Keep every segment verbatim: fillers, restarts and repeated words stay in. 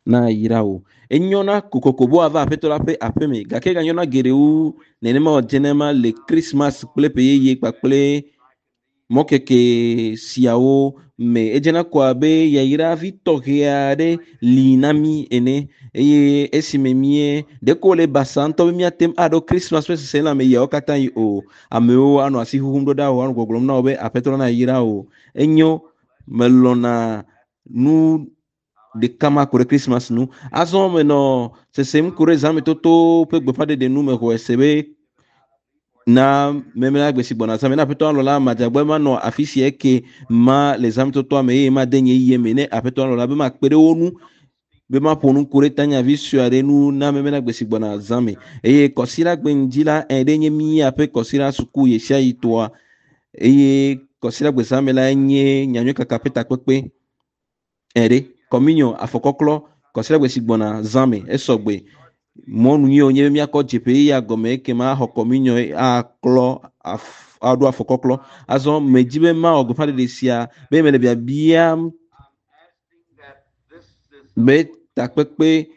na yira o enyona kokokobo ava apetola pe apeme gake ga nyona gereu nenema ojenema le Christmas kple peye kpakple mokeke siawo me ejena kwa be yayira vitogea de linami ene eye esimemie deko le basanto mi atem ado Christmas pe se na me ya okata yi o ameo ano asi huhum do da o anu gogolom na obe apetola na yira o enyo melona nu de kama kore Christmas nu azon me no sesem kore zame toto pe gbefa de de nu me ho esebe na memela gbesi bona zame na peto alola majagbe ma no afisi eke ma les zame toto ame ye ma denye ye mene apeto alola be ma kpere onu be ma ponu kore tanya visu are nu na memela gbesi bona zame eye kosira gbenjila endenye mi ape kosira suku ye sha itoa eye kosira gbesame la nye nyanyo kakapeta kpekpe ere communion afokoklo kosira gbesi bona zame esogbe monu yi onye mi akọ jepe ya gome ke ma ho communion a klo adu afokoklo azo mejibe ma ogofa de sia be mele bia bia be takpekpe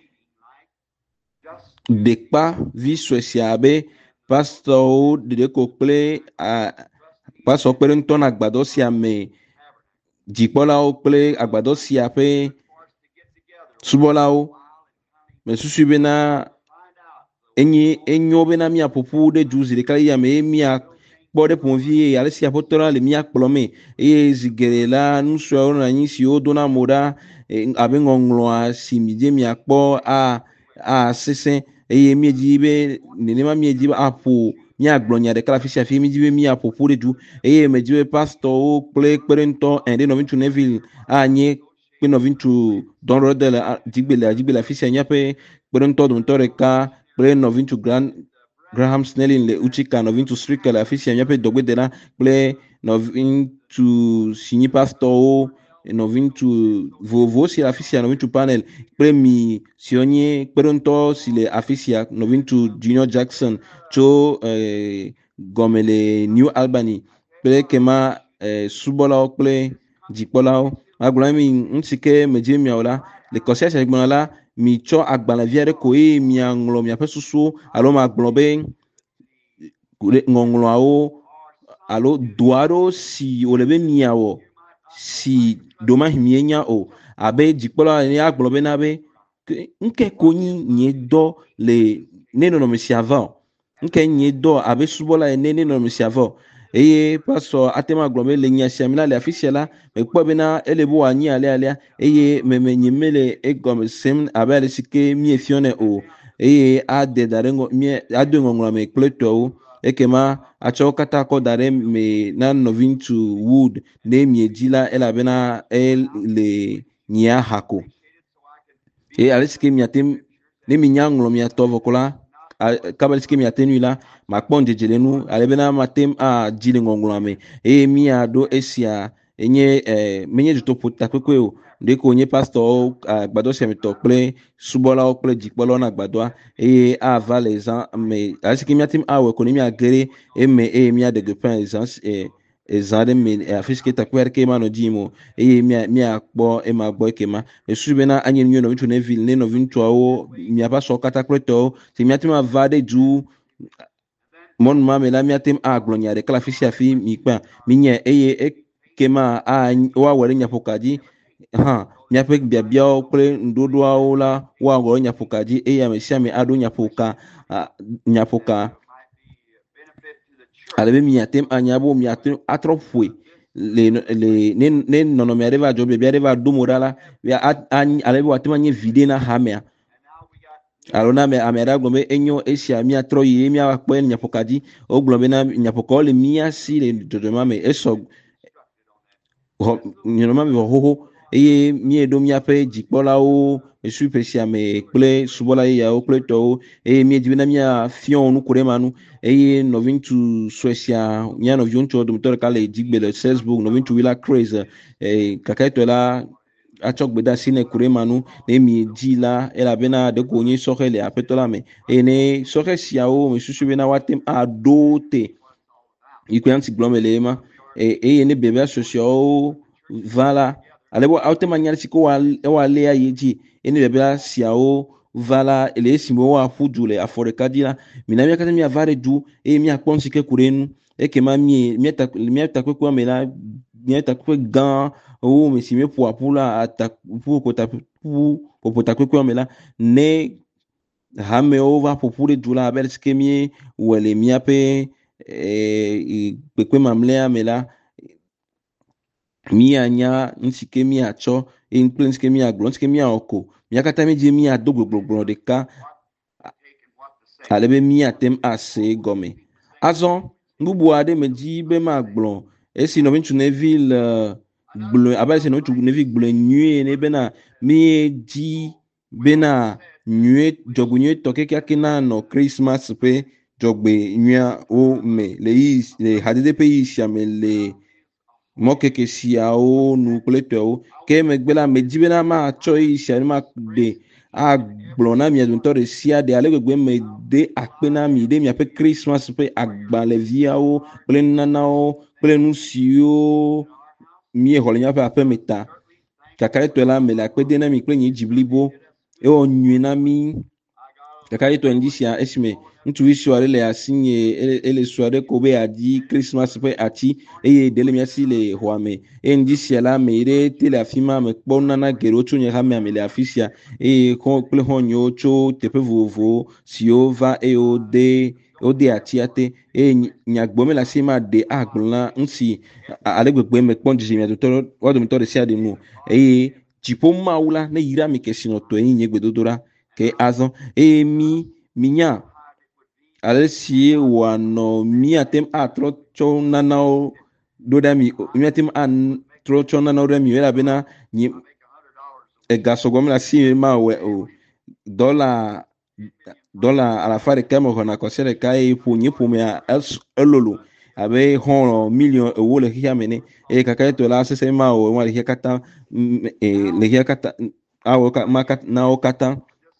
dekpa vi sosia be pastor de ko ple a pastor pere nton agbado sia me jikpola o ple agbado sia pe subola o me susu be na enyi enyo be na mia popu de juzi de kala ya me mia bode ponvie ale sia potora le mia plome e zigere la nso na nyi si odo na moda abe ngonglo a simije mia kpo a a sese e mi jibe nene ma mi jibe apo mia gblonya de kala fisia fi mi jibe mia popu de ju e me jibe pastor o ple perento ende no vintu neville a nye pe no vintu don rodel jigbele jigbele fisia nya pe perento dum toreka play novin to grand Graham Snelling le uchika novin to striker la fisi anya pe dogbe de la play novin to signi pastor novin to vovo si la fisi novin to panel play mi sionye peronto si le afisia novin to Junior Jackson cho eh, gomele New Albany play kema eh, subola play jikpola agulami nsike meje miaola le concert gbonala mi tsɔ agbalẽ vi aɖe ko eye miaŋlɔ miaƒe susuwo alo magblɔ be ŋɔŋlɔawo alo do aɖewo si wòle be miawɔ si domahi mienya o abe dzikpɔla ene agblɔ bena be nke ko nyi nye dɔ le ne nɔnɔme sia va o nke nye dɔ abe subɔla ene ne nɔnɔme sia va o eye pasɔ atema gblɔ be le nya sia mi la le afi sia la mekpɔ bena ele be wòanyi alea alea eye meme nye mele egɔme sem abe ale si ke mie fiɔnɛ o eye ade da ɖe ŋɔ mie ado ŋɔŋlɔ me kple tɔwo ekema atsɔ wo katã kɔ da ɖe me na nɔvi ŋutsu wood ne mie dzi la elabena ele nyia ha ko eye ale si ke miate ne mi nya ŋlɔ miatɔ vɔ ko la kaba ale si ke miate nui la makpɔ dzedze le nu alebena matem a dzi le ŋɔŋlɔa me eye mia ɖo esia enye eh, menye dutoƒo takpekpe o ɖeko nye pastorwo agbadɔ sia me tɔ kple subɔlawo kple dzikpɔlawo na agbadɔa eye ava le zã me ale si ke miatem awɔe ko ne miage ɖe eme eye miaɖe gbeƒã zã eh, ezã ɖe me afi si ke takpe aɖeke manɔ dzi yim o eye mia miakpɔ ema gbɔ ekema esu bena anye nu nɔvi ŋutsu neville ne nɔvi ŋutsuawo miaƒe asɔwo katã kple tɔwo si miatem ava ɖe du mɔnuma me la miatem agblɔ nya ɖeka le afi sia afi mi kpa mi nye eye ekema woawɔ ɖe nyaƒoka dzi hã miaƒe biabiawo kple ŋuɖoɖoawo la woawɔ ɖe nyaƒoka dzi eye ame sia ame aɖo nyaƒoka nyaƒoka alebe miatem anya bo miatem atrɔ ƒoe le le ne ne nɔnɔme aɖe va dzɔ biabia aɖe va do mo ɖa la alebe woatem anye viɖe na hamea alo na ame ame aɖe agblɔ be enyo esia miatrɔ yi miava kpɔ nyaƒoka dzi wogblɔ bena nyaƒokawo le mia si le dzɔdzɔma me esɔ nyɔnɔma me vɔ xoxo eye mieɖo miaƒe dzikpɔlawo esu ƒe sia me kple subɔla yeyawo kple tɔwo eye miedzi bena miafiɔ nu ko ɖe ma nu eye nɔvi ŋutsu sue sia mia nɔvi ŋutsuwo dometɔ ɖeka le dzigbe le Salzburg nɔvi ŋutsu wila craze kaketɔ la atsɔ gbedeasi ne ko ɖe ma nu ne mi dzi la elabena ɖeko nye sɔxe le aƒetɔ la me eye ne sɔxe siawo me susu bena woatem aɖo te yi ke ŋuti gblɔm le ema eye ne biabia susuewo va la alebo autema nyari siko wa wa le ayeji eni bebela siao vala ele simo wa fujule afore kadira minamia kata mi avare du e mi akpon sike kurenu e ke ma mi mi ta mi ta kwa mela mi ta kwa gan o mi si mi po apula ata pu ko ta pu ko ta kwa mela ne hame over popule dula abel sike mi wele mi ape e pe mamlea mela mi anya nsike mi acho e nkle nsike mi aglo nsike mi oko mi akata mi je mi adogbogbogbo de ka alebe mi atem ase gome azon ngbubu ade meji be ma gblon esi no bintu neville gblon abale se no bintu neville gblon nue ne bena mi di bena nue jogu nue toke kakina no Christmas pe jogbe nua o me le yi le hadede pe yi siame le mo keke sia o nu pleto o ke me gbela me jibena ma cho yi sia ma de a gblona mi adunto de sia de ale gbegbe me de akpena mi de mi ape Christmas pe agbale via o ple nana o ple nu si o mi e holnya pe ape meta kakale to la me la pe de na mi ple ni jiblibo e o nyina mi kakale to ndisia esime ntu isi ale le asinye ele suare ko be adi Christmas pe ati eye dele mi asi le hoame e ndisia la me ire tele afima me kpona na gero tu nye ha me amele afisia e ko ple honyo cho tepe vovo siova e o de o de ati ate e nyagbo me la sima de agbla nsi ale gbegbe me kpon disi mi adoto wado mi to de sia de nu e jipo maula ne yira mi kesino to yin nyegbe ke azon e mi minya ale si wano mi atem atro cho nanao doda mi mi atem an tro cho nanao doda mi wela bena ni e gaso la si ma we o dola dola ala fare kemo hona kosere kai pu ni pu me elolo abe hono million e wole hiya mene e kakai to la se ma o ma hiya kata e le hiya kata awo ka ma kata na o kata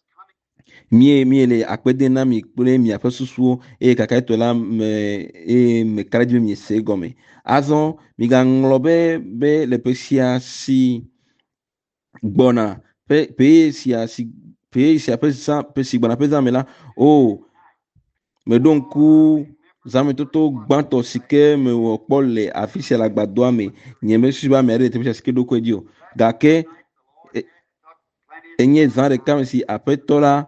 mie mie le akpede na mi kple mi aƒe susuwo eye kaka eto la me eye me kra dzi be mi se gɔme azɔ mi ga ŋlɔ be be le ƒe sia si gbɔna ƒe ƒe sia si ƒe sia ƒe zã ƒe si gbɔna ƒe zã me la o me ɖo ŋku zãmetoto gbãtɔ si ke me wɔ kpɔ le afi sia le agbadoa me nye me susu be ame aɖe le teƒe sia si ke ɖo koe dzi o gake enye zã ɖeka me si aƒetɔ la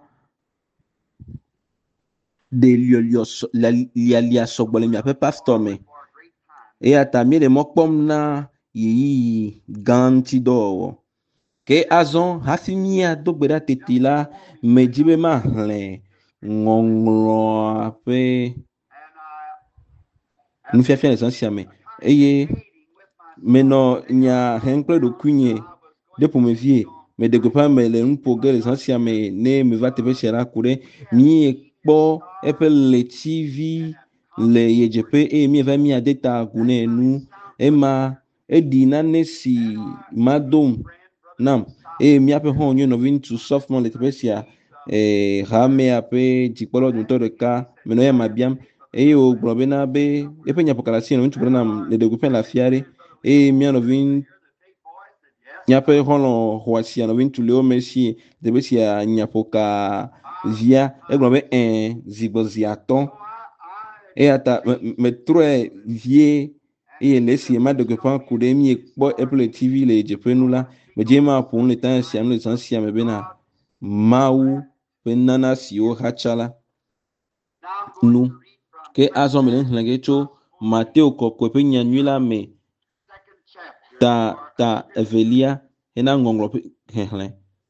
de lialia sɔgbɔ le miaƒe pastor me eya ta mi le mɔ kpɔm na yeyi gã ŋuti dɔwɔwɔ ke azɔ hafi miado gbe ɖa tete la me dzi be ma hlẽ ŋɔŋlɔa ƒe nufiafia le zã sia me eye menɔ nya hem kple ɖokuinye de ƒomevie me de gbeƒã me le nuƒo ge le zã sia me ne me va teƒe sia la ku ɖe mi kpɔ eƒe letivi le yedzeƒe eye mi va mia de ta agu ne nu ema eɖi nane si madom nam eye miaƒe hɔn nye nɔvi ŋutsu sɔfmɔ le teƒe sia eh, hamea ƒe dzikpɔla dometɔ ɖeka menɔ ya ma biam eye wògblɔ bena be eƒe nyapɔkalasi nɔ ŋutsu kple nam le ɖegoƒe le afi aɖe eye mia nɔvi miaƒe xɔlɔ xɔasia nɔvi ŋutsu le wo me si teƒe sia nyaƒoka via egblɔ be eh, zigbɔ zi atɔ eya ta me trɔe vie eye le esi ma de gbeƒã ku ɖe mi kpɔ eƒe tv le dzeƒe nu la me dze ma ƒo nu le ta sia nu le zã sia me bena mawu ƒe nana siwo xatsa la nu ke azɔ me le xlẽ ge tso Mateo kɔkɔe ƒe nyanyui la me ta ta evelia hena ŋɔŋlɔ ƒe xexlẽ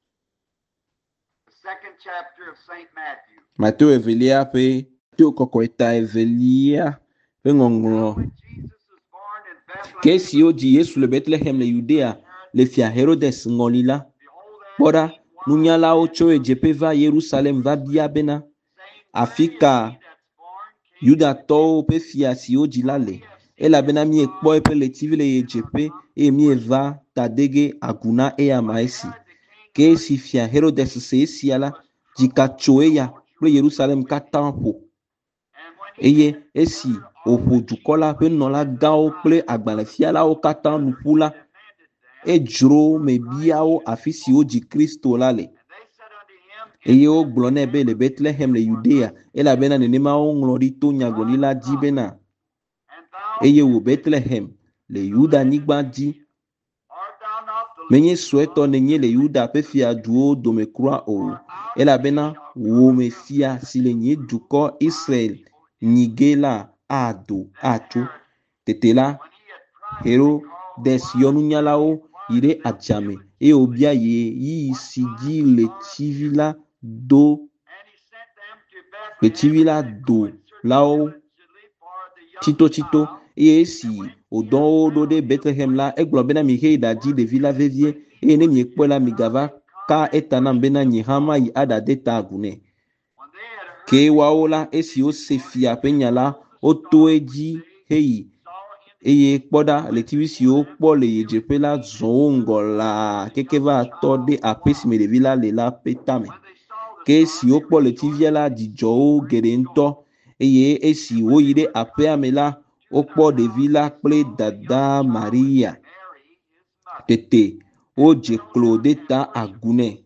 Mateo evelia ƒe Mateo kɔkɔe ta evelia ƒe ŋɔŋlɔ ke esiwo dzi Yesu le Betlehem le Yudea le fia Herodes ŋɔli la kpɔ ɖa nunyalawo tso edzeƒe va Yerusalem va bia bena afi ka Yudatɔwo ƒe fia siwo dzi la le elabena miekpɔ eƒe letivi le yedzeƒe eye mieva tadege agu na eya ma esi ke esi fia Herodes se esia la dzika tso eya kple Yerusalem katã ƒo eye esi wòƒo dukɔ la ƒe nɔla gãwo kple agbalẽfialawo katã nu ƒu la edzro me biawo afi si wodzi Kristo la le. Eye wogblɔ nɛ be le Bethlehem le Judea elabena nenema woŋlɔ ɖi to nyagblɔɖila dzi bena eye wo Bethlehem le Yudanyigba dzi menye suetɔ nenye le Yuda ƒe fiaduwo dome kura o elabena wo me fia si le nye dukɔ Israel nyige la ado atso. Tete la Herodes yɔ nunyalawo yi ɖe adzame eye wòbia ye yi si dzi ɣletivi la do ɣletivi la do lawo tsitotsito eye esi wòdɔ wo ɖo ɖe Bethlehem la egblɔ bena miheyi ɖadzi ɖevi la vevie eye ne miekpɔe la migava ka eta nam bena nye hã mayi aɖade ta agu nɛ. Ke woawo la esi wose fia ƒe nya la woto edzi heyi eye kpɔɖa ɣletivi siwo kpɔ le yedzeƒe la zɔ wo ŋgɔ laa keke va tɔ ɖe aƒe si me ɖevi la le la ƒe tame. Ke esi wokpɔ ɣletivia la dzidzɔ wo geɖe ŋutɔ eye esi woyi ɖe aƒea me la wokpɔ ɖevi la kple dada Maria. Tete wodze klo ɖe ta agu nɛ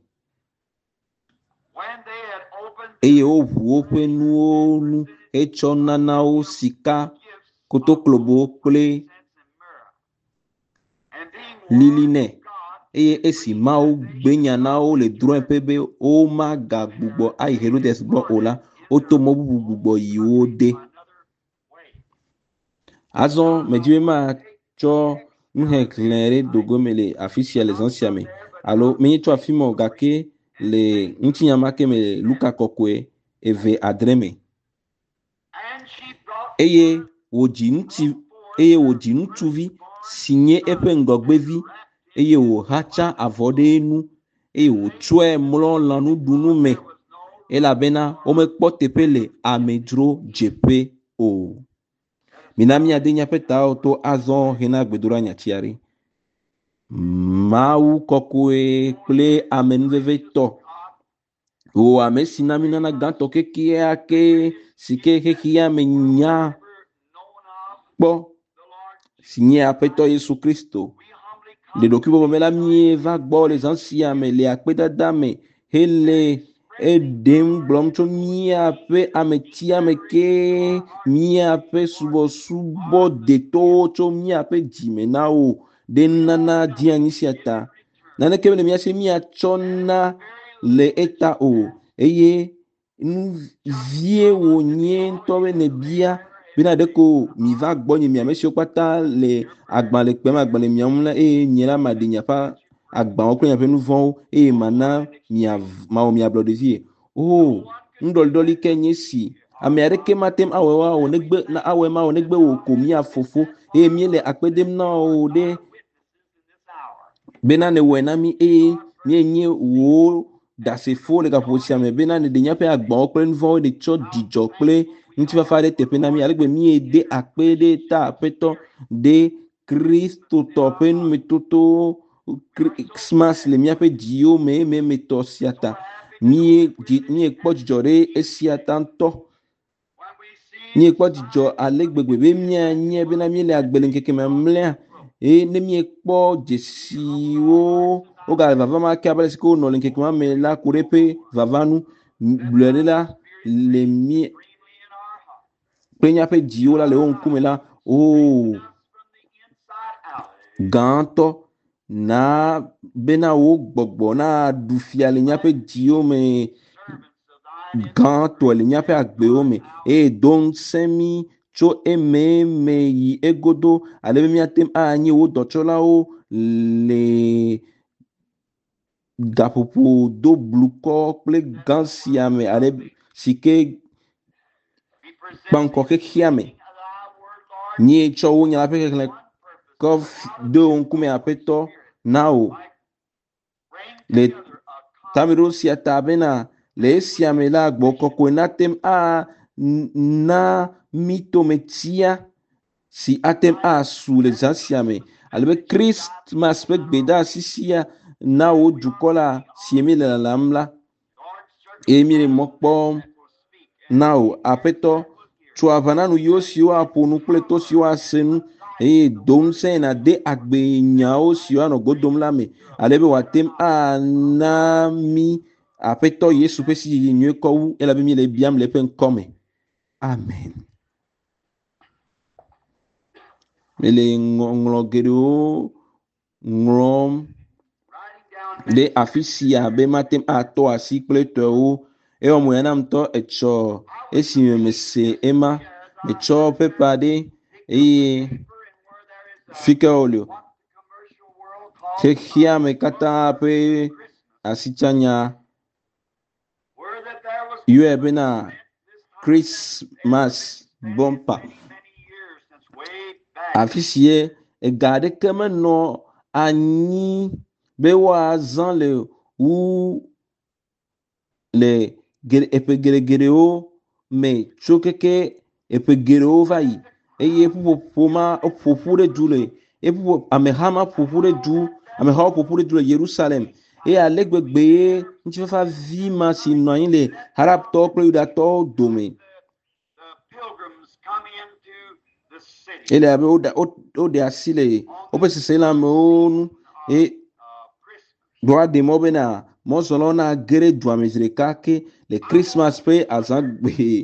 eye woʋu woƒe nuwo nu hetsɔ nanawo sika kotoklobo kple lili nɛ eye esi Mawu gbenya na wo le drɔ̃e ƒe be womagagbugbɔ ayi Herodes gbɔ o la woto mɔ bubu gbugbɔ yi wo de. Azɔ medzi be matsɔ nuhexlẽ ɖe dogome le afi sia le zã sia me alo menye tso afi me gake le ŋutinyama ke me le Luka kɔkɔe eve adre me. Eye wòdzi ŋutsi eye wòdzi ŋutsuvi si nye eƒe ŋgɔgbevi eye wòhatsa avɔ ɖe enu eye wòtsɔe mlɔ lãnuɖunu me elabena womekpɔ teƒe le amedzro dzeƒe o. Mina míade míaƒe tawo to azɔ hena gbedoɖa nyatsiari. Mawu kɔkɔe kple amenuvevetɔ o ame si na mi nana gãtɔ kekea ke si ke xexea me nya kpɔ si nye Aƒetɔ Yesu Kristo. Le ɖokuibɔbɔ me la míeva gbɔ le zã sia me le akpedada me hele eɖem gblɔm tso míaƒe ametia me ke míaƒe subɔsubɔ detowo tso míaƒe dzime na wo ɖe nana dianyi sia ta. Naneke mele míase míatsɔ na le eta o eye nu vie wònye ŋutɔ be nebia bena ɖeko miva gbɔ nye miame siwo kpata le agbalẽ kpem agbalẽ miam la eye nye la maɖe miaƒe agbawo kple miaƒe nu vɔ̃wo eye mana mawɔ miablɔ ɖevie. O ŋuɖɔliɖɔli ke nye si ame aɖeke matem awɔe wawɔ negbe na awɔe mawɔ negbe wò ko mia fofo eye míele akpe dem na wo ɖe bena ne wɔe na mi eye míenye wò ɖasefo le gaƒoƒo sia me bena ne ɖe míaƒe agbawo kple nu vɔ̃wo ɖe tsɔ dzidzɔ kple ŋutifafa ɖe teƒe na mi alegbe míede akpe ɖe ta Aƒetɔ ɖe Kristotɔ ƒe numetoto Christmas le míaƒe dziwo me ememetɔ sia ta. Míekpɔ dzidzɔ ɖe esia ta ŋutɔ. Míekpɔ dzidzɔ ale gbegbe be míanye bena míele agbe le ŋkeke mamlɛa eye ne míekpɔ dzesiwo wogale vava ma ke abe si ke wonɔ le ŋkeke ma me la ko ɖe ƒe vavanu gblɔe ɖe la le mí kple míaƒe dziwo la le wo ŋkume la o gãtɔ na bena wo gbɔgbɔ na ɖu fia le míaƒe dziwo me gãtɔ le míaƒe agbewo me eye do ŋusẽ mí tso eme me yi egodo ale be míatem anye wo dɔtsɔlawo le gaƒoƒo do blukɔ kple gã sia me ale si ke kpaŋkɔ xexea me. Míetsɔ wo nya la ƒe xexlẽ kɔ de wo ŋkume Aƒetɔ na wo le tameɖo sia ta bena le esia me la gbɔ kɔkɔe natem a na mí tometia si atem asu le zã sia me alebe Christmas ƒe gbedeasi sia na wo dukɔ la si mi le lalam la eye mi le mɔ kpɔm na wo Aƒetɔ tso aʋa na nu yiwo siwo aƒo nu kple to siwo ase nu eye dom sɛ na de agbenyawo siwo anɔ godom la me ale be wòatem ana mi aƒetɔ Yesu ƒe si yiyi nyuie kɔ wu elabe mi le biam le eƒe ŋkɔ me. Amen. Mele ŋɔŋlɔ geɖewo ŋlɔm ɖe afi sia be matem atɔ asi kple tɔewo. Ewɔ mo ya na ŋutɔ etsɔ esime mese ema metsɔ pepa ɖe eye fike wolio xexea me katã ƒe asitsanya yɔe bena Christmas bumper. Afi sie ega ɖeke menɔ anyi be woazã le wu le eƒe geɖegeɖewo me tso keke eƒe geɖewo va yi eye ƒuƒoƒo ma ƒoƒu ɖe du le eƒuƒo ameha ma ƒoƒu ɖe du amehawo ƒoƒu ɖe du le Yerusalem eye ale gbegbe ye ŋutifafa vi ma si nɔ anyi le Arabtɔwo kple Yudatɔwo dome. Ele abe woɖe asi le woƒe seselãmewo nu e ɖoa de mɔ bena mɔzɔlawo na ge ɖe dua me zi ɖeka ke le Christmas ƒe azãgbe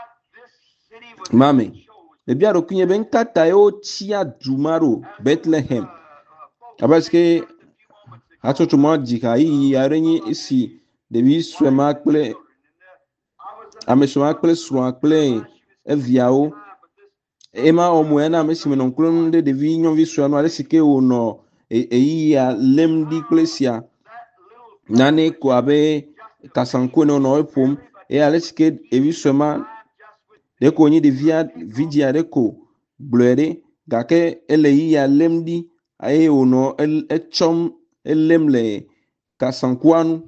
ma me. Ebia ɖokui nye be nu ka ta ye wotsia du ma ɖo Bethlehem abe sike hatsotso ma dzi ha yiyi aɖe nye esi ɖevi sue ma kple ame sue ma kple srɔ̃a kple eviawo ema wɔ mo ya na ame si me nɔ ŋku lém ɖe ɖevi nyɔnuvi sue no ale si ke wònɔ eyiyia lém ɖi kple sia nane ko abe kasaŋku ene wònɔ eƒom eye ale si ke ɖevi sue ma ɖeko wònye ɖevia vidzĩa ɖe ko gblɔe ɖe gake ele yiyia lém ɖi eye wònɔ etsɔm elém le kasaŋkua nu.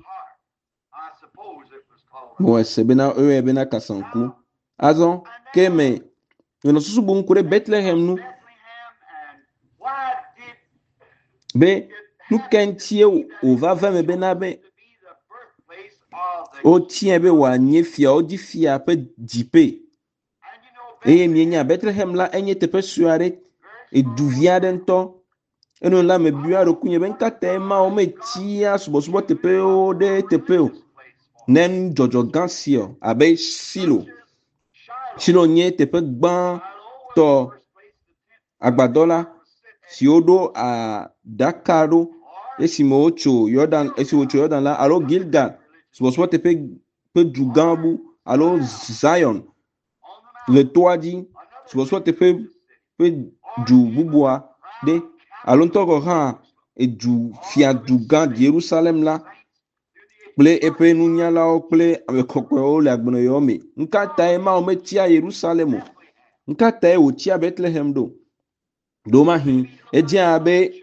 Mo ese bena eyɔe bena kasaŋku. Azɔ ke me menɔ susu bum ku ɖe Bethlehem nu be nu ke ŋutie wòva va me bena be wotiɛ be wòanye fiawo dzi fia ƒe dziƒe eye mienya Bethlehem la enye teƒe sue aɖe edu vi aɖe ŋutɔ eno la me bia ɖokui nye be nu ka ta emawo metia subɔsubɔ teƒewo ɖe teƒe o ne nu dzɔdzɔ gã sia abe Silo. Silo nye teƒe gbãtɔ agbadɔ la si woɖo aɖaka ɖo esime wotso Yɔdan esi wotso Yɔdan la alo Gilgal subɔsubɔ teƒe ƒe du gã bu alo Zion le toa dzi subɔsubɔ teƒe ƒe du bubua ɖe alo ŋutɔ gɔ hã edu fiadu gã Yerusalem la kple eƒe nunyalawo kple ame kɔkɔewo le agbenɔyɔ me. Nu ka ta emawo metia Yerusalem o? Nu ka ta wòtia Bethlehem ɖo? Ɖomahi edze abe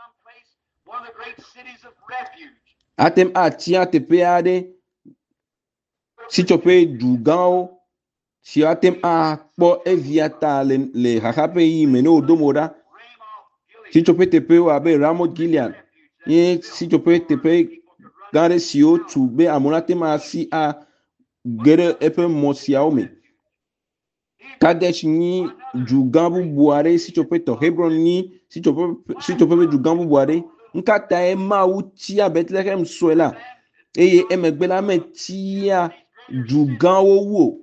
atem atia teƒe aɖe si tsɔ ƒe du gãwo si atem akpɔ evia ta le le xaxa ƒe yi me ne wòdo mo ɖa. Si tsɔ ƒe teƒewo abe Ramoth Gilead ye si tsɔ ƒe teƒe gã ɖe siwo tu be amewo natem asi a ge ɖe eƒe mɔ siawo me. Kadesh nyi du gã bubu aɖe si tsɔ ƒe tɔ Hebron nyi si tsɔ ƒe si tsɔ ƒe du gã bubu aɖe. Nu ka ta emawo tia Bethlehem sue la eye emegbe la metia du gãwo wu o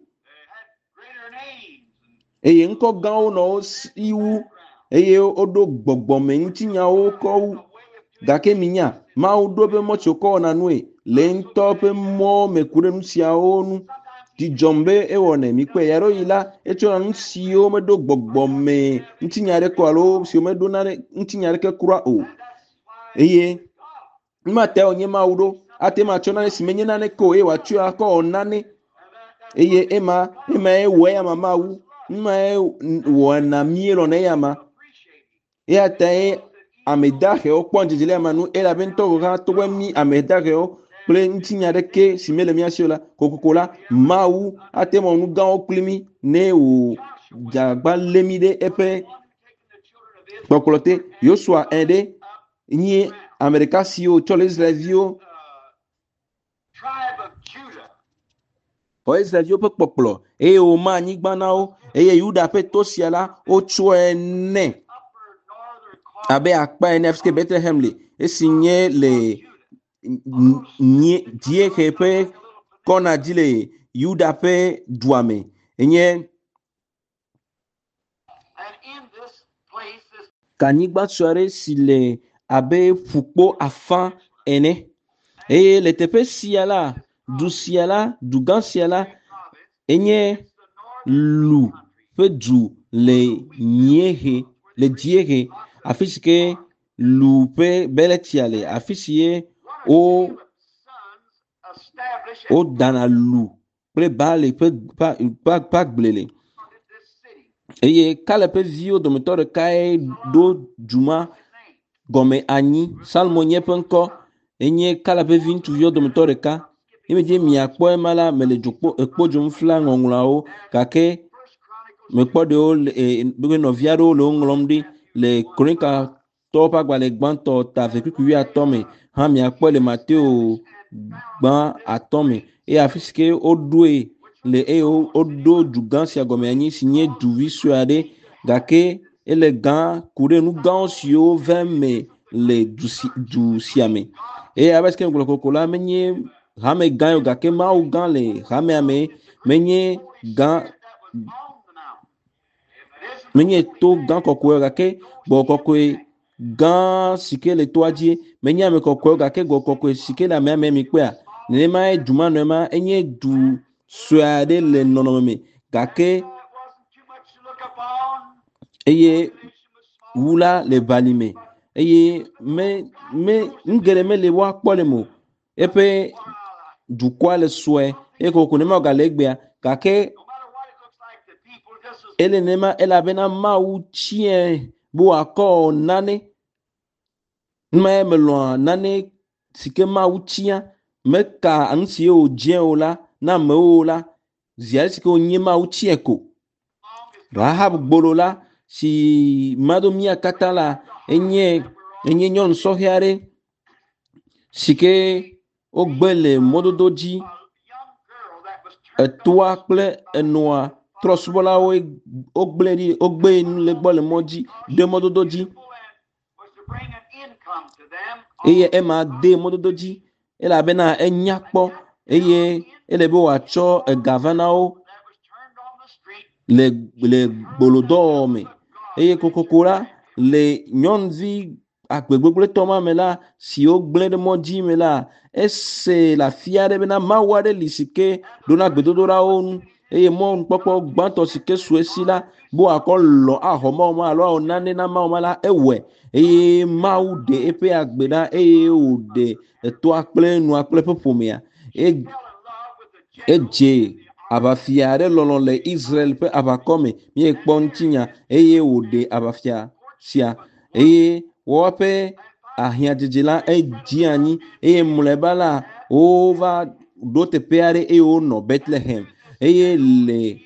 eye ŋkɔ gãwo nɔ wo si wu eye woɖo gbɔgbɔme ŋutinyawo kɔ wu gake minya Mawu ɖo be mɔ tsi wòkɔ wɔna nue le ŋutɔ ƒe mɔ me ku ɖe nu siawo nu dzidzɔm be ewɔnɛ mikpɔe ya ɖo yi la etsɔna nu siwo meɖo gbɔgbɔme ŋutinya ɖeke alo siwo meɖo naɖe ŋutinya ɖeke kura o eye numata wònye Mawu ɖo ate ma tsɔ nane si menye nane ko eye wòatsɔe akɔ wɔ nane eye ema ema ye wɔ eya ma Mawu ema ye wɔna mielɔna eya ma eya ta ye ame dahewo kpɔ dzidzile ya ma nu elabe ŋutɔ gɔgã togbɔ mi ame dahewo kple ŋutinya ɖeke si mele mía si o la kokoko la Mawu ate ma wɔ nu gãwo kpli mi ne wò dzagba lé mi ɖe eƒe kpɔkplɔ te. Yosua un ɖe nye ame ɖeka siwo tsɔ le Israelviwo xɔ Israelviwo ƒe kpɔkplɔ eye wòma anyigba na wo eye Yuda ƒe to sia la wotsɔe nɛ abe akpa N F K Bethlehem le esinye le nye die kepe kona dile Yuda pe duame enye kanigba soare si le abe fukpo afan ene eye le tepe siala du siala du gan siala enye lu pe du le nyehe le diege afisike lu pe beletiale afisie o o dana lu pre bale pe pa pa pa glele eye kale pe vio dometo de kai do juma gome anyi salmo nye pe nko enye kala pe vintu vio dometo de ka ime je mi akpo emala mele jokpo ekpo jom fla ngongla o kake me kpo de o e be no viado lo nglomdi le kronika to pa gba le gbanto ta ve ku wi atome ha mi akpo le Mateo gban atome e afiske o due le e o do dugan si agome anyi sinye du visuade gake ele gan kure nu gan si o veme le du du siame e abaske ngolo kokola menye hame gan yo gake ma o gan le hame ame menye gan menye to gan kokwe gake bo kokwe gan sikele toaji menye ame kokwe gake go kokwe sikele ame ame mi kwa nema juma nema enye du suade le nonomeme gake eye wula le valime eye me me ngere me le wa kpole mo epe du kwa le sue e ko kunema galegbea gake ele nema ela bena ma uchie bo akọ nane ma melo nane sike ma uchia meka ansi o je ola na me ola zia sike onye ma uchie ko rahab gbolola si madomia katala enye enye nyon sohiare sike ogbele mododoji etua kple enoa trosbola o ogbleri ogbe le gbole moji de mododoji eye ema de mododoji ela bena enyakpo eye ele be wa cho gavanao le le bolodome eye kokokora le nyonzi akpegbegble toma mela si o gble de moji mela ese la fiare bena mawade lisike dona gbedodora onu eye mo npopo gbanto sike suesila bo akolo ahoma ma lo onane na ma mala ewe eye maude epe agbeda eye ode eto akple nu akple popomia e eje abafiare lolon le Israel pe abakome mi ekpontinya eye ode abafia sia eye wope ahia jijila eji anyi eye mulebala ova dote peare e o no Bethlehem eye le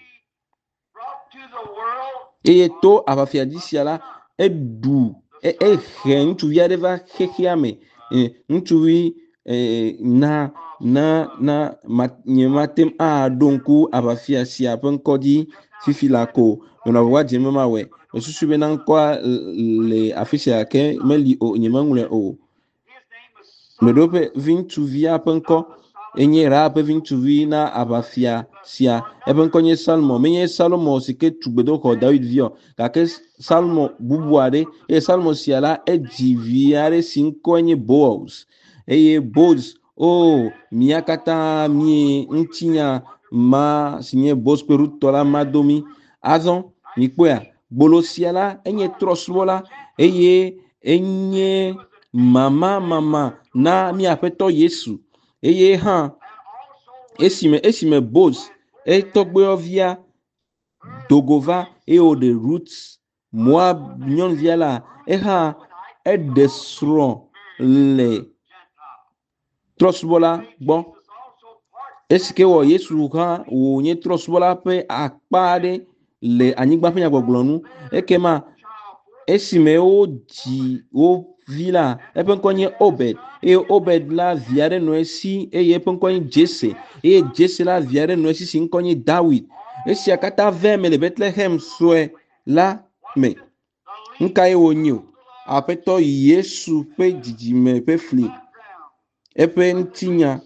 eye to abafia disiala edu e e he ntu viade va hekiame ntu eh, na na na matem a donku abafia sia penkodi fifi lako na waje mama we osusu be nan kwa le afisia ke meli o nyemangule o medope vintu via penko enye rape vintu vi na abafia sia epenko nye salmo menye salomo sike tugbedo ko David vio kake salmo bubuade e salmo sia la ediviare cinco enye Boaz eye Boaz o miakata mi ntinya ma sinye bosperu tola madomi azon nikpoya bolosiala enye troswola eye enye mama mama na mi apeto Yesu eye ha esime esime Boaz e togbe ovia dogova e o de roots Moab nyon viala e ha e desron le trosbola bon esike wo Yesu ha wo nye trosbola pe akpade le anyigba penya gboglonu ekema esime o ji o vila epenkonye Obed e Obed la viare no esi e epenkonye Jesse e Jesse la viare no esi sinkonye David esi akata veme le Bethlehem soe la me nkai wonyo apeto Yesu pe jijime pe fli epe ntinya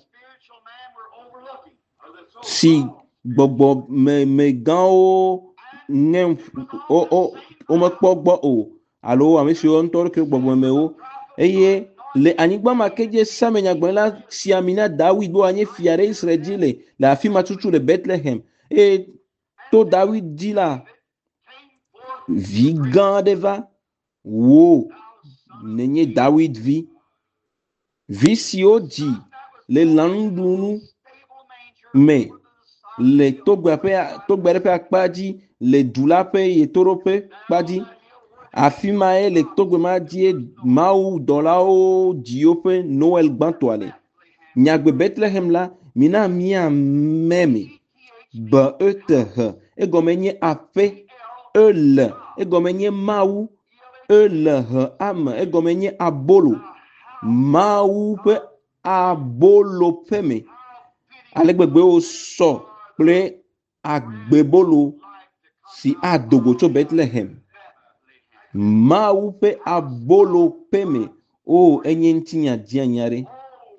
si gbogbo me me gan o nem o o o me kpɔ gbɔ o alo ame siwo ŋutɔ ke gbogbo me o eye le anyigba ma ke dze samenyagbela si ami na David bo anye fia ɖe Israel dzi le le afi ma tutu le Bethlehem eye to David dzi la vi gã aɖe va wo nenye David vi vi siwo dzi le lãnuɖunu me le togbe ƒe togbe ɖe ƒe akpa dzi le du la ƒe ɣetoɖoƒe kpa dzi afi ma ye le togbe ma dzi Mawu dɔlawo dzi woƒe Noel gbãtɔa le nyagbe Bethlehem la mina mia meme be ete he egɔme nye aƒe ele egɔme nye Mawu ele he ame egɔme nye abolo Mawu ƒe abolo ƒe me ale gbegbe wo sɔ kple agbebolo si adogo tso Bethlehem Mawu ƒe abolo ƒe me o enye ŋutinya dzianya ɖe.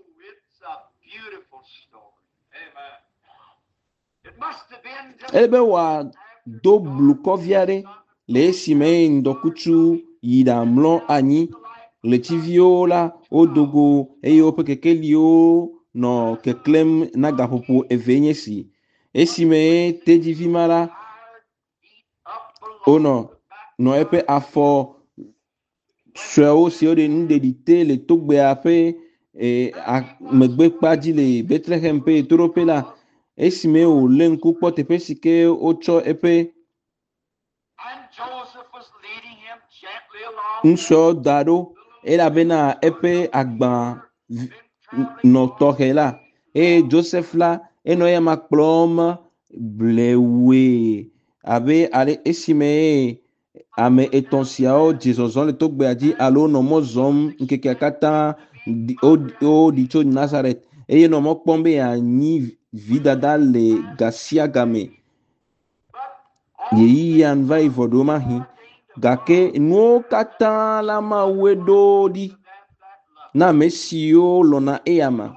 Ele be wòado blukɔvi aɖe le esime ŋdɔkutsu yi ɖamlɔ anyi ɣletiviwo la wodogo eye woƒe kekeliwo nɔ keklẽm na gaƒoƒo eve nye si esime tedzivi ma la wonɔ nɔ eƒe afɔ suewo siwo ɖe nuɖeɖi te le togbea ƒe eh, megbe kpa dzi le Bethlehem ƒe ɣetoɖoƒe la esime wòle ŋku kpɔ teƒe si ke wotsɔ eƒe ŋusɔ da ɖo elabena eƒe agba nɔ tɔxɛ la eye Joseph la enɔ ya ma kplɔm blewe abe ale esime ame etɔ̃ siawo dzi zɔzɔm le togbea dzi alo nɔ mɔ zɔm ŋkekea katã woɖi tso Nazaret eye nɔ mɔ kpɔm be yeanyi vidada le ga sia ga me yeyia va yi vɔ ɖo mahi gake nuwo katã la Mawue ɖo ɖi na ame siwo lɔ̃na eyama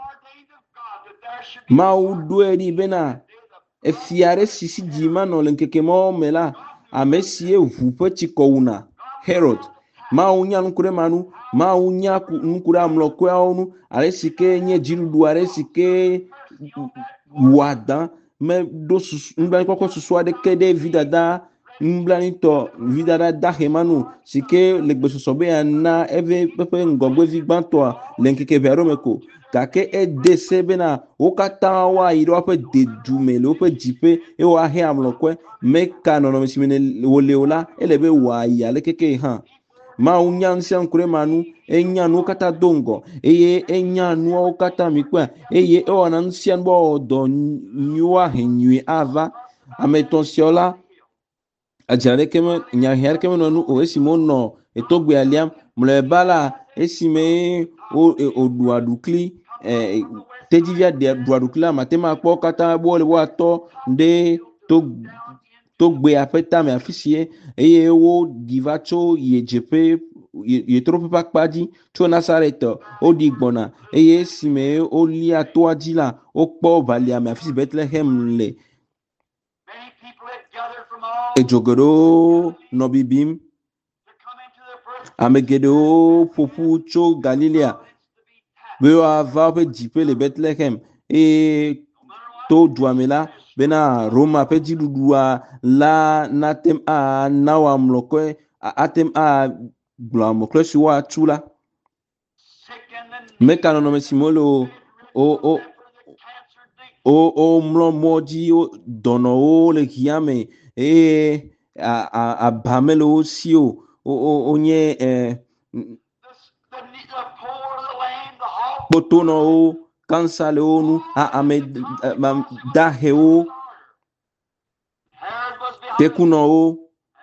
Mawu ɖoe ɖi bena efia ɖe si si dzi manɔ le ŋkeke mawo me la ame sie ʋu ƒe tsikɔ wuna Herod Mawu nya nuku ɖe ma nu Mawu nya nuku ɖe amlɔkoeawo nu ale si ke nye dziɖuɖu aɖe si ke wɔa dã meɖo susu nublanuikpɔkpɔ susu aɖeke ɖe vidada nublanuitɔ vidada dahe ma nu si ke le gbesɔsɔ be yana eve eƒe ŋgɔgbevi gbãtɔa le ŋkeke ʋea ɖo me ko gake ede se bena wo katã woayi ɖe woƒe dedu me le woƒe dziƒe eye woahe amlɔkɔe meka nɔnɔme si me wòle o la ele be wòayi alekeke hã Mawu nya nu sia ŋku ɖe ma nu enya nuwo katã do ŋgɔ eye enya nuawo katã mi kpɔa eye ewɔna nu sia nu be wɔdɔ nyuiwo ahe nyui ava ame etɔ̃ siawo la adze aɖeke me nyahe aɖeke menɔ nu o esime wonɔ etogbea liam mlɔeba la esime wo oɖu aɖukli eh, tedzivia ɖu aɖukli la mate ma kpɔ katã be wole woatɔ ɖe to togbea ƒe tame afi sie eye woɖi va tso yedzeƒe ɣetoɖoƒe ƒe akpa dzi tso Nazaret woɖi gbɔna eye esime wolia toa dzi la wokpɔ baliame afi si Bethlehem le edzo geɖewo nɔ bibim ame geɖewo ƒoƒu tso Galilea be woava woƒe dziƒe le Bethlehem eye to dua me la bena Roma ƒe dziɖuɖua la natem ana wo amlɔkɔe atem agblɔ amlɔkɔe si woatu la meka nɔnɔme si me wole o o o o mlɔ mɔ dzi dɔnɔwo le hia me eye aba mele wo si o wonye eh, kpotonɔwo kansa le wo nu ame dahewo tekunɔwo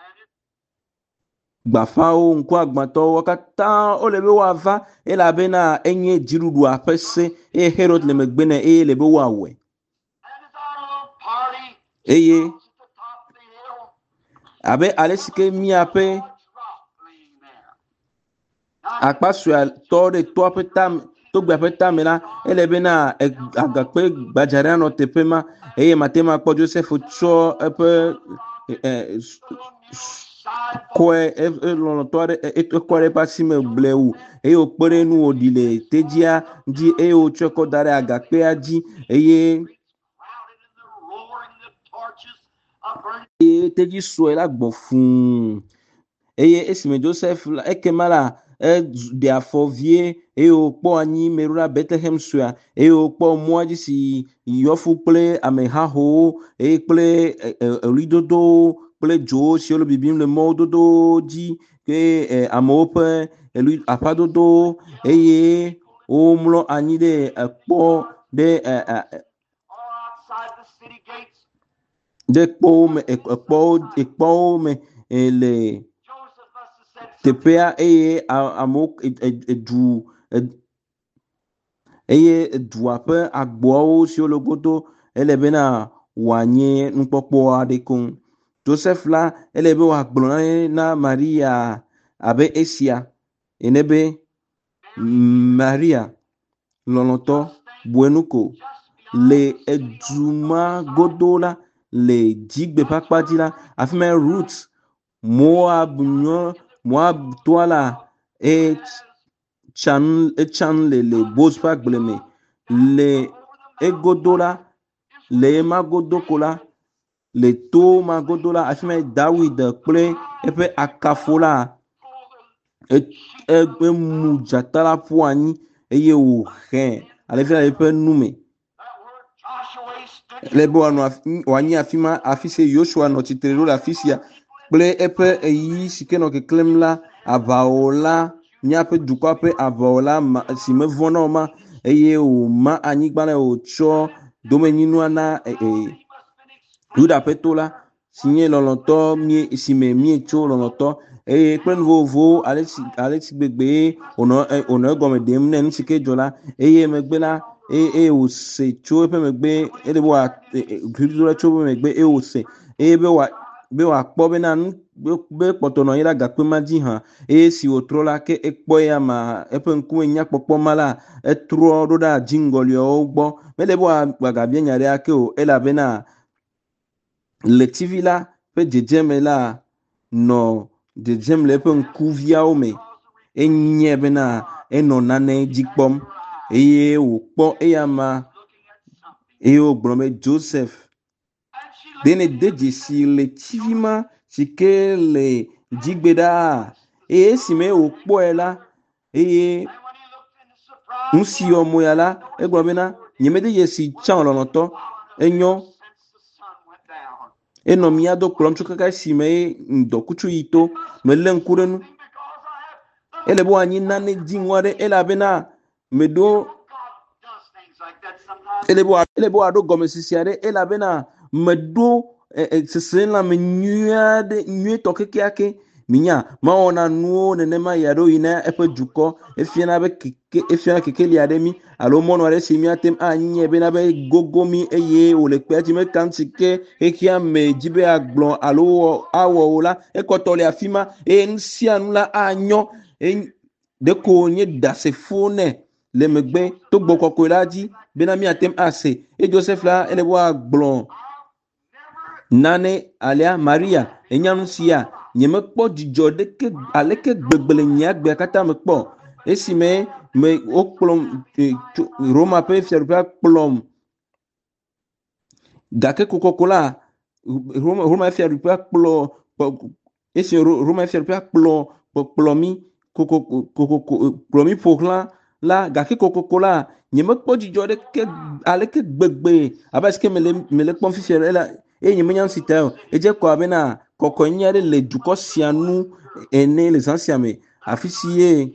gbafawo ŋkuagbãtɔwo katã wole be woava elabena enye dziɖuɖua ƒe se eye Herod le megbe nɛ eye le be woawɔe eye abe ale si ke miaƒe akpasua tɔ ɖe toa ƒe tame togbe ƒe tame la ele bena agakpe gbadzara nɔ teƒe ma eye mate ma kpɔ Joseph tsɔ eƒe kɔe elɔlɔtɔ aɖe ekɔ ɖe eƒe asi me blewu eye wòkpe ɖe nu wòɖi le tedzia dzi eye wotsɔe kɔ da ɖe agakpea dzi eye eye tedzi sue la gbɔ fũu eye esime Joseph la ekema la eɖe afɔ vie eye wòkpɔ anyi me ɖo ɖa Bethlehem sua eye wòkpɔ mɔa dzi si yɔfu kple amehahowo eye kple ɣlidodowo kple dzowo siwo le bibim le mɔdodo dzi ke amewo ƒe ɣli aƒadodowo eye womlɔ anyi ɖe ekpɔ ɖe ɖe kpɔwo me ekpɔwo ekpɔwo me le teƒea eye amewo edu eye edua ƒe agboawo siwo le godo ele bena wòanye nukpɔkpɔ aɖe koŋ. Joseph la ele be wòagblɔ na Maria abe esia ene be Maria lɔlɔ̃tɔ buenu ko le edu ma godo la le dzigbe ƒe akpa dzi la afi ma Ruth Moab nyɔ Moab toa la etsan etsan le le Boz ƒe agble me le egodo la le ema godo ko la le to ma godo la afi ma David kple eƒe akafo la emu dzata la ƒu anyi eye wòhe alevi la eƒe nu me le be wòanɔ wòanyi afi ma afi si Yosua nɔ tsitre ɖo le afi sia kple eƒe eyi si ke nɔ keklẽm la aʋawɔla míaƒe dukɔa ƒe aʋawɔla si mevɔ̃ na o ma eye wòma anyigba la wòtsɔ domenyinua na Yuda ƒe to la si nye lɔlɔ̃tɔ mie si me mietso lɔlɔ̃tɔ eye kple nu vovovowo ale si ale si gbegbe wònɔ wònɔ egɔme ɖem ne nu si ke dzɔ la eye megbe la eye wòse tso eƒe megbe ele be wòa ʋlidodo la tso eƒe megbe eye wòse eye be wòa be wòakpɔ bena nu be kpɔtɔ nɔ anyi ɖe agakpe ma dzi hã eye si wòtrɔ la ke ekpɔ ya ma eƒe ŋkume nyakpɔkpɔ ma la etrɔ ɖo ɖe dziŋgɔliawo gbɔ mele be wòagabia nya ɖe ake o elabena letivi la ƒe dzedzeme la nɔ dzedzem le eƒe ŋkuviawo me enye bena enɔ nane dzi kpɔm eye wòkpɔ eya ma eye wògblɔ be Joseph dene de dzesi letivi ma si ke le dzigbe ɖaa eye esime wòkpɔe la eye nu si wɔ mo ya la egblɔ bena nyemede dzesi tsã lɔlɔ̃tɔ enyo enɔ mía do kplɔm tso kaka esime ŋdɔkutsu yi to melé ŋku ɖe nu ele be wòanyi nane dziŋɔ aɖe elabena meɖo ele be ele be wòaɖo gɔmesese aɖe elabena meɖo seselelãme nyui aɖe nyuietɔ kekeake minya mawɔna nuwo nenema ya ɖo yina eƒe dukɔ efiana be keke efiana kekeli aɖe mi alo mɔnu aɖe si míatem anyi bena be gogo mi eye wòle kpea dzi meka ŋuti ke xexea me dzi be agblɔ alo awɔ o la ekɔtɔ le afi ma eye nu sia nu la anyɔ ɖeko nye ɖasefo nɛ le megbe to gbɔ kɔkɔe la dzi bena míatem ase eye Joseph la ele be wòagblɔ nane alia Maria enya nu sia nyemekpɔ dzidzɔ ɖeke aleke gbegbe le nye agbea katã me kpɔ esime me wokplɔm Roma ƒe fiaɖuƒea kplɔm gake kokoko la Roma Roma fiaɖuƒea kplɔ esi Roma fiaɖuƒea kplɔ kplɔ mi kokoko kokoko kplɔ mi ƒoxlã la gake kokoko la nyemekpɔ dzidzɔ ɖeke aleke gbegbe abe esike mele mele kpɔm fifia la eye nyemenya nu si ta o edze kɔ abena kɔkɔenyi aɖe le dukɔ sia nu ene le zã sia me afi si ye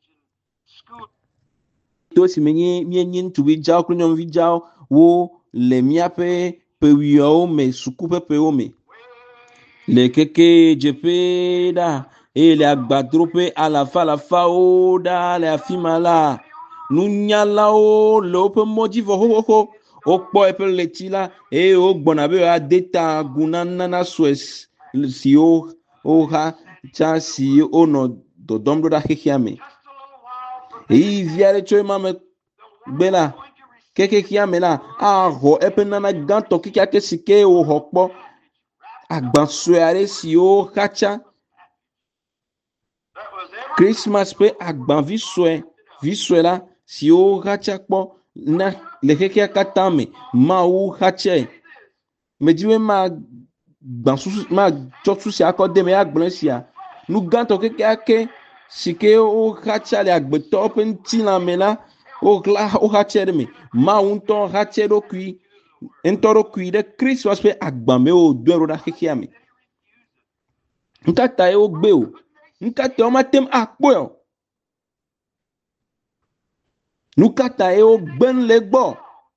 to si me nye míenye ŋutsuvi dzawo kple nyɔnuvi dzawo wo le míaƒe ƒewiawo me suku ƒe ƒewo me le keke dzeƒe ɖa eye le agbadroƒe alafa alafawo ɖa le afi ma la nunyalawo le woƒe mɔdzi vɔ xoxoxo wokpɔ eƒe leti la eye wogbɔna be woade ta agu na nana sue siwo woha tsa si wonɔ dɔdɔm ɖo ɖa xexea me e viare tso ma me bela keke kia me la a ho epenana ganto kiki ake sike o hokpo agbansoare si o kacha Christmas pe agban visue visue la si o kacha kpo na le keke akata me ma o kacha me diwe ma gban susu ma tsotu si akode me agban sia nu ganto keke ake sike o kacha le agbeto pe ntina me la o gla o kacha de me ma unto kacha do kui entoro kui de Christmas pe agban me o do ro da keke ame nkata e o gbe o nkata o ma tem akpo yo nkata e o gben le gbo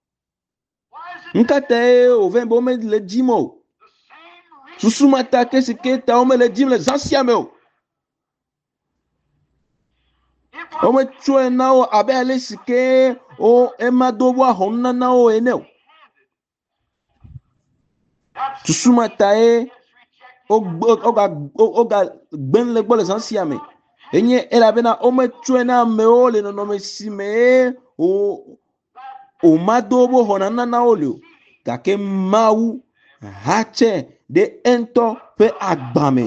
nkata e o ven bo me le jimo susu mata ke sike ta o me le jim le zansia me o o me tso na o abe ale sike o e ma do wa honna na o ene o susu mata e o o ga o ga gben le gbo le zansia me enye ela bena o me tso na me o le no no me si me o o ma do bo honna na o le o ka ke mawu hache de ento pe agbame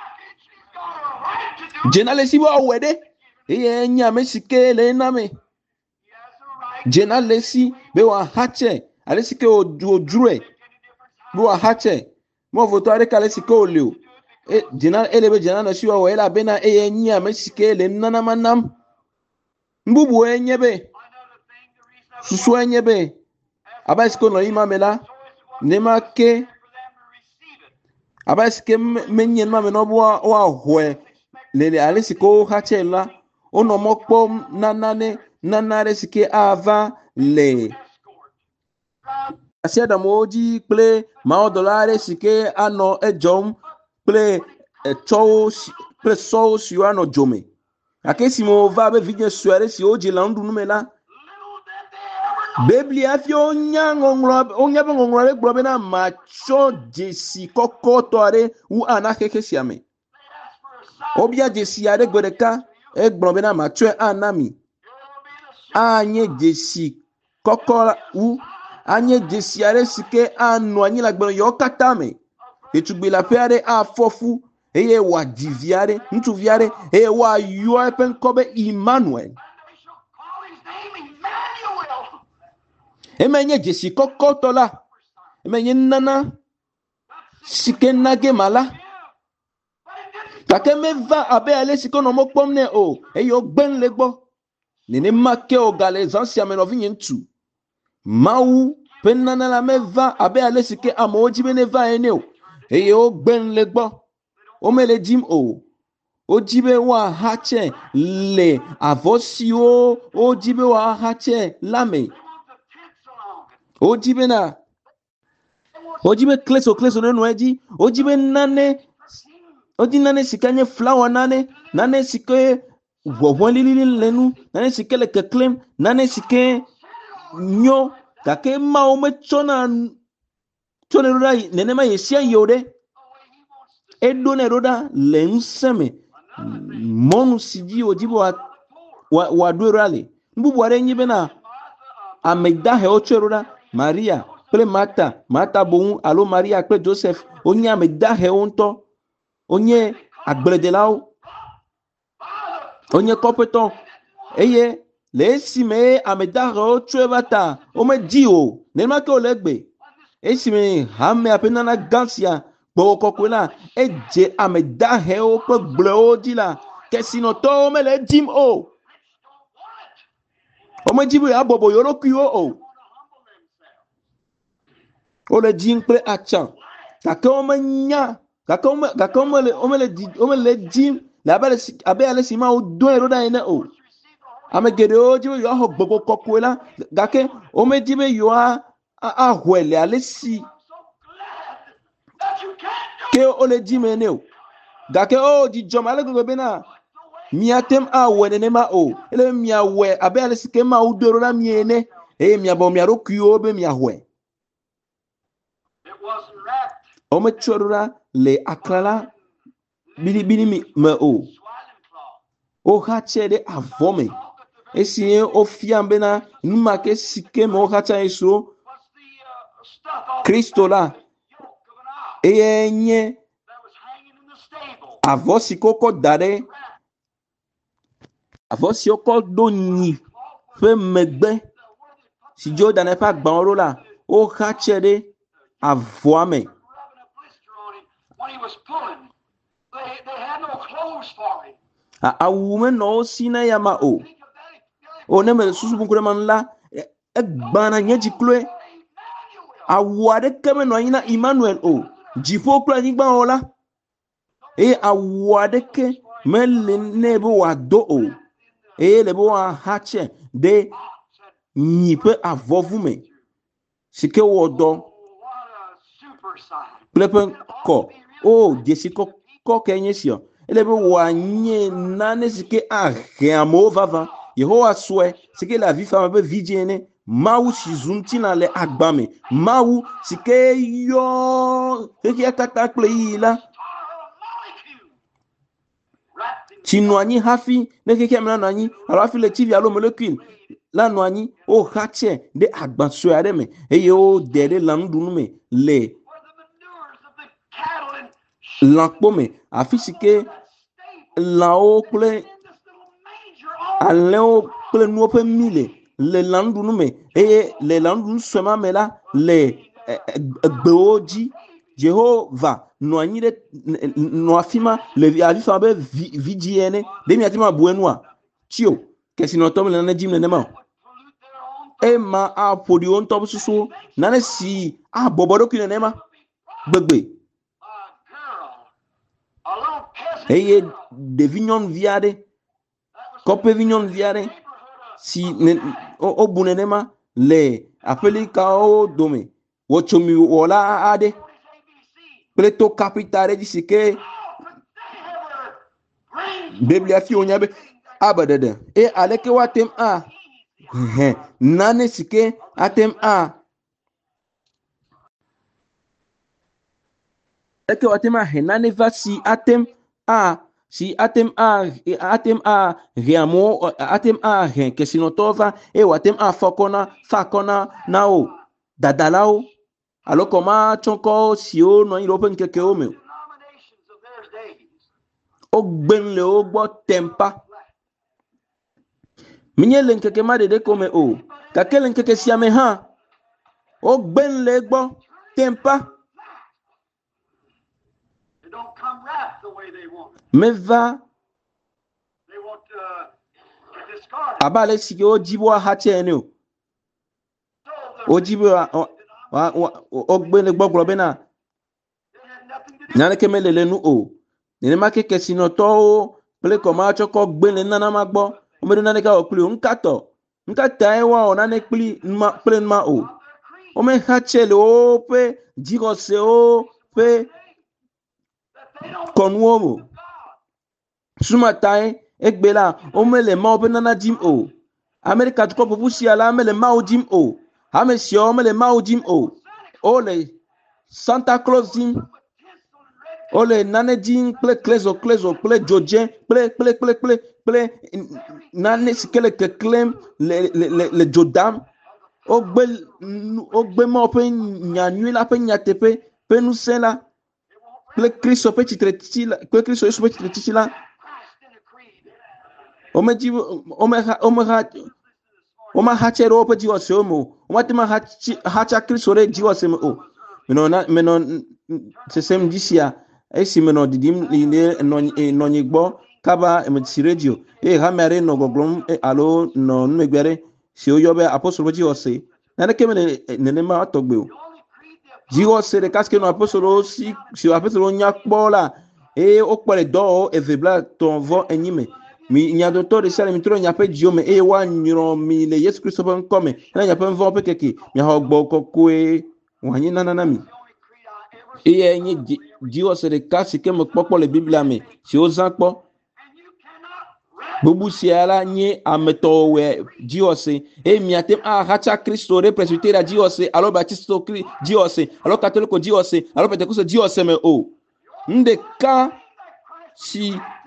jena le si wa wede e nya me sike le na me jena le si be wa hache ale sike o ojure be wa hache mo voto are kale sike o le o e jena ele be jena no si wa wela be na e nya me sike le nana manam mbubu enye be susu enye be aba sike no ima mela nema ke aba sike menyen ma me no bo wa hwe lele ale sike o hache la ono mokpo nanane nanare sike ava le asia da moji ple ma dolare sike ano ejom ple echo ple so si ano jome akesi mo va be vidie suare si oji landu numela Biblia fi onya ngongro onya be ngongro le gbo be na macho jesi kokoto are u ana keke siame obia jesi are gbedeka e gbo be na macho anami anye jesi kokora u anye jesi are sike anu anyi la gbo yo katame etugbe la peare afofu eye wa diviare ntu viare eye wa yo epen kobe Emmanuel emenye jesi kokoto la emenye nana sike nage mala kake meva abe ale sike no mokpom ne o eyo gben legbo nene make o gale zansia me no vinye ntu mawu penana la meva abe ale sike amoji be neva ene o eyo gben legbo o mele jim o ojibe wa hache le avosio ojibe wa hache lame ojibe na ojibe kleso kleso no eji ojibe nane oji nane sikanye flower nane nane sike wowon lili lenu nane sike le keklem nane sike nyo kake ma o me chona chona roda nene ma yesia yode edo ne roda le nseme monu siji ojibe wa wa, wa duerale mbubu are nyibe na ameda he ocho roda Maria ple Martha Martha bon alo Maria ple Joseph onye ameda he onto onye agbledelawo onye kopeton eye le sime ameda he ocho bata o me ji o ne ma ko legbe esime hame apena na gansia gbo kokwela eje ameda he o pe gble o di la kesino to me le jim o o me jibu abobo yoro ki o o o le jim pe acha kake o me nya kake o me kake o me le o me le o me le jim la ba le abe ale sima o do ero da ene o amegede o jibu yo ho gbogbo kokwela gake o me jibe yo a a hwele ale si ke o le jim ene o gake o di jomale gogo be na miatem a wene ne ma o ele mia we abe ale sike ma o do ero da miene e mia bo mia ro kuo be mia hwe o me chorura le akrala bini bini mi me o o ha chede avome esi ofia bena numa ke sike mo hata eso Kristo la eyenye avosi koko dare avosi oko do nyi fe megbe si jo dane pa gbanro la o hachere avoame awume no sina yama o o ne me susu bunkure man la e gbana nyeji klue awade keme no ina Emmanuel o jifo kula ni gba ola e awade ke mele nebo wa do o e lebo wa hache de nyipe avovume sike wodo plepen ko o jesiko ko kenye sio elebe wa nye nane sike agamo vava Yehowa swe sike la vie femme be vidiene mawu si zunti na le agbame mawu sike yo sike kata kle la Chinoani hafi ne keke mena nani alors fi le tivi alo molecule la noani o hache de agbanso ade me eye o dere landunu me le lankpo me afi sike la o kle ale o kle nu pe mile le landunu me eye le landunu sema me la le gbeoji Jehova no anyire no afima le afifa be vidiene de mi atima buenua tio kesi no tom na jim ne ma e ma a podi on top susu na ne si a bobodo kine ne ma gbegbe eye de vignon viade kope vignon viade si ne o bune ne ma le apeli ka o dome wo chomi wala ade Pleto capitale di sike Biblia fi onyabe abadede e aleke watem a nane sike atem a eke watem a nane va si atem a si atem a atem a riamo atem a ren ke sinotova e watem a fakona fakona nao dadalao alors comment chonko si o no iro pen keke o me o gben le o gbo tempa minye len keke ma de de come o ka kelen keke si ame ha o gben le gbo tempa me va abale si o jibo ha che ni o o jibo wa o gbele gbogbo bena nane kemele le nu o ne ma ke kesino to o ple ko ma choko gbele nana ma gbo o me nane ka o pli nkato nkata e wa o nane pli ma ple ma o o me ha chele o pe jiro se o pe konwo suma tai egbela o me le ma o pe nana jim o America to ko bu si ala me le ma o jim o ha me si o me le ma o jim o o le Santa Claus jim o le nane jim ple klezo klezo ple jojen ple ple ple ple ple nane sikele ke klem le le le jodam o gbe o gbe mo pe nyanyu la pe nyatepe pe nu se la ple Kristo pe titreti la ple Kristo yesu pe titreti la o me ji o me o me Oma hachero ope jiwa semo. Oma tima hacha Kristo re jiwa semo o. Meno na meno sesem disia. Esi meno didim line no nyigbo kaba emetsi radio. E hamere no goglom e alo no nmegbere. Si oyobe apostolo jiwa se. Na ne kemene nenema atogbe o. Jiwa se de kaske no apostolo si si apostolo nyakbola. E okpole do evebla tonvo enyime. Mi nya docteur sale mi tro nya pe jiome e wa nyro mi le Yesu Kristo ben come na nya pe mvo pe keke mi ha ogbo kokwe wa nyi nanana mi e ye nyi jiwo se de kasi ke mo popo le Biblia mi si o zan po bubu si ala nyi ameto we jiwo se e mi atem a hacha Kristo re presbytera jiwo se alo baptiste Kristo jiwo se alo catholique jiwo se alo pentecoste jiwo se me o nde ka si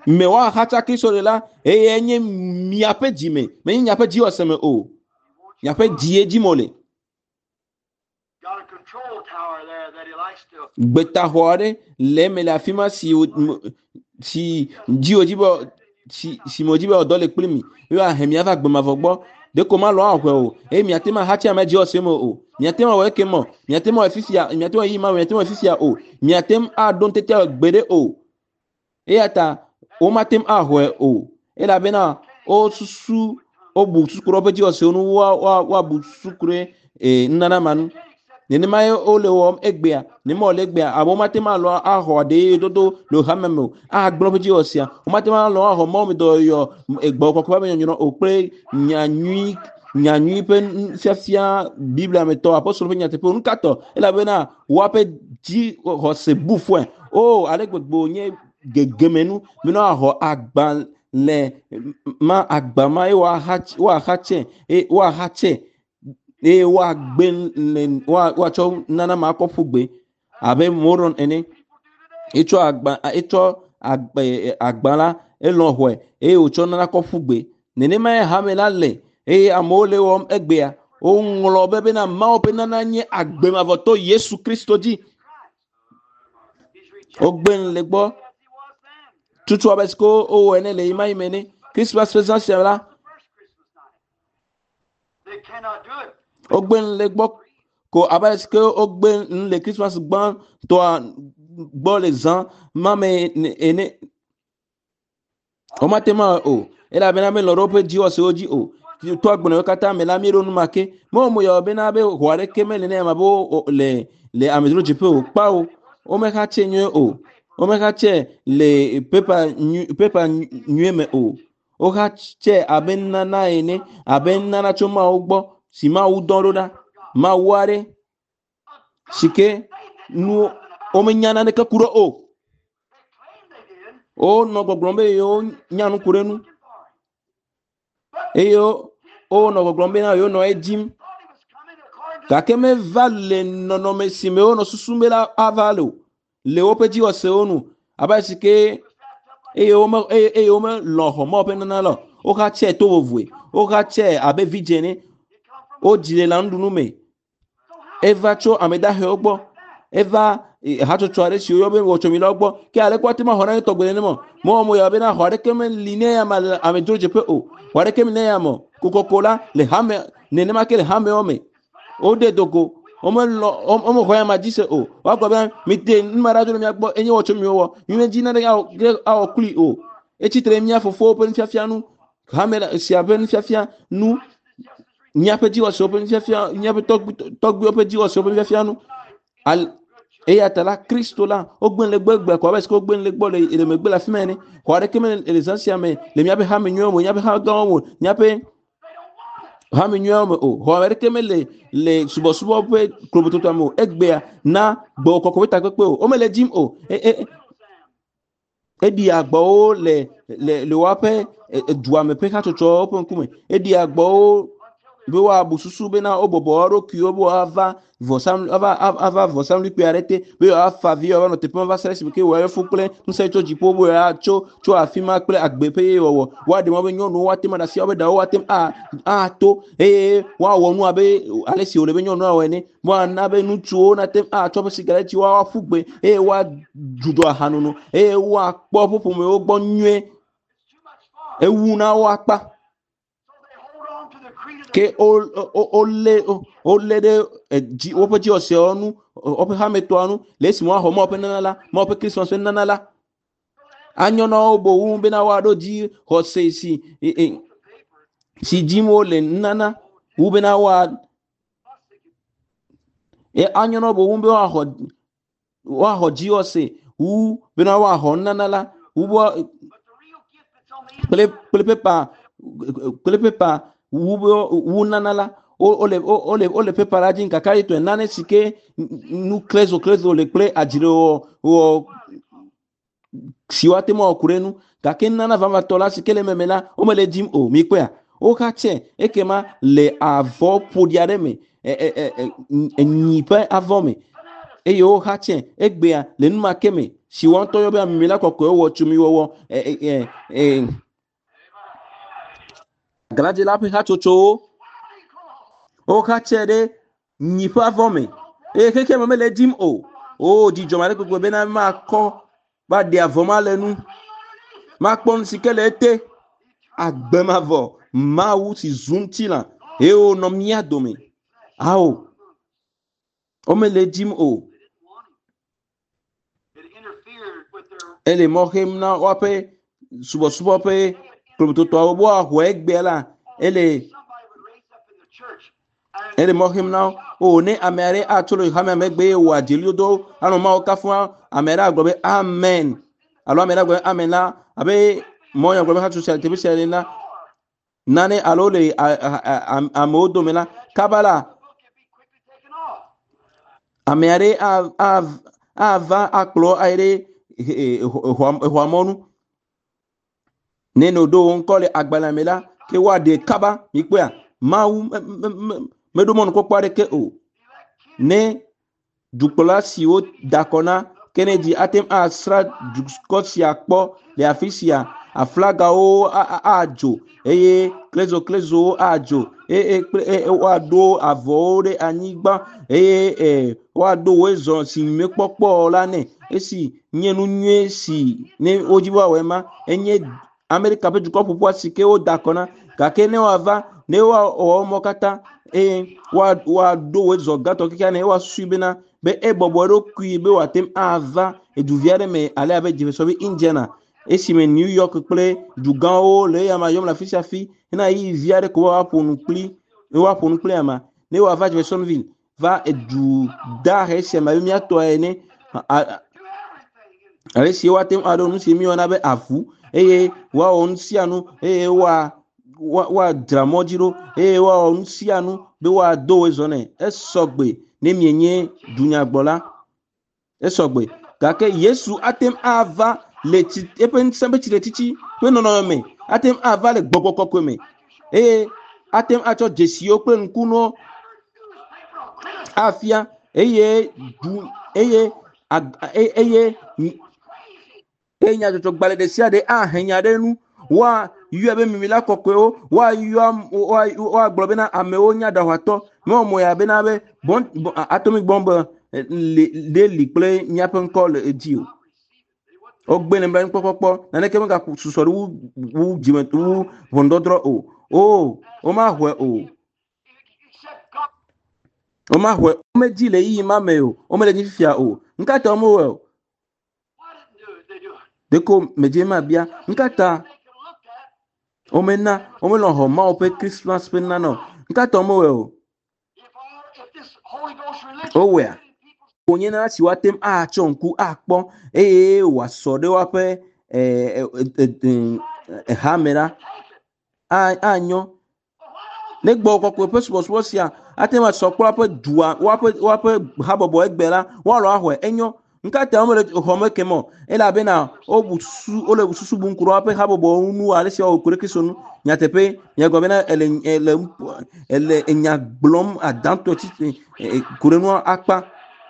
me wa hacha Kristo de la e enye miape jime me nyape ji oseme o nyape die jimole Got a control tower there that he likes to. gbeta hore le me la fima si si ji ojibo si si mojibo odole plimi yo ahemia va gbema vogbo de koma lo ahwe o e miatema hacha ma ji oseme o miatema we kemo miatema we fifia miatema yi ma miatema we fifia o miatem a don tete gbede o e ata o matem ahwe o e la bena o susu o bu sukuro be ji osenu wa wa wa bu sukure e nana manu nene mai ole wom egbea ne mo le gbea abo matema lo aho de dodo lo hamemo a gblo be ji osia o matema lo aho mo mi do yo egbo kokko ba nyo o pre nyanui nyanui pe fiafia bible me to apostle pe nyate pe nkato e la bena wa pe ji ho se bufu o ale gbogbo nye gegemenu mi no aho agba le ma agba ma e wa ha wa ha che e wa ha che e wa gben le wa wa cho nana ma ko fugbe abe moron ene echo agba echo agba agbala elo hwe e o cho nana ko fugbe nene ma ha me la le e amole wom egbea o nlo bebe na ma o pe nana nye agbe ma voto Yesu Kristo ji o gben le gbo tutu abesko o ene le imai mene Christmas presence la They cannot do it. ogben le gbo ko abesko ogben le Christmas gban to gbo les ans mame ene o matema o ela bena me l'Europe ji o se oji o to agbon kata me la mi ronu make mo mo yo bena be hware kemele ne ma bo le le amedro jipe o pa o o me ka chenye o o me ka che le pepa pepa nyeme o o ka che abenna na ene abenna na choma ogbo si ma udon roda ma ware sike nu o me nyana ne ka kuro o o no gbogbombe yo nyanu kurenu eyo o no gbogbombe na yo no ejim ka keme vale no no me sime o no susumela avalo le opeji ose onu abasike eyo me eyo me lo homo pe na lo o ka che to vovwe o ka che abe vijene o jile la ndunu me eva cho ameda he ogbo eva ha cho chware si yo be wo cho mi logbo ke ale kwati ma hona to gbele mo mo mo ya be na hore ke men line ya ma amedroje pe o hore ke men ya mo Coca-Cola le hame nene ma ke le hame o me o de dogo o mo lo o mo hoya ma jise o wa gbo be mi te nmara jo mi agbo enye wo cho mi wo yun ji na de a o kuli o e chi tre mi afofo pe nfiafia nu hame si abe nfiafia nu nyape ji o so pe nfiafia nyape togbi o pe ji o so pe nfiafia nu al e atala Kristo la ogben le gbegbe ko be ko ogben le gbo le me gbe la fimene ko are kemen les anciens mais le miabe ha me nyomo nyabe ha gawo nyape ha me nyomo o ho are kemen le le subo subo pe klobo to tamo egbe na gbo kokko ta pe o o me le jim o e e e di agbo o le le le wa pe duwa me pe ka chocho open kume e di agbo o be wa bususu be na obobo oro ki obo ava vosam ava ava vosam li pe arrêter be a favi ava no te pe va stress ke wa fu ple nu se cho jipo bo ya cho cho afima ple agbe pe wo wa de mo be nyonu wa te ma da si obe da wa te a a to eh wa wo nu abe ale si o le be nyonu awe ni wa na be nu tuo na te a cho be cigarette wa fu gbe eh wa judo ahanu no eh wa po popo me o gbo nwe ewu na wa pa ke o o le o le de ji o pe ji o se onu o pe ha meto anu le si mo ho mo pe nanala mo pe Christmas pe nanala anyo na obo wu be na wa do ji ho se si si ji mo le nana wu be na wa e anyo na obo wu be wa ho wa ho ji o se wu be na wa ho nanala wu bo pele pele pepa pele pepa wu wu nanala o le o le o le prepara jin kakari to nane sike nu klezo klezo le ple ajiro o siwate mo kurenu kaken nana vama tola sike le memela o mele jim o mi kwa o ka che ekema le avo podiare me e e e ni pe avome e yo ha che egbea le numa keme si won to yo be mi la kokko wo chumi wo eh eh eh Galati la pe ha chocho o ka chere ni pa vome e keke mo mele dim o o di jomale gbogbo be na ma ko ba de avoma lenu ma pon sikele te agbemavo ma wu si zuntila e o no mia dome ao o mele dim o ele mohem na wape subo subo pe proto to obo ahwo egbe la ele ele mohem na o ne amere atolo ha me megbe wa diliodo anu ma o ka fun amere agbobe amen alo amere agbobe amen na abe moya agbobe ha social tv sele na nane alo le amodo me na kabala amere av av ava aklo aire ehwamonu neno do nkole agbala mela ke wa de kaba mi pe a mawu me do mon ko pare ke o ne dukola si o dakona kennedy atem asra duskosia po le afisia aflaga o ajo eye klezo klezo ajo e e wa do avore anigba eye e wa do wezo si me popo lane esi nyenu nwe si ne ojiwa wema enye America pe duko pupo sike o dakona kake ne wava ne wa o mokata e wa wa do wezo gato kika ne wa subina be e boboro kui be watem ava e du viare me ale ave jivesobi indiana esi me New York play du gao le ya ma yom la fisha fi na yi viare ko wa ponu pli e wa ponu pli ama ne wa va Jeffersonville va e du da esi ma mi ato ene ale si wa tem ado nu si mi ona be afu eye wa on sianu eye wa wa wa dramojiro eye wa on sianu be wa do ezone esogbe ne mienye dunya gbola esogbe kake Yesu atem ava le ti epen sembe ti le titi pe no no me atem ava le gbogbo ko me eye atem acho jesio pe nkuno afia eye du eye eye enya jojo gbale de sia de ahenya de nu wa yu ebe mimila kokwe o wa yu wa wa gblobe na ame o nya da hwato mo mo ya be na be bon atomic bomb le li play nya pen call edi o ogbene mba npopopo na ne ke nga susoro wu wu jimetu vondodro o o o ma hwe o o ma hwe o me jile yi ma me o o me le nfia o nka ta mo o deko mejema bia nkata omena omelo ho ma ope Christmas pe nano nkata mo we o o we onye na si watem a chonku akpo eh wa so de wa pe eh eh hamera anyo ne gbo kokko pe so so sia atema so kwa pe dua wa pe wa pe habobo egbera wa lo ahwe enyo nkata omele home kemo ela bena obusu ole bususu bunkuro ape habobo unu alesi o kure kisonu nyatepe nyago bena ele ele ele enya blom adanto ti kure no akpa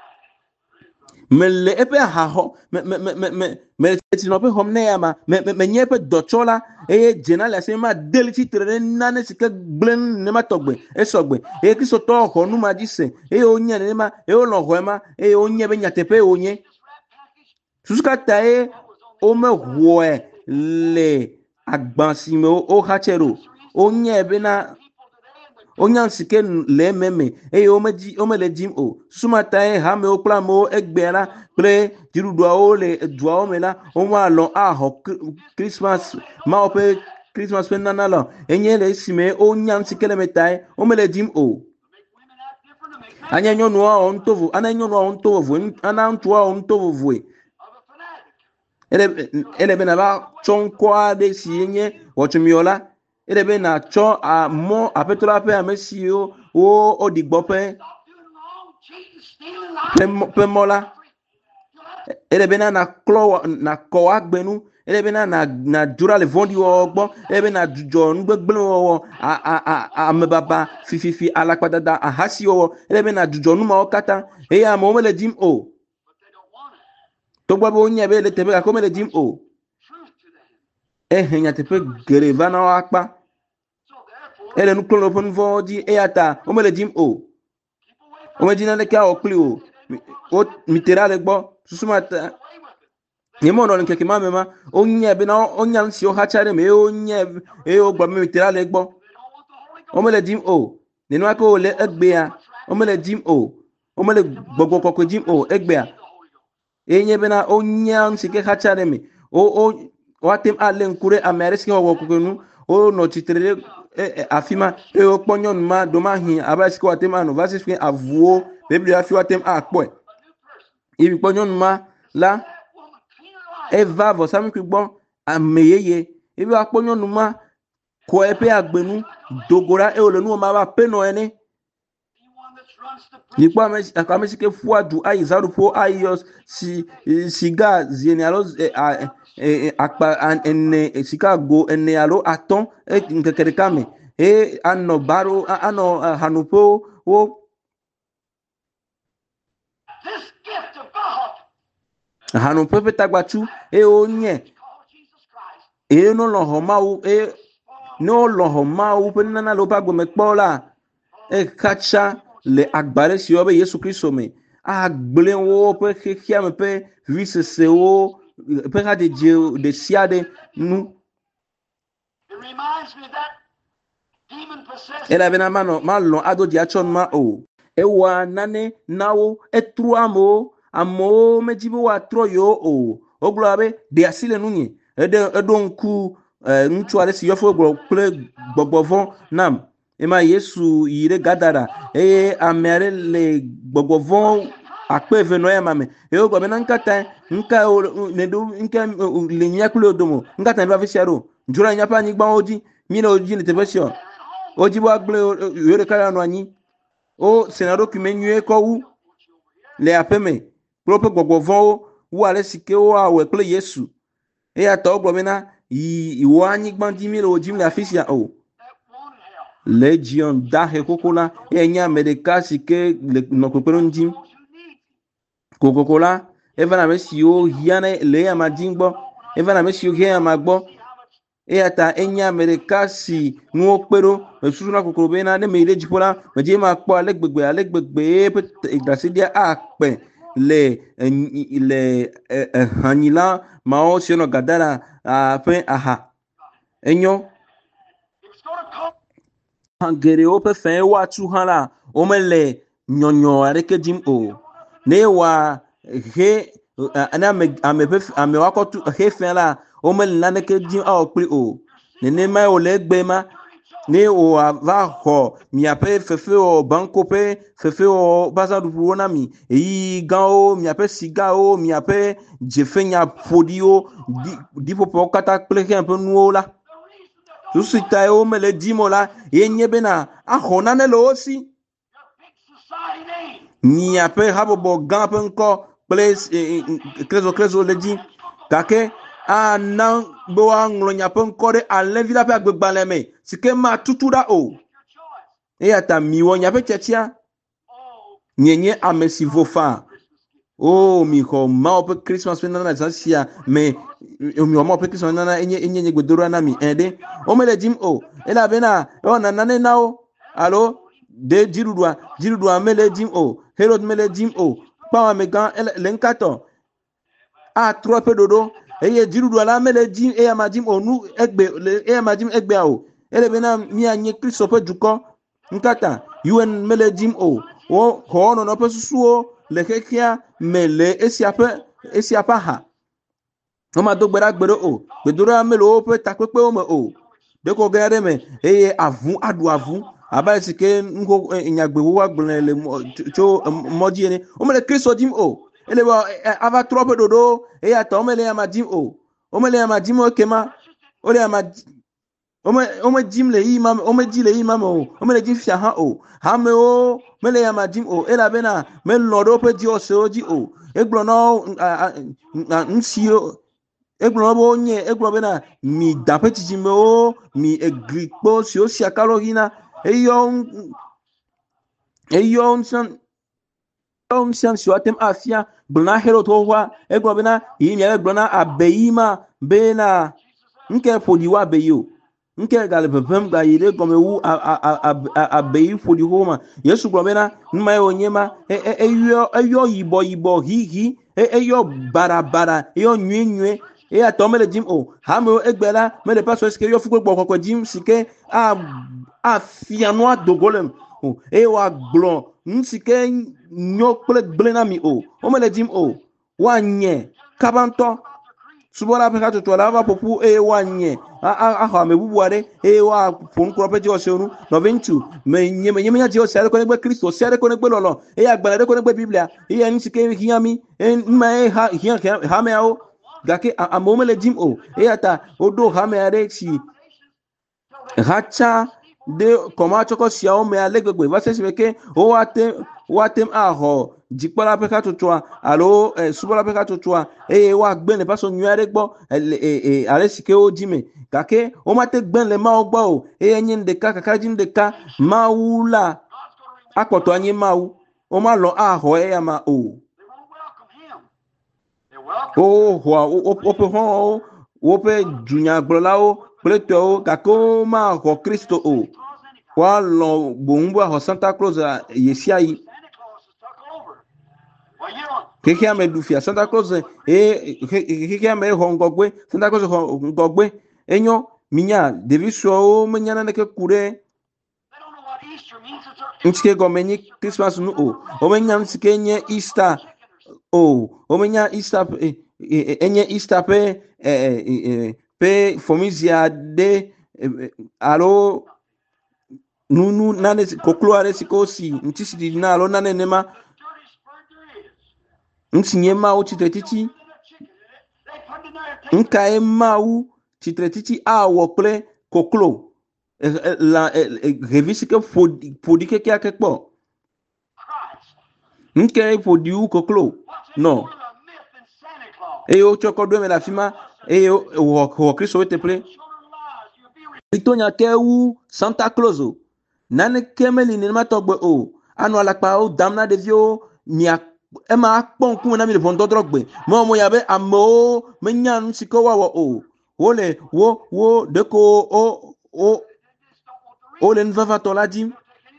mele epe ha ho me me me me me ti no pe hom ne ama me me nyepe dochola e general asema deliti tere nane sike glen ne matogbe esogbe e kiso to ho nu majise e onye ne ma e o lo ho ma e onye be nyatepe onye suska tae o me hoe le agbansime o hachero onye be na onyan sike le meme e o meji o mele jim o sumata e ha me o plamo egbera pre dirudwa o le dwa o mela o ma lo a ho Christmas ma o pe Christmas pe nana lo enye le sime onyan sike le metai o mele jim o anya nyonu o ntovu ana nyonu o ntovu ana ntwa o ntovu ele ele bena ba chonkwa de sienye wotumiola ele be na cho a mo apetrola pe amesi o o odigbo pe pe mola ele be na na klo na ko agbenu ele be na na dura le vondi ogbo ele be na jujo ngbegble o a a a amebaba fififi alapadada ahasi o ele be na jujo nu ma okata e ya mo mele dim o to gba bo nya be le tepe ka le dim o truth to them. e henya tepe gereva na akpa So therefore, ele nu klolo pon voji e ata o le dim o keep away o from me jina le ka o kli o Mi- o mitera le gbo susuma ta away with it. ni mo no nke ma me ma o nya be na o nya nsi o ha chare me o nya e o gba me mitera le gbo They don't want the Holy o me le dim o ninu aka o le egbe ya o me le dim o o me le gbogbo koko dim o egbe ya Ghost. The Holy Ghost. enye be na o nya nsi ke ha chare me o o watem ale nkure amere ski o kokonu o no chitere afima e o kponyo numa do ma hin aba ski watem anu verses fi avuo biblia fi watem akpo A new person. ibi kponyo numa la That woman clean her life. eva vo sami kwigbo ameyeye ibi akponyo numa ko epe agbenu dogora e ole nu ma ba peno ene The one that runs the bridge. nikpo ame akame sike fuadu ai zaru po aios si siga zienialo akpa ene Chicago ene alo aton e nkekere kame e ano baro ano hanupo wo This gift of God hanupo petagbachu e onye called Jesus Christ. e no lo homau e no lo homau penana lo bagbo mekpola e kacha le agbare si obe Yesu Kristo me agble wo pe khia me pe visese wo pe ha de je de siade nu It reminds me of that demon possessed. ela bena mano malo ado di achon ma o e wa nane nawo e tru amo amo mejibo wa tro yo o oglo abe de asile nunye e de e don ku ntu ale si yofo gbo ple gbogbovon nam e ma Yesu yire gadara e amere le gbogbovon akpe veno ya mame e o gbe na nkata nka ne do nka le nyakule odomo nkata ba fisiaro njura nyapa ni gba oji mi na oji ne tebesio oji bo agble yore kala no anyi o senado ki menue ko wu le apeme prope gbogbovon o wu ale sike o awe ple Yesu e ya to gbo na iwo anyi gban di mi le oji mi la fisia o That wanted help. legion da he kokola e nya medeka sike le no kopero ndim Those who need it. kokokola eva na mesi o hiane le ya madingbo eva na mesi o hia magbo See how much e ata enya medeka si nu opero mesusu na kokoro be na ne me ile jipola me je ma po alegbegbe alegbegbe pe igrasi dia ape le le hanila ma o se no gadara a pe aha enyo it was going to come. hangere o pe fe wa tu hala o mele nyonyo areke dim o ne wa he ana me ame pe ame wa ko tu he fe la o mele na ne ke dim a o pri o ne ne ma o le gbe ma ne o va ho mi ape fefe o banko pe fefe o baza du wona mi eyi gan o mi ape siga o mi ape jefe nya podi o di di popo kata ple ke un peu nu la susita o mele dimo la yenye bena ahona ne lo si Your big society name. ni ape habo bo gan pe nko place krezo krezo le di kake a na bo anglo nya pe nko de ale vida pe agbegba le me sike ma tutura o Your choice. e ata mi wo nya pe chechia Oh, nyenye amesi vofa o mi ko ma o pe Christmas pe na na sia me o mi o ma pe Christmas na na enye enye gbedoro na mi ende o mele dim o ela bena o na na ne na o alo de jirudwa jirudwa mele dim o Herod mele dim o pa me gan le nkato a tro pe dodo eye jirudwa la mele dim e ma dim o nu egbe e ma dim egbe o ele bena mi anye Kristo pe juko nkata un mele dim o o ho no no pe susu o le kekia mele esiape esiapa ha o ma do gbera gbero o gbedoro amelo o pe tapepe o me o de ko gere me eye avun adu avun aba sike ngo nyagbe wo agblen le cho moji ni o mele Kristo dim o ele ba ava trope dodo e ata o mele ya ma dim o o mele ya ma dim o kema o le ya ma ome ome jim le yi mam ome ji le yi mam o ome le jim fia ha o ha me o me le ya ma jim o ela bena me lodo pe ji o se o ji o egblo no nsi o egblo bo nye egblo bena mi da pe ji me o mi egripo si o si akalo hina eyo eyo san om sian siwatem afia blona hero towa e globena yi nyere blona abeyima bena nke fodi wa beyo nke galbem ga yire gomewu abeyi fodi homa yesu globena nma onyema eyo eyo yibo yibo hi hi eyo barabara eyo nwe nwe e atomele jim o hamo egbela mele paso eske yo fuko gbokoko jim sike a afia no adogolem o e wa glon nsike nyo kple gblena mi o o mele jim o wanye kabanto subola peka to la va popu e wanye a a ha me bubuare e wa pon kro pe jo seunu no ventu me nye me nye je o sere ko negbe Kristo sere ko negbe lolo e agbara ko negbe Biblia e en sike hiami en ma e ha ha me o gake a mo mele jim o e ata odo ha me are si hacha de koma choko sia o me alegbegbe va se sibeke o wate watem aho jikpala peka tutwa alo eh, subola peka tutwa e wa gben le paso nyare gbo e e ale sike o jime kake o mate gben le ma o gbo o e enyin de ka kaka jim de ka maula apoto anyi mau o ma lo aho e ya ma o o ho o pe ho o pe junya gbola o pleto o kako ma ho Kristo o wa lo bombo ho Santa Claus yesia yi keke ame dufia Santa Claus e keke ame hongogwe Santa Claus hongogwe enyo minya deviso o menyana neke kure ntike gomeni Christmas nu o o menya ntike nye Easter o o menya Easter enye Easter pe pe fomizia de alo nunu nane kokloare sikosi ntisi di na alo nane nema ntinye mau chitretiti nkae mau chitretiti awo kple koklo la revisi ke fodi ke kia kekpo nke fodi u koklo no e o choko do me la fima e o ho Kristo te ple itonya ke u Santa Claus nane kemeli ni matogbe o anu alakpa o damna devio nia ema akpon kun na mi le fondo drogbe mo mo yabe amo menyan siko wa o wole wo wo deko o o o le nva tola dim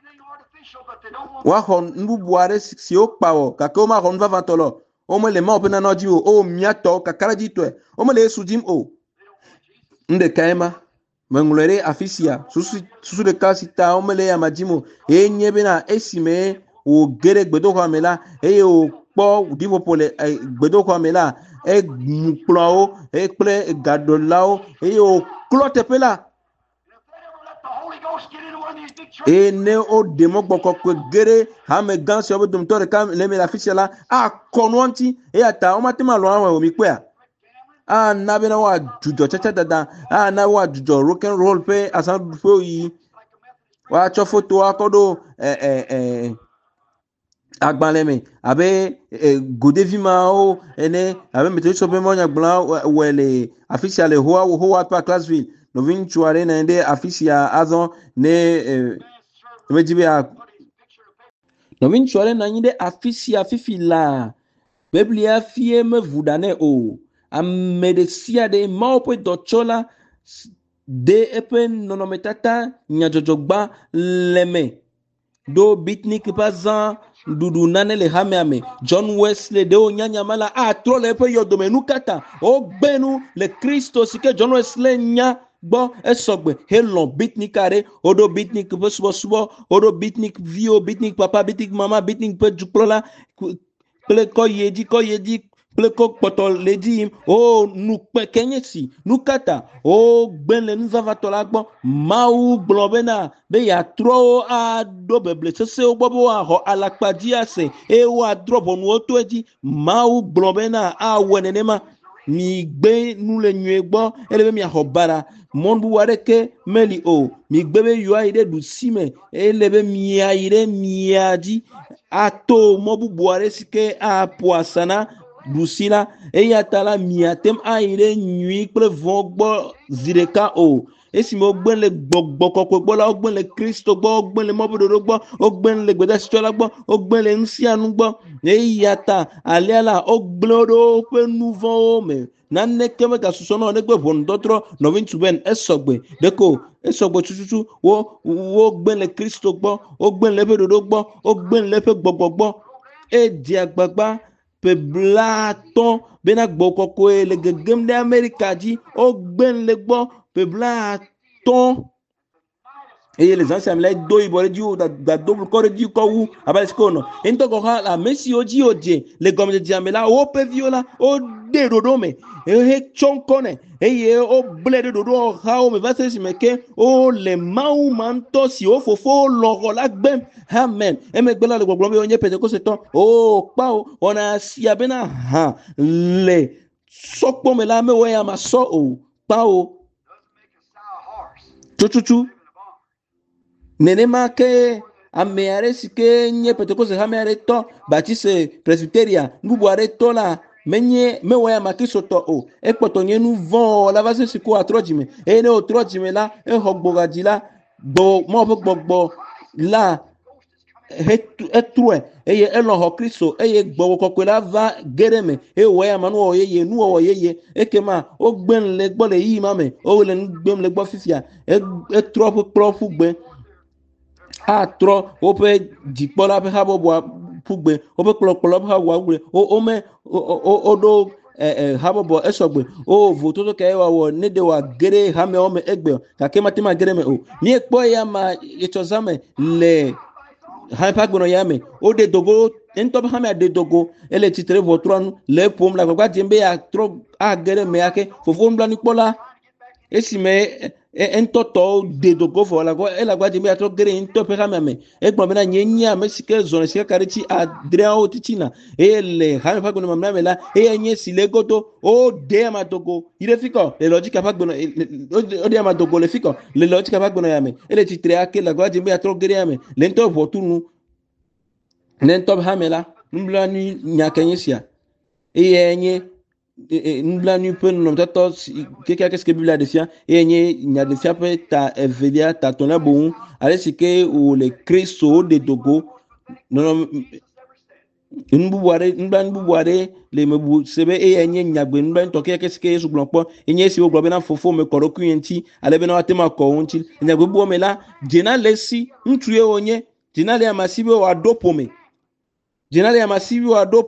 wa hon nbu buare si o pawo kako ma hon va tolo o mo le ma opena no ji o o miato kakara ji to o mo le su dim o nde kaima mengulere afisia susu susu de kasita o mo le ya majimo e nyebe na esime o gere gbedo kwa mela e o po divo pole gbedo kwa mela e muklo e ple gadolao e o clote pela e ne o demo gboko ko gere ha me gan se obudum to re kam le me la fisiala a konwanti e ata o matema lo awon o mi pe a a na be na wa jujo chacha dada a na wa jujo rock and roll pe asan fo yi wa cho photo akodo eh eh eh agbaleme abe godevima o ene abe metri sope monya gbla wele official ho ho wa pa Classville no vinchuare na ende official azon ne mejibe a no vinchuare na inde official fifila biblia fie me vudane o amedesia de maopo dochola de epen nonometata nyajojogba leme do bitnik bazan dudu nane le hameame John Wesley de o nyanya mala a tro le pe yodome nukata o gbenu le Kristo sike John Wesley nya gbo esogbe helon bitnikare odo bitnik bosubo subo odo bitnik vio bitnik papa bitnik mama bitnik pe juklola ple ko yeji ko yeji ple ko potol leji o nu pe kenyesi nukata o gbenle nzava tola gbo mau globena be ya tro a do beble se o bobo a ho alakpaji ase e wa drop onu oto eji mau globena a wenenema mi gbe nu le nyu egbo elebe mi ho bara mondu wareke meli o mi gbebe yo aide du sime elebe mi aire mi aji ato mobu buare sike a poisana dusila e yatala miatem aire nui ple vogbo zireka o esime ogben le gbogbokoko gbɔ la ogben le kristo gbɔ ogben le mɔbododo gbɔ ogben le gbedasitsɔ la gbɔ ogben le nusianu gbɔ eya ta alia la ogble ɖo woƒe nu vɔwo me naneke megasusɔ na negbe ʋɔnudɔdrɔ nɔvi ŋutsu ben esɔgbe ɖeko esɔgbe tututu wo wo gben le kristo gbɔ wo gben le eƒe ɖoɖo gbɔ wo gben le eƒe gbɔgbɔ gbɔ edi agbagba ƒe blatɔ bena gbɔ kɔkɔe le gegem ɖe amerika dzi wo gben le gbɔ ƒe blatɔ eye le zã sia me la do yibɔ ɖe dzi wo gado blukɔ ɖe dzi kɔ wu abe ale si ke wonɔ ŋutɔ gɔ hã ame siwo dzi wo dze le gɔmedzedzea me la woƒe viwo la woɖe ɖoɖo me ehe tsɔ ŋkɔ nɛ eye woble ɖe ɖoɖo xawo me va se esime ke wole mawu ma ŋutɔ si wo fofowo lɔ̃xɔ la gbem amen emegbe la le gbɔgblɔm be wonye pentekosetɔ o kpawo wɔna sia bena hã le sɔkpɔ me la mewɔ ya ma sɔ o kpawo tututu nenema ke ame aɖe si ke nye pentekoste hame aɖe tɔ baptiste presbyteria bubu aɖe tɔ la menye mewɔ ya ma kristotɔ o ekpɔtɔ nye nu vɔ la va se si ko atrɔ dzime eye ne wotrɔ dzime la exɔ gbɔgadzi la gbɔ mɔ ƒe gbɔgbɔ la etrɔe eye elɔ xɔ kristo eye gbɔgbɔ kɔkɔe la va ge ɖe me eye wɔ ya ma nuwɔwɔ yeye nuwɔwɔ yeye ekema wogben le gbɔ le yiyi ma me wo le nu gbem le gbɔ fifia etrɔ ƒe kplɔ ƒu gbe atrɔ woƒe dzikpɔla ƒe habɔbɔa ƒugbe woƒe kplɔkplɔ ƒe habɔbɔa ƒugbe wome woɖo habɔbɔ esɔgbe o vototo ka ye wawɔ ne de wa ge ɖe hamewo me egbe gake mate ma ge ɖe me o miekpɔ ya ma etsɔ zame le hame ƒe agbenɔ ya me woɖe dogo ŋutɔ ƒe hamea ɖe dogo ele tsitre ʋɔtrɔ nu le eƒom le agbagba dzem be atrɔ age ɖe me yake fofo nublanuikpɔla esime ŋutɔtɔwo de dogo vɔ la gbɔ ele agbadze be atrɔ ge ɖe ŋutɔ ƒe xamea me egblɔ bena nye nye ame si ke zɔna si ke ka ɖe tsi adreawo titina eye le hame ƒe agbenɔ mamlɛa me la eye nye si le godo wo de ama dogo yi ɖe fi kɔ le lɔdzika ƒe agbenɔ wo de ama dogo le fi kɔ le lɔdzika ƒe agbenɔ ya me ele tsitre ake le agbadze be atrɔ ge ɖe ya me le ŋutɔ ʋɔtunu le ŋutɔ ƒe hame la nublanui nyake nye sia eye nye nublanui ƒe nɔnɔmetɔtɔ kekeake si ke biblia ɖe fia eye nye nyaɖefia ƒe ta evelia ta tɔ̃lia boŋu ale si ke wòle kristo woɖe dogo nɔnɔ nububu aɖe nublanui bubu aɖe le mebu se be eye nye nyagbe nublanuitɔ kekeake si ke yesu gblɔ kpɔ enye esi wogblɔ bena fofo me kɔ ɖokui ŋuti ale bena woate ma kɔ wo ŋuti nyagbe bubuwo me la dzena le si ŋutsu ye wonye dzena le ama si be wòaɖo ƒome dzena le ama si be wòaɖo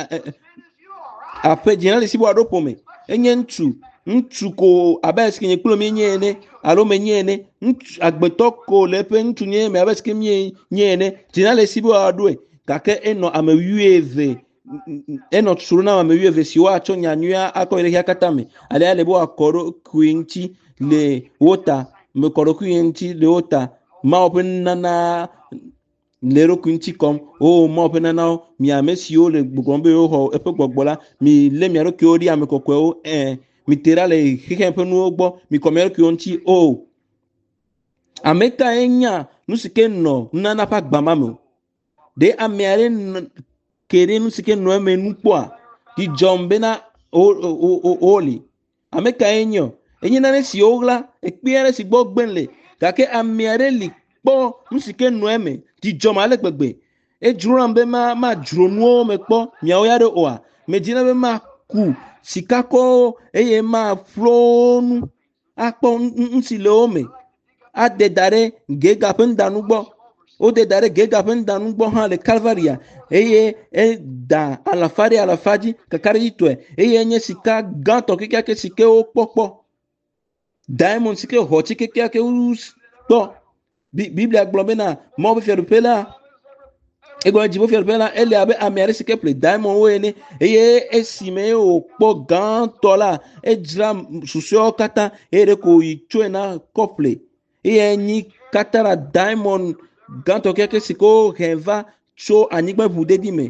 aƒe dzena le si be wòaɖo ƒome enye ŋutsu ŋutsu ko abe esi ke nye kplo mi nye ene alo me nye ene ŋutsu agbetɔ ko le eƒe ŋutsu nye me abe esi ke mi nye ene dzena le si be wòaɖoe gake enɔ ame wuieve enɔ tsoro na ame wuieve si woatsɔ nyanyuia akɔ yi ɖe xia katã me alea le be wòakɔ ɖokui ŋuti le wo ta me kɔ ɖokui ŋuti le wo ta mawo ƒe nana le ɖokui ŋuti kɔm o mawo ƒe nanawo mi ame siwo le gbɔgblɔm be woxɔ eƒe gbɔgbɔ la mi lé mia ɖokuiwo ɖi ame kɔkɔewo ɛɛ mi te ɖa le xexea ƒe nuwo gbɔ mi kɔ mia ɖokuiwo ŋuti o ame kae nya nu si ke nɔ nunana ƒe agba ma me o ɖe ame aɖe ke ɖe nu si ke nɔ eme nu kpɔa dzidzɔm bena woli ame kae nye o enye nane si woɣla ekpe aɖe si gbɔ gben le gake ame aɖe li kpɔ nu si ke nɔ eme dzidzɔm ale gbegbe edzronam be ma ma dzro nuwo me kpɔ miawo ya ɖe oa medzina be ma ku sikakɔwo eye ma ƒlo nu akpɔ nu si le wo me ade da ɖe gega ƒe nudanu gbɔ wode da ɖe gega ƒe nudanu gbɔ hã le calvaria eye eda alafa ɖe alafa dzi kaka ɖe tɔe eye enye sika gãtɔ kekeake si ke wokpɔ kpɔ diamond si ke xɔ tsi kekeake kpɔ biblia gblɔ bena mawo ƒe fiaɖuƒe la egblɔ dziƒo fiaɖuƒe la ele abe ame aɖe si ke ƒle diamond wo ene eye esime wòkpɔ gãtɔ la edzra susɔewo katã eye ɖe ko yi tsoe na kɔƒle eye nyi katã la diamond gãtɔ kekeake si ke wohe va tso anyigba ʋuɖeɖi me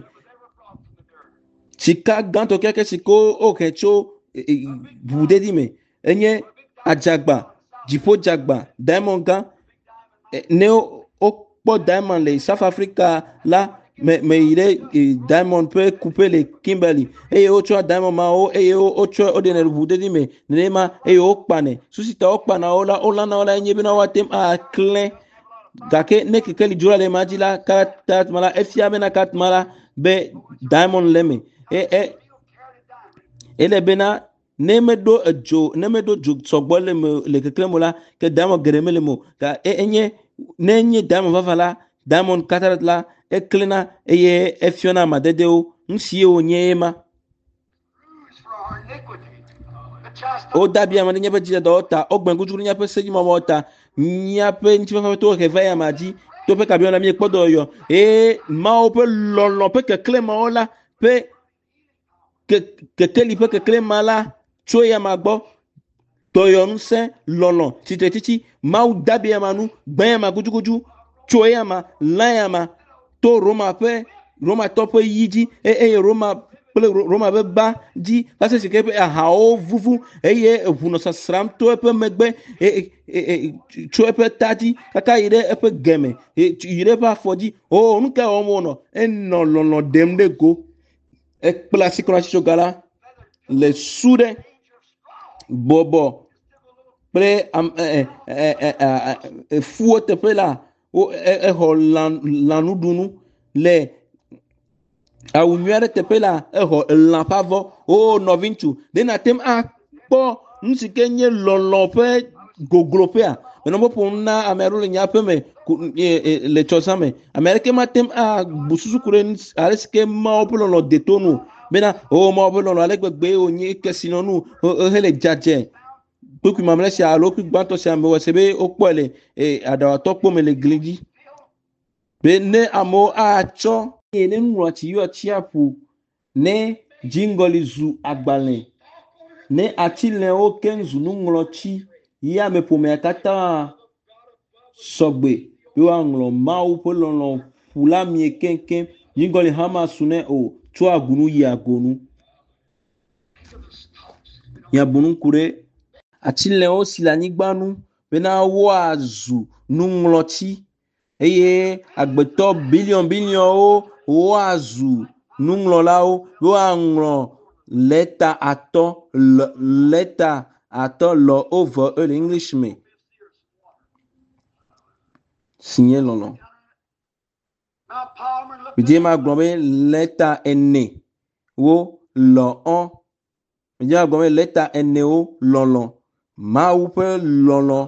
sika gãtɔ kekeake si ke wohe tso ʋuɖeɖi me enye adzagba dziƒo dzagba diamond gã ne wokpɔ diamond le South Africa la mais mais il est eh, Diamond peut couper les Kimberly et autre Diamond ma o et autre ordinaire vous dit mais nema et o pane susita o pana ola ola na ola nyebi na watem a clean gake ne kekeli jura le majila kat tat mala efia bena kat mala be Diamond leme e e ele bena neme do jo neme do jo sogbo le me le kekele mola ke Diamond gereme le mo ka e enye nenye Diamond vavala Diamond katarat la e klena e ye e fiona madede o nsie o nyema bruised for our iniquity. The chastisement o dabi amade nyepe jida do ta o gben gujuru nyepe seji mo ta nyepe nti fa to ke vaya maji to pe kabiona mi podo yo e ma o pe lolo pe ke klema ola pe ke ke teli pe ke klema la to ya magbo to yo nse lolo tite titi ma o dabi amanu gben ya magujuguju to ya ma la ya ma to Roma pe Roma to pe yiji e e Roma pele Roma be ba ji parce que ke ha o vuvu e ye vuno sa sram to pe megbe e e to pe tati kaka ire e pe geme e ire pa foji o nka o mo no e no lo no dem de go e place ko si gala le sude bobo pre am e e e fu te pe la o e ho lanu dunu le awunywere tepe la eho lampavo o novintu de na tem a po nsike nye lolo pe goglope a meno mo pon na ameru le nya pe me le chosame amerike ma tem a bususu kure areske ma opolo lo detonu bena o ma opolo lo ale gbegbe onye kesinonu o hele jaje poku mamle si alo ku gbanto si amewo sebe o pole e adawa to po me le gligi be ne amo a cho ele nrọchi yo chiapu ne jingolizu agbalen ne atile o kenzu nrọchi ya mepome akata sogbe yo anlo mau pololo pula mi kenken jingoli hama sune o to agunu ya gonu ya bunu kure atile o silanigbanu bena wo azu nrọchi eye agbeto billion billion o o azu nunglolawo wo anglɔ leta atɔ leta atɔ lɔ over el english me signé lɔlɔ bidie ma gblɔ be leta ene wo lɔ ɔn bidie ma gblɔ be leta ene wo lɔlɔ mawu ƒe lɔlɔ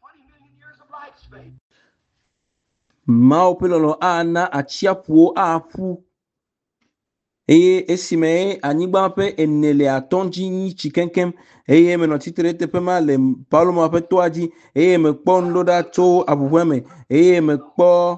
mawu ƒe lɔlɔ ana atsiaƒuwo aƒu eye esime anyigba ƒe ene le atɔ dzi nyi tsi keŋkeŋ eye menɔ tsitre teƒe ma le paloma ƒe toa dzi eye mekpɔ nuɖoɖa tso aƒuƒe me eye mekpɔ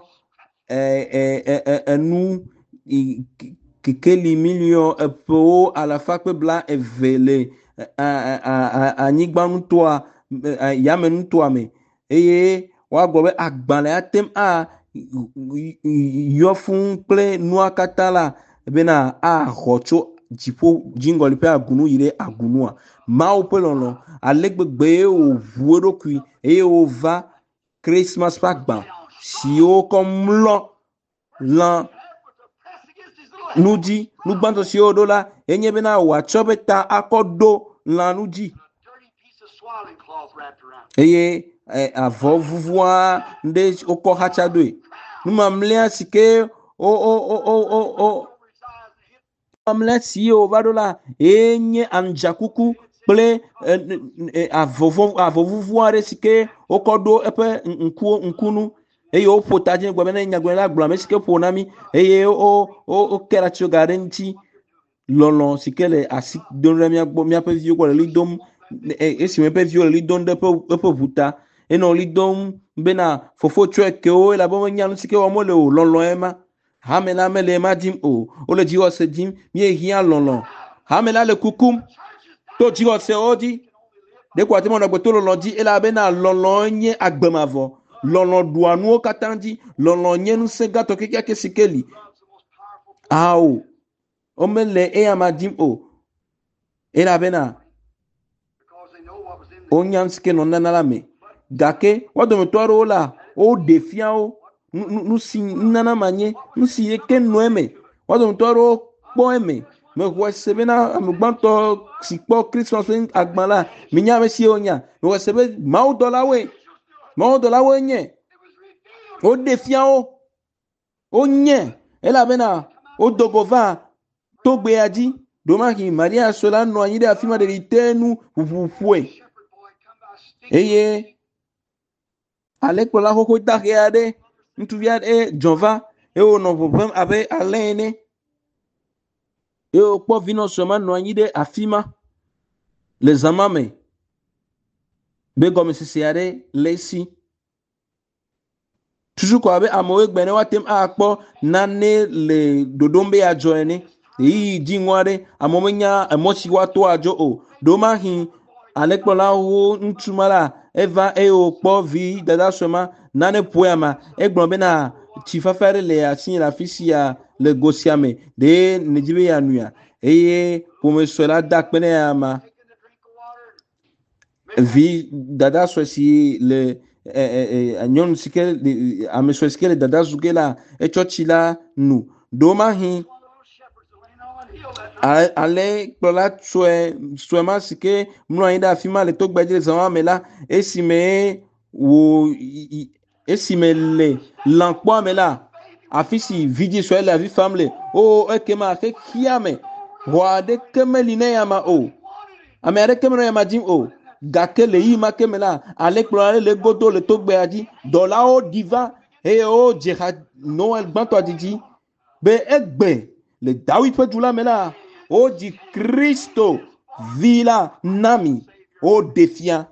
enu kekeli million eƒewo alafa kple bla eve le anyigba nutoa yame nutoa me eye woagblɔ be agbalẽ atem a yɔ fũu kple nua katã la bena axɔ tso dziƒo dziŋgɔli ƒe agunu yi ɖe agunua mawu ƒe lɔlɔ ale gbegbe ye wòʋu eɖokui eye wòva Christmas ƒe agba siwo kɔ mlɔ lã nu dzi nugbãtɔ siwo ɖo la enye bena wòatsɔ be ta akɔ ɖo lã nu dzi eye avɔ vuvua ɖe wokɔ xatsa ɖoe numamlea si ke o o o o o o numamlea si wo va ɖo la enye anudzakuku kple avɔ avɔ vuvu aɖe si ke wokɔ ɖo eƒe ŋku ŋkunu eye woƒo ta dzi gbe be ne nyagblɔɖila gblɔ ame si ke ƒo na mi eye o o o ke ɖe tso ga ɖe ŋuti lɔlɔ si ke le asi dom ɖe mía gbɔ míaƒe viwo gbɔ le li dom esime eƒe viwo le li dom ɖe eƒe ʋu ta enɔ li dom bena fofo tsɔe kewo elabe menya nu si ke wɔm wole o lɔlɔ ye ma hame la mele ema dim o wole dziwɔse dim míehiã lɔlɔ hame la le kukum to dziwɔsewo dzi ɖeko ate mɔnɔ gbeto lɔlɔ dzi elabena lɔlɔ nye agbemavɔ lɔlɔ ɖua nuwo katã dzi lɔlɔ nye ŋusẽ gãtɔ kekeake si ke li awo womele eya ma dim o elabena wonya nu si ke nɔ nana la me gake wo dometɔ aɖewo la woɖe fiawo nu si nana manye nu si eke no eme wazo ntoro kpo eme me wesebe na amugbanto si kpo Christmas agbala minya me si onya me wesebe mau dola we mau dola we nye o defia o onye ela bena o dogova togbe aji doma ki Maria sola no anyi de afima de itenu fufufue eye alekpola koko take ade ntuvi ade jova e o no problem abe alene e o po vino soma no anyi de afima les amame be gomi sisi ade lesi toujours ko abe amowe gbene watem akpo nane le dodombe ajo ene yi di ngware amomenya emochi wato ajo o doma hi alekpola wo ntumala eva e o po vi dada soma nane poema egbon be na chifafere le asin la fisia le gosiame de nijibe ya nuya eye pome sola dakpene ya ma vi dada so si le anyon sike ameso sike le dada zugela e chochila nu doma hi ale kplola tsue suema sike mlo ainda afima le to gbaje zama mela esime wo esime le lankpo mela afisi vidi so ele afi family o ekema ke kiame wa de kemeli ne yama o amere kemelo yama jim o gake le yi ma kemela ale kplola le godo le to gbaji dola o diva e o jeha noel gbanto adiji be egbe le dawi pedula mela o di Cristo vila nami o defia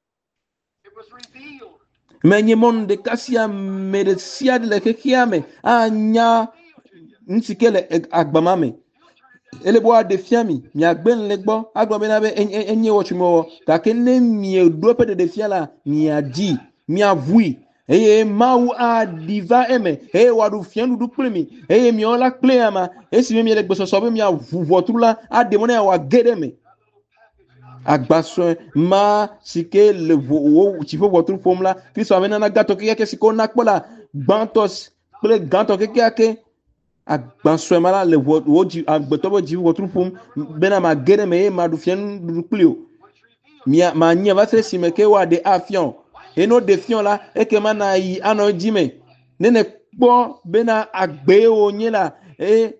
menye monde kasia meresia de le kiame anya nsikele agbamame ele bo defia mi mi agben le gbo agbo be na be enye wo chimo ka ke ne mi do pe de defia la mi adi mi avui eye mau a diva eme eye wadu fienu du plemi eye mi ola pleama esi mi le gbeso so be mi avuvotula a demone wa gedeme agbaso ma sike le wo tifo votu formula Kristo amena na gato ke ke siko na kpola gbantos ple ganto ke ke ke agbaso mala le wo ji agbotobo ji votu form bena ma gedeme e ma du fienu du plio mi ma nya va se si me ke wa de afion et nos défions là et que mana yi ano jime nene kpo bena agbe onye la e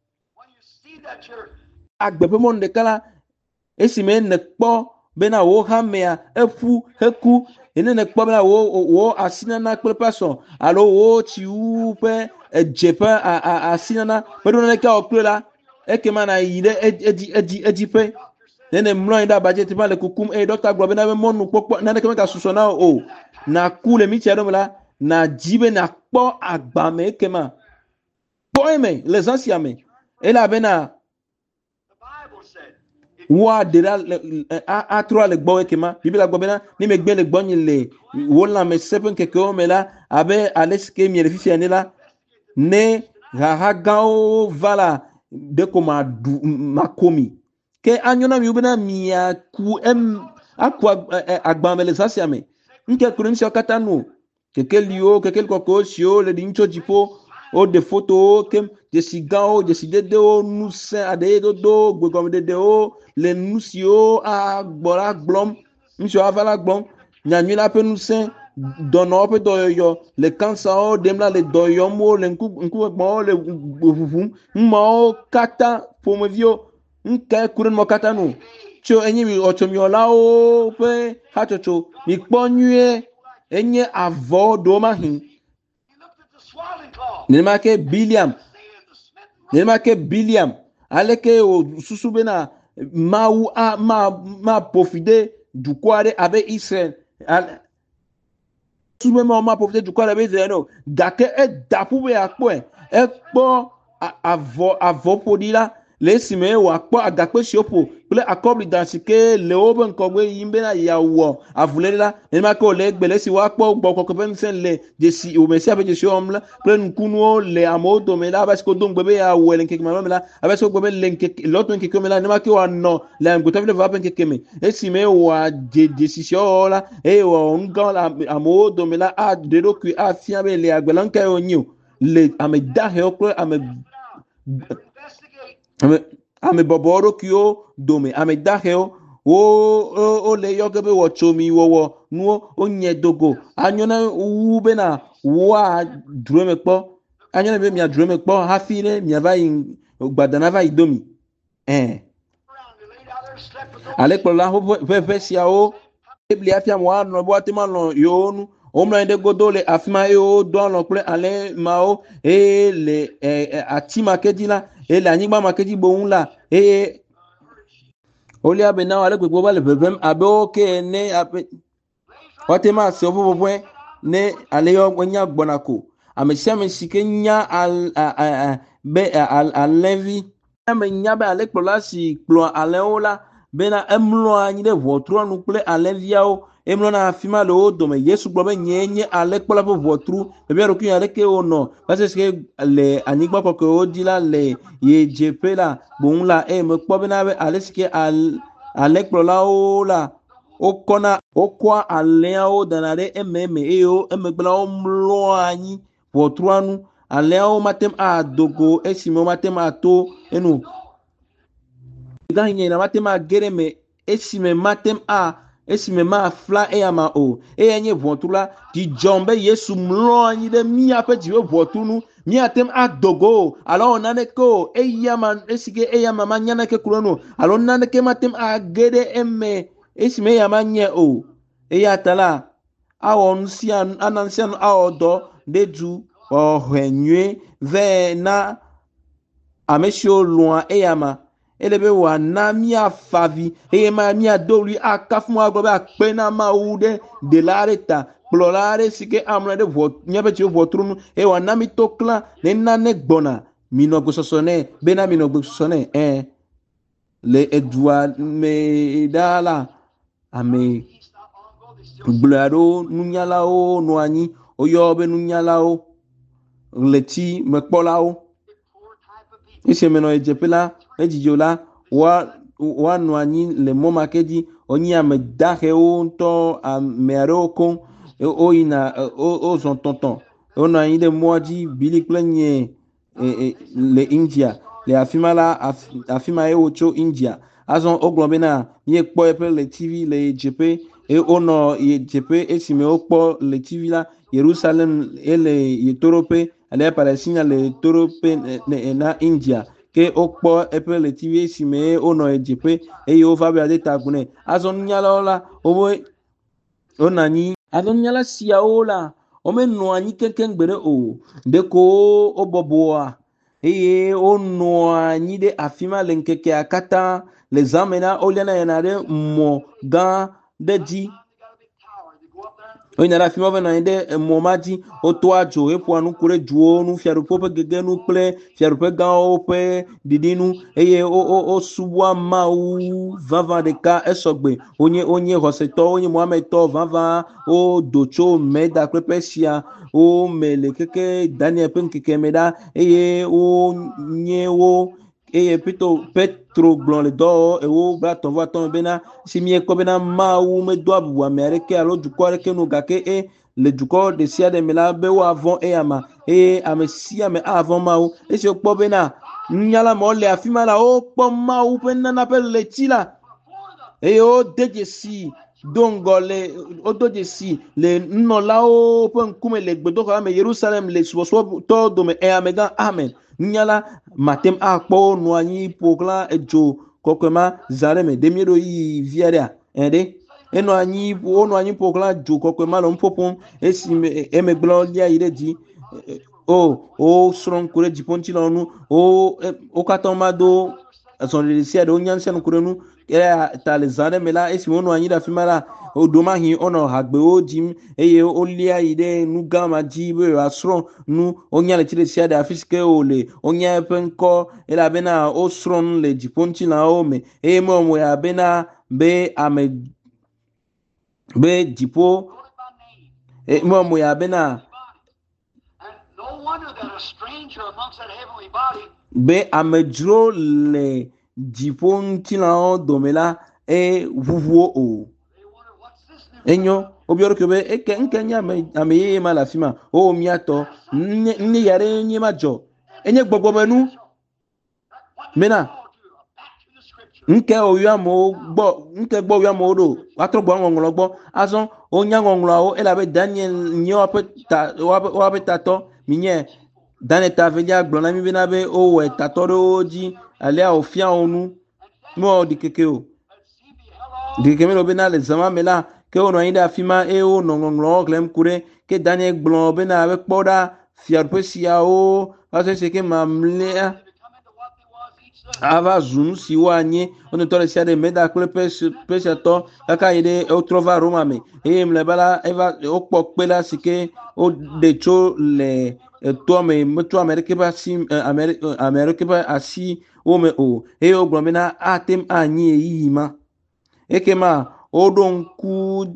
agbe pe monde kala esime ne kpo bena wo hamea efu heku nene kpo bena wo wo asina na kple person alo wo ti u pe ejepa a asina na pe do ne ka okle la e que mana yi de edi edi edi pe nene mlo inda budget pa le kukum e doctor gbo be na be monu popo na ne ke ka suso na o na kule mi tiado la na jibe na kpo agbame kema poeme les anciens me e la bena wa de la a trois le gbo kema bibla gbo bena ni me gbe le gbo ni le wona me sepen ke ko me la abe aleske mi le fifi ne la ne ha gao vala de koma makomi ke anyona mi ubena mi aku em aku agbame les anciens me nke kurim si okata nu keke lio keke koko sio le dincho jipo o de photo kem je si gao je si dede o nu se ade do do gbegom dede o le nu sio a gbora glom msio avala glom nyanyi la pe nu se dono pe do yo le kansa o demla le do yo mo le nku nku mo le fufu mo kata pomevio nke kurim mo kata nu cho enyi mi otomiola o pe hachocho mi kponyue enye avo do mahin ne make Biliam ne make Biliam aleke o susube na mau a ma ma profiter du kware avec Israël susube ma ma profiter du kware avec Israël gake e dapu be akpo e kpo avo avo podila le si me wa kpɔ agakpe si ƒo kple akɔbli dansi ke le woƒe ŋkɔgbe yim bena yeawɔ avule la nenema ke wòle egbe le si woakpɔ gbɔ kɔkɔ ƒe ŋusẽ le dzesi wòme sia ƒe dzesi wɔm la kple nukunuwo le amewo dome la ava si ko do ŋgbe be yeawɔe le ŋkeke mamlɛ me la ava si wo gbe be le ŋkeke le woto ŋkeke me la nenema ke woanɔ le amegbetɔ va ƒe ŋkeke me esi me wòadze dzesi si wɔwɔ la eye wòwɔ nu gã le amewo dome la aɖe ɖokui afia be le agbe la ŋka yewo nyi o le ame dahewo kple ame ame ame bɔbɔwo ɖokuiwo dome ame dahewo wo wo le yɔ ge be wɔtsomi wɔwɔ nuwo wonye dogo anyo na wu bena woa dro me kpɔ anyo na be mia dro me kpɔ hafi ne miava yi gbadana va yi domi ɛn ale kplɔla ƒeƒe siawo ebli afia mo anɔ bo ate ma nɔ yewo nu womlɔ anyi ɖe godo le afi ma eye wodo alɔ kple alẽ mawo eye le ati ma ke dzi la eye le anyigba ma ke dzi boŋu la eye wolia be na wo ale gbegbe va le ʋeʋẽm abe wo ke ene abe woate ma se woƒe ʋeʋẽ ne ale yɔ nya gbɔna ko ame sia ame si ke nya al be alẽvi ame nya be ale kplɔla si kplɔ alẽwo la bena emlɔ anyi ɖe ʋɔtrua nu kple alẽviawo emlɔ na afi ma le wo dome yesu gblɔ be nye nye alẽkplɔla ƒe ʋɔtru bebia ɖokui ale ke wonɔ va se sike le anyigba kɔkɔewo dzi la le ye dzeƒe la boŋ la eye mekpɔ bena be ale sike alẽkplɔlawo la wokɔna wokɔa alẽawo dana ɖe ememe eye wo emegbe la womlɔ anyi ʋɔtrua nu alẽawo matem adogo esime womatem ato enu gã nye na matem age ɖe me esime matem a esime ma fla eya ma o eya nye ʋɔtru la dzidzɔm be yesu mlɔ anyi ɖe míaƒe dziƒe ʋɔtru nu míatem adogo o alo wɔ naneke o eya ma esike eya ma manya naneke kuro nu alo naneke matem age ɖe eme esime eya ma nye o eya ta la awɔ nu sia ana nu sia nu awɔ dɔ ɖe du ɔhɛ nyuie ve na ame siwo lɔa eya ma ele be wòana míafavi eye ma míado ɣli akafu mu agblɔ be akpe na Mawu ɖe ɖela aɖe ta kplɔla aɖe si ke amlɔ ɖe ʋɔ míaƒe dziƒe ʋɔtru nu eye wòana mí to klã ne nane gbɔna minɔ gbesɔsɔ nɛ bena minɔ gbesɔsɔ nɛ ɛn le edua me ɖa la ame gblɔe aɖewo nunyalawo nɔ anyi woyɔ be nunyalawo ɣleti mekpɔlawo esi me nɔ edzeƒe la edzidzo la woanɔ anyi le mɔ ma ke dzi wonye ame dahewo ŋutɔ ame aɖewo koŋ woyina wozɔ tɔtɔ wonɔ anyi ɖe mɔa dzi bili kple nye le India le afi ma la afi ma ye wotso India azɔ wogblɔ bena míekpɔ eƒe letivi le dzeƒe eye wonɔ dzeƒe esime wokpɔ letivi la Yerusalem ele yetoɖoƒe ale Palestine le toɖoƒe na India ke wokpɔ eƒe letivi esime wonɔ edzeƒe eye wova be ade ta gu nɛ azɔ nunyalawo la wobe wonɔ anyi azɔ nunyala siawo la womenɔ anyi kekeŋ gbe ɖe o ɖeko wobɔbɔa eye wonɔ anyi ɖe afi ma le ŋkekea katã le zã me na woliana yina ɖe mɔ gã ɖe dzi woyina ɖe afi ma venɔ anyi ɖe mɔ ma dzi wotoa dzo heƒoa nu ku ɖe duwo nu fiaɖuƒewo ƒe gegenu kple fiaɖuƒe gãwo ƒe ɖiɖinu eye wosubɔa Mawu vavã ɖeka esɔgbe wonye wonye xɔsetɔwo wonye Mohamedtɔwo vavã wodo tso Meda kple Persia wo me le keke Daniel ƒe ŋkeke me ɖa eye wonye wo eye Petro Petro gblɔ le dɔ ewo gba tɔ̃ vɔ atɔ̃ bena si miekpɔ bena Mawu medo abubu ame aɖeke alo dukɔ aɖeke nu gake e le dukɔ ɖe sia ɖe me la be woavɔ̃ eya ma eye ame sia ame avɔ̃ Mawu esi wokpɔ bena nunyala mawo le afi ma la wokpɔ Mawu ƒe nana ƒe leti la eye wode dzesi do ŋgɔ le wodo dzesi le nunɔlawo ƒe ŋkume le gbedoxɔ me Yerusalem le subɔsubɔtɔwo dome ame gã amen nunyala matem akpɔ nɔ anyi ƒoxlã edzo kɔkɔe ma zã ɖe me ɖe míeɖo yi via ɖea ɛɖe enɔ anyi wonɔ anyi ƒoxlã dzo kɔkɔe ma le nuƒoƒom esi emegbe la wolia yi ɖe dzi o wo srɔ̃ ŋku ɖe dziƒo ŋuti la nu wo wo katã ma do son le sia do nyan sen kurenu ya talizane mela esi wono anyi da fimala o do ma hin ono hagbe o jim eye o lia ide nu gama jibe asro nu onya le tire sia da fiske o le onya penko ela bena o sron le jiponchi na o me e mo mo ya bena be ame be jipo e mo mo ya bena no wonder that a stranger amongst that heavenly body be amedro le jiponchi na o domela e vuvuo o enyo obioro kebe eke nkenya ame ye ma la fima o miato nne yare nye majo enye gbogbo benu mena nke oya mo gbo nke gbo oya mo do atro gbo ngonglo gbo azon onya ngonglo o ela be Daniel nyo apeta o apeta to minye Daniel ta velia gbo na mi bina be o we tato do ji ale a ofia onu mo dikeke o dikeke me lo bina le zama mela ke ono ainda fima e o nongonglo glem kure ke Daniel gbo bina be kpoda fiar pesia o ase se ke mamle ava zunu si wanye ono tole sia de meda kule pes pesato kaka ide o trova roma me e mle bala eva o pokpela sike o de cho le to me mutu amerike ba si amerike amerike ba asi o me o e o glomena atem anyi yima ekema odonku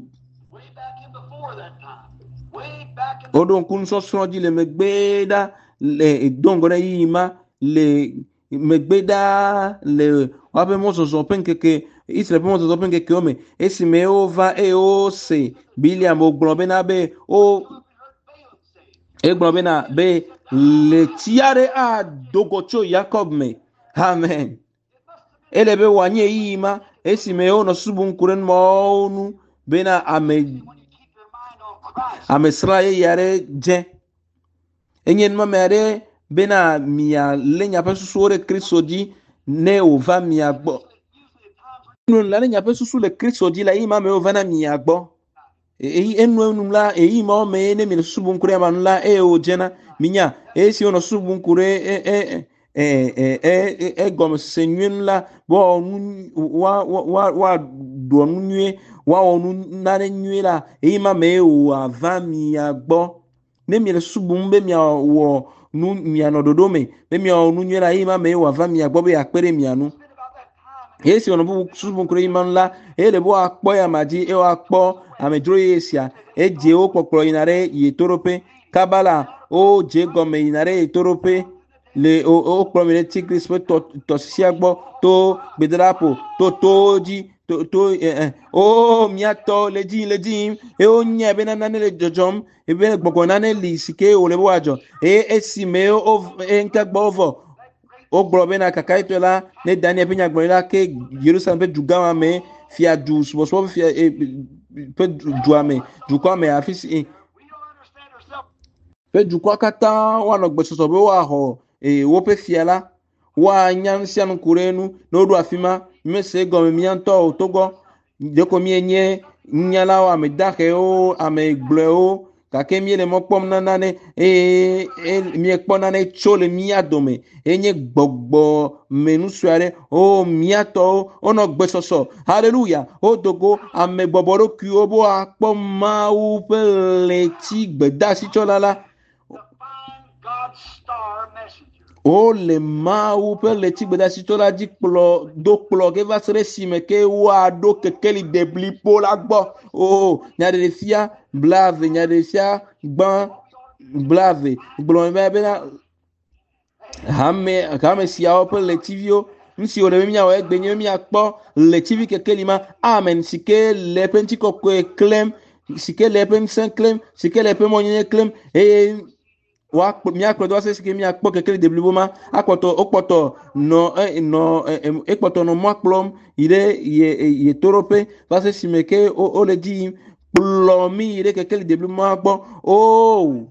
odonku nso soji le megbeda le dongore yima le megbeda le wape mozo zo penkeke isle mozo zo penkeke ome esi me ova e o se biliam o globena be o e globena be le tiare a dogocho Jacob me amen elebe wanye yima esi me ono subun kuren mo onu bena ame ame sraye yare je enyen ma mere bena mia lenya pe susu ore Kristo di ne ova mia gbo nun la lenya pe susu le Kristo di la ima me ova na mia gbo e enu enu la e ima o me ne mi subun kure ma la e o jena minya e si ono subun kure e e e e e e gom senyen la bo wa wa wa do nue wa onu na ne nue la e ima me o ava mia gbo ne mi subun be mia wo nu miano dodome be mi onu nyela ima me wa va mi agbo be akpere mianu esi ono bu subu nkure ima nla ele bo akpo ya maji e wa akpo amedro yesia eje o kokoro inare yetorope kabala o je gome inare yetorope le o o promene tigris pe to to siagbo to bedrapo to toji to to eh o miato leji leji e o nya be na na le jojom e be gbogbo na ne li sike o le bo ajo e esi me o enka gbovo o gbobe na kakaito la ne Daniel pe nya gbo la ke Jerusalem pe jugawa me fia du so so fia pe duame du kwa me afisi pe du kwa kata wa no gbo so be wa ho e wo pe fia la wa nyansia no kurenu no do afima mese go mi anto togo de ko mi enye nyala wa me dake o ame gleo ka ke mi le mo pom nanane e mi ekpo nanane chole mi adome enye gbogbo menu suare o mi ato ono gbesoso hallelujah o dogo ame gboboro ki obo apo ma u pele ti gbeda si cholala o le ma u pele ti gbeda si chola di plo do plo ke va sere si me ke wa do kekeli debli po la gbo o nya de fia blave nya de fia gban blave gbolo me be na hame kame si a open le tivio nsi o le mi awo egbe ni mi apo le tivi kekeli ma amen sike le pentiko ko claim sike le pen saint claim sike le pen monye claim e wa mi akpodo se sike mi akpo kekeli de bliboma akpoto okpoto no no ekpoto no mo plom ire ye ye torope va se simeke o o le di plomi ire kekeli de bliboma gbo o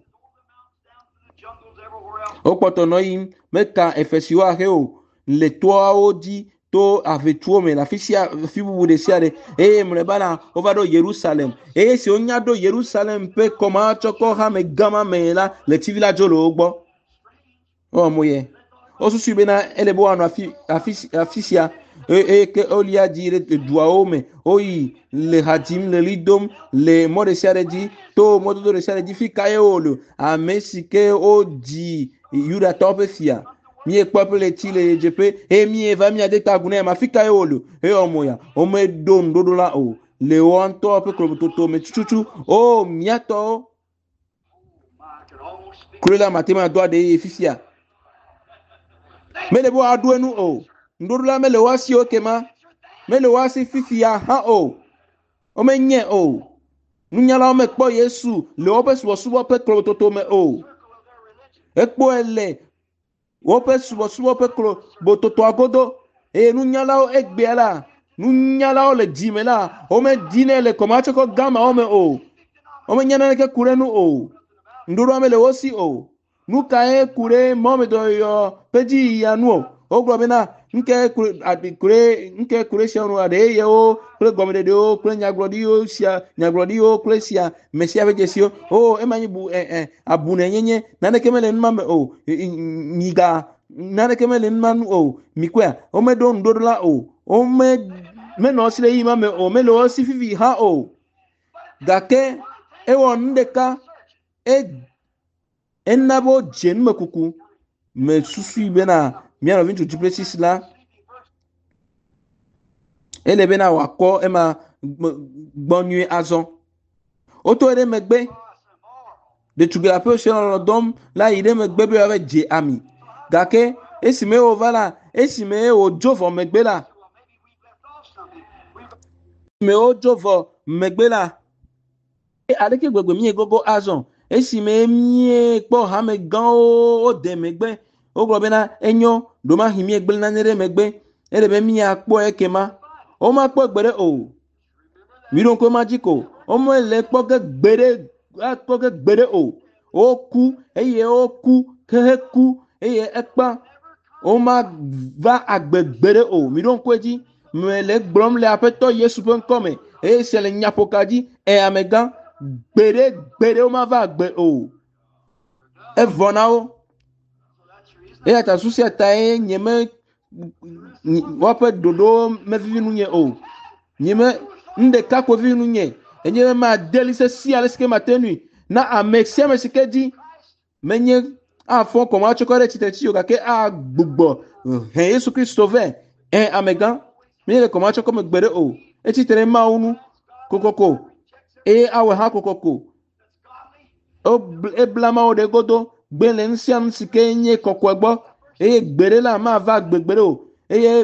okpoto no yin meka efesio ahe o le toa o di to avetuo me la fisia fibu de siare e mre bana ovado Jerusalem e si onya do Jerusalem pe koma choko ha me gama me la le tivila jolo ogbo o moye osusu bena ele bo anu afi afi afisia e ke olia dire duaome oyi le hadim le lidom le mode siareji to modo do siareji fikaye olo a mesike o di yuda tope fia mi e popele ti le jepe e mi e va mi ade tagune ma fikaye olo e omoya o me do ndodo la o le won tope klobototo me chuchu o miato kurela matema do ade fifia mele bo aduenu o ndurula mele wasi okema mele wasi fifia ha o o menye o nunyala o mekpo Yesu le o pesu subo pe klo toto me o ekpo ele o pesu subo pe klo bototo agodo e nunyala o egbeala nunyala o le dimela o me dinele komacho ko gama o me o o menyana ke kurenu o ndurula mele wasi o nuka e kure momedo yo peji ya nuo o globina nke kure nke kure shonu ade ye o kure gomede de o kure nyagrodi o sia nyagrodi o kure sia mesia vejesio o emanyi bu eh eh abune nyenye nane kemele nma o miga nane kemele nma o mikwa o me don dodola o o me me no sile yi mame o me lo si fifi ha o gake e won ndeka e enabo jen mekuku me susu bena miano vintu duplessis la ele bena wako ema gbonyu azon oto ere megbe de tugela pe se lo dom la ide megbe be ave je ami gake esime o vala esime o jovo megbe la me o jovo megbe la e adeke gbegbe mi gogo azon esime mi po ha me gan o de megbe o gbo bena enyo do ma himi egbe na nere megbe ere be mi akpo ekema o ma po gbere o mi don ko magico o mo le po ge gbere akpo ge gbere o o ku eye o ku ke ku eye ekpa o ma va agbegbere o mi don ko ji me le gbrom le apeto Yesu pen come e se le nyapokaji e amega gbere gbere o ma va gbe o e vona o e ata susi ata e nyeme wape dodo me vivi nu nye o nyeme nde kako vivi nu nye e nyeme ma deli se si ale sike matenu na amexia me sike di menye a fon komo a chokore chitechi yo kake a gbugbo he Yesu Kristo ve e amega menye komo a chokome gbere o e chitere ma unu kokoko e awe ha kokoko o e blama o de godo gbele nsiam sike nye kokwegbo e gbere la ma va gbegbere o e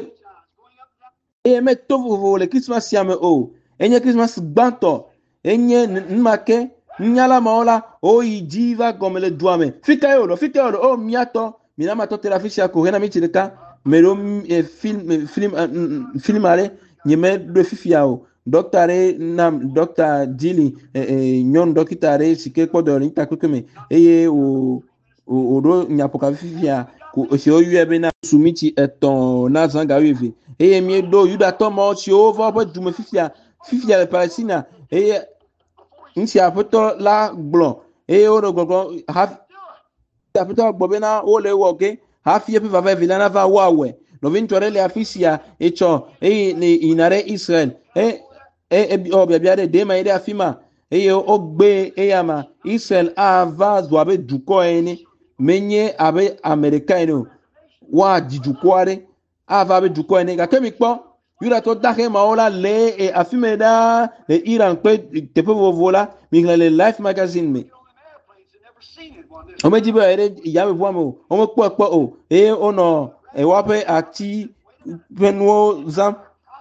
e me tovu le Christmas yame o enye Christmas gbanto enye nmake nyala maola o ijiva gomele duame fika yo lo fika yo lo o miato minama to telafisha ko hena mi chireka mero e film film film ale nyeme do fifia o doctore nam doctor dili eh nyon dokitare sike podori takukeme eye o o do nyapoka fifia ko se o yue na sumiti eton na zanga wivi eye mi do yuda to mo si o vo bo dume fifia fifia le palestina eye nsi apoto la gblo eye o do gogo ha apoto gbo na o le woge ha fie pe va va vilana va wawe no vintore le afisia echo eye ni inare Israel e e o bia de de ma ide afima eye o gbe eyama Israel ava zwabe duko eni menye abe americaino wa dijukware ava be duko eni ga kemi po yura to dake maola le e afimeda le Iran pe tepe vovola mi le Life magazine me o me jibe ere ya me voamo o me po po o e ono e wape ati penwo zam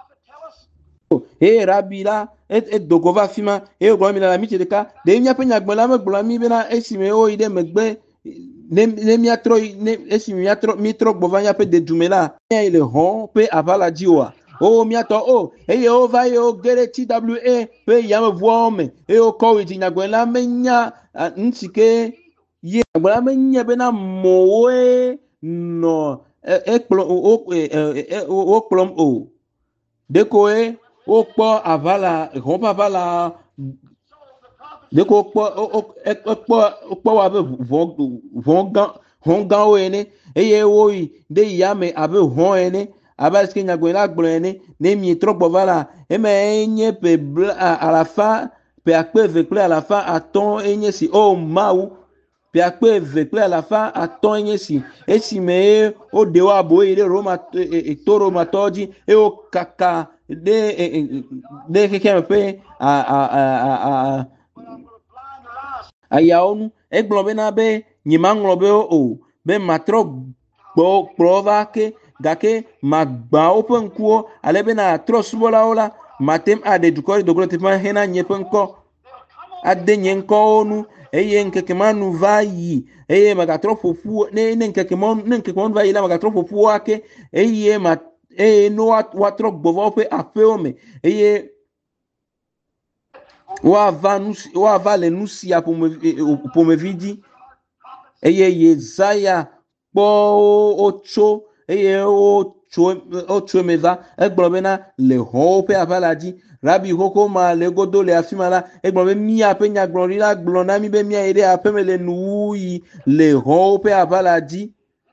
e rabila e dogova fima e gbo mi la mi chedeka de nya pe nya gbala me gbala mi bena esime o ide megbe ne mi atro ne esime mi atro mi tro gbo vanya pe de dumela e le hon pe avala jiwa o mi ato o e o va e o gere T W A pe ya me vo me e o ko iti nya gbala me nya ntike ye gbala me nya be na mowe no e kplo o o kplom o deko e o kpo avala ron avala deko kpo o kpo o kpo wa be von von gan hon gawo ene eye woyi de yame abe hon ene aba ske nyago la gblo ene ne mi trop vala eme enye pe à la fin pe akpe vekle à la fin aton enye si o mau pe akpe vekle à la fin aton enye si esi me o de wa bo ire roma e toro matoji e o kaka de de ke ke pe a a a a ayaonu egblo be na be nyima nglo be o be matro gbo prova ke gake magba open kuo ale be na tro subola ola matem ade dukori dogro te ma hena nyepen ko ade nyenko onu eye nkeke manu vayi eye magatro fofu ne ne nkeke mon ne nkeke mon vayi la magatro fofu ake eye ma eye no watro gbovo pe afeome eye wa va nus wa va le nusia pour me pour me vidi eye Yesaya po ocho eye ocho ocho meva egblɔ na le hɔwo ƒe aʋalaji rabi xoko ma le godo le afi ma la egblɔ be míaƒe nyagblɔɖi la gblɔ na mí be míayi ɖe aƒe me le nuwuyi le hɔwo ƒe aʋalaji.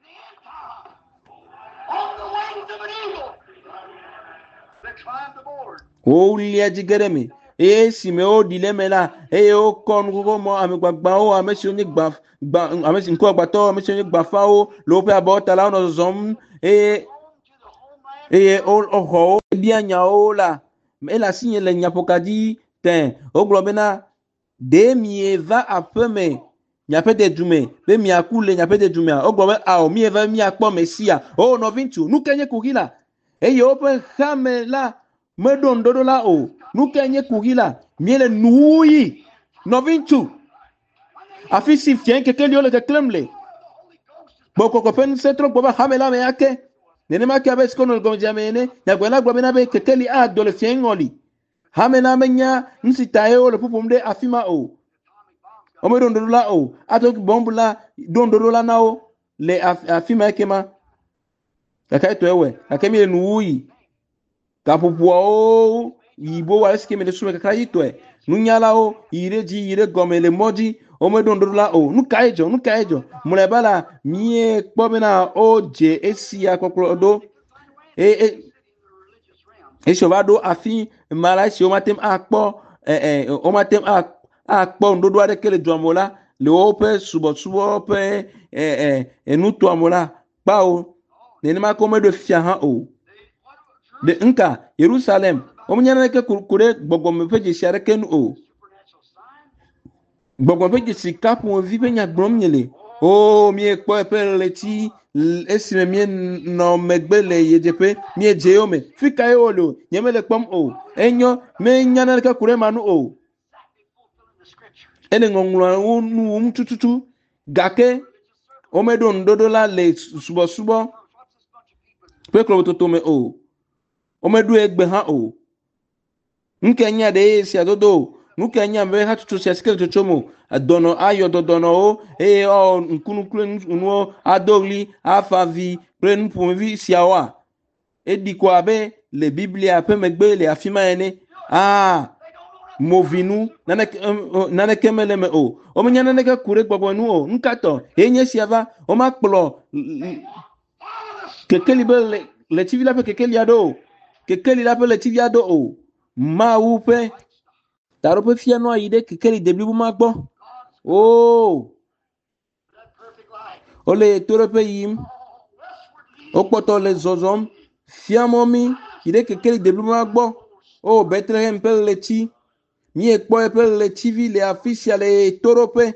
wo lia dzi ge ɖe me eye si me wo ɖi le me la eye wokɔ nukoko mɔ ame gbagbawo ame siwo nye gba gba ame si ŋkɔ agbatɔwo ame siwo nye gbafawo le woƒe abɔwo ta la wonɔ zɔzɔm eye eye xɔwo bia nyawo la ele asi nye le nyaƒoka dzi te wogblɔ bena ɖe mieva aƒe me miaƒe dedume be miaku le miaƒe dedumea wogblɔ be ao mieva miakpɔ mesia o nɔvi ŋutsu nu ke nye kuxi la eye woƒe xame la meɖo ŋuɖoɖo la o nu ke nye kuxi la miele nuwuyi nɔvi ŋutsu afi si fia kekeliwo le keklem le gbɔkɔkɔ ƒe ŋusẽ trɔ gbɔ be xame la me ake nenema ke abe sikono le gɔmedzea me ene nyagblɔ la gblɔ bena be kekeli ado le fia ŋɔli xame la menya nu si ta ye wole ƒoƒom ɖe afi ma o womeɖo ŋuɖoɖo la o ato bɔmbu la ɖo ŋuɖoɖo la na wo le afi ma eke ma gake etɔe wɔ gake mi le nuwuyi gaƒoƒoawo yibo wa esike me le sume kakra yi tɔe nunyalawo yi ɖe dzi yi ɖe gɔme le mɔ dzi womeɖo ŋuɖoɖo la o nu ka ye dzɔ nu ka ye dzɔ mlɔeba la mie kpɔ bena o dze esia kpɔkplɔ ɖo e esi wova ɖo afi ma la esi womatem akpɔ ɛ ɛ womatem akpɔ ŋuɖoɖo aɖeke le dua me la le woƒe subɔsubɔ ƒe ɛ ɛ nutoa me la kpawo nenema ke womeɖo fia hã o de nka Yerusalem womenya naneke ku ɖe gbɔgbɔme ƒe dzesi aɖeke nu o gbɔgbɔme ƒe dzesi ka ƒomevi ƒe nya gblɔm nye le o miekpɔ eƒe ɣleti esime mienɔ megbe le yedzeƒe miedze yewo me fi ka ye wo le o nye mele kpɔm o enyo menya naneke ku ɖe ma nu o ele ŋɔŋlɔwo nu wum tututu gake womeɖo ŋuɖoɖo la le subɔsubɔ ƒe klɔvototo me o womeɖo egbe hã o nuke nya ɖe ye sia dodo nuke nya be hatsotso sia sike le tsotso mo dɔnɔ ayɔ dɔdɔnɔwo eye ɔ ŋkunu kple nuwo ado ɣli afa avi kple nuƒomevi siawoa eɖi ko abe le biblia ƒe megbe le afi ma ene ah movinu naneke naneke mele me o womenya naneke ku ɖe gbɔgbɔ nu o nukatɔ ye nye sia va womakplɔ kekeli be le letivi la ƒe kekelia ɖo o kekeli la ƒe letivia ɖo o mawu ƒe taɖoƒe fia nɔ yi ɖe kekeli deblibo ma gbɔ o wole toɖoƒe yim wokpɔtɔ le zɔzɔm fia mɔ mi yi ɖe kekeli deblibo ma gbɔ o Bethlehem ƒe leti miekpɔ eƒe letivi le afi sia le toɖoƒe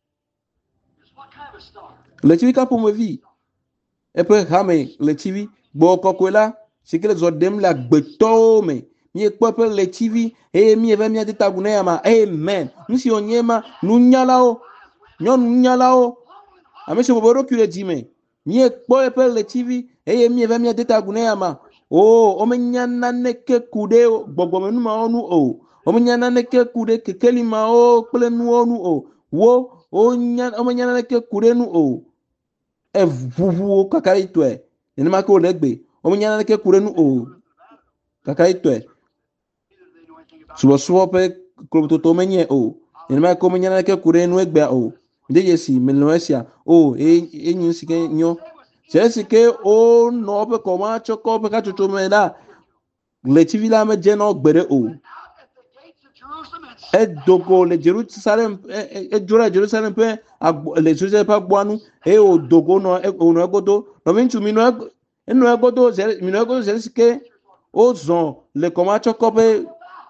letivi ka ƒomevi eƒe hame letivi gbɔ kɔkɔe la si ke le zɔ ɖem le agbetɔwo me miekpɔ eƒe letivi eye mieve miade ta agu ne ya ma amen nu si wònye ma nunyalawo nyɔnu nunyalawo ame si bɔbɔ ɖokui ɖe dzime miekpɔ eƒe letivi eye mieve miade ta agu ne ya ma o womenya naneke ku ɖe gbɔgbɔme nu mawo nu o womenya naneke ku ɖe kekeli mawo kple nuwo nu o wo womenya naneke ku ɖe nu o eʋuʋuwo kaka yi tɔe nenema ke wòle egbe womenya naneke ku ɖe nu o kaka yi tɔe subɔsubɔ ƒe klototo menye o nenema ke womenya naneke ku ɖe nu egbea o de yesi meloesia o e enyu sike nyo se sike o no pe koma choko pe ka tutu me da le tivila me je no gbere o e dogo le Jerusalem e jura Jerusalem pe le Jerusalem pa gbanu e o dogo no e no egodo no mintu mi no e no egodo se mi no egodo se sike o zon le koma choko pe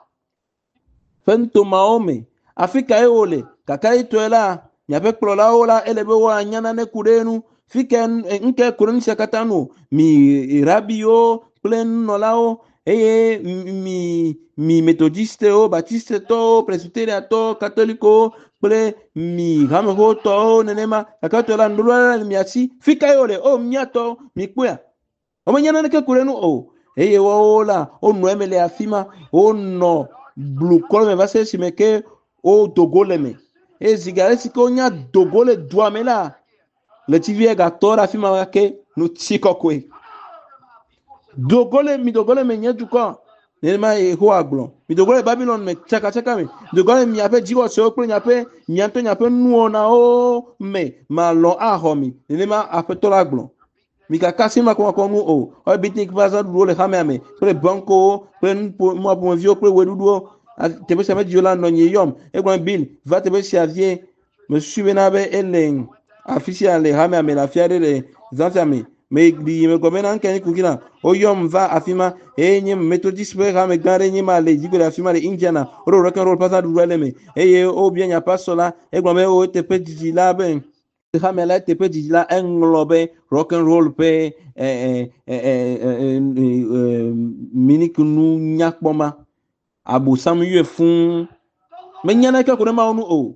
fento maome afika e ole kaka itoela nyape klola ola elebe wa nyana ne kurenu fike nke kurenu sekatanu mi rabio plen nolao eye mi mi methodiste o baptiste to presbyteria to catholico ple mi ramho to nenema kaka tola ndulwa mi asi fika e ole o mnyato mi kuya o nyana ne kurenu o eye wola o noemele afima o no blue color me va ser si me que o dogole me e zigare si ko nya dogole dua me la le tivie gatora afima ke no tiko kwe dogole mi dogole me nya duko ne ma e ho agbon mi dogole Babylon me chaka chaka me dogole mi ape jiwo se o pe nya pe nya to nya pe nu na o me ma lo aho mi ne ma ape to agbon mi ka kasi ma ko ko mu o o bitnik baza du le khame ame pre banko pre mo po vio pre wedudo tebe se me diola no nyom e gwan bill va tebe si avie me suive na be elen official le khame ame la fiare le zantami me di me ko mena kan ku kila o yom va afima e nyi methodist pre khame gare nyi ma le digo la afima le indiana ro rock and roll pasa du le me e ye o bien ya pasola e gwan me o te pe di la ben Hamela te pe di la englobe rock and roll pe eh eh eh mini kunu nyakpoma abu samu fun me nyana ka ko ma onu o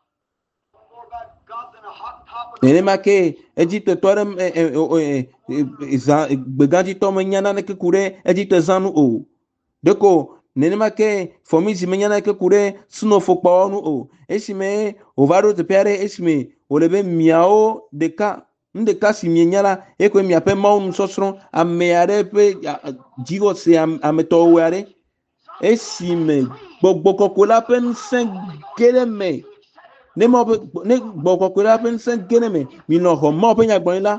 ene make Egypte torem beganti to me nyana ke kure Egypte zanu o deko nene make fomi si me nyana ke kure suno fokpa onu o esime ovaro te pere esime olebe miao deka ndeka si mienyala eko mi ape maun sosron ameare pe jigo se ameto ware esime gbogbo kokola pen sen geleme ne mo ne gbogbo kokola pen sen geleme mi no ho mo pe nyagbon la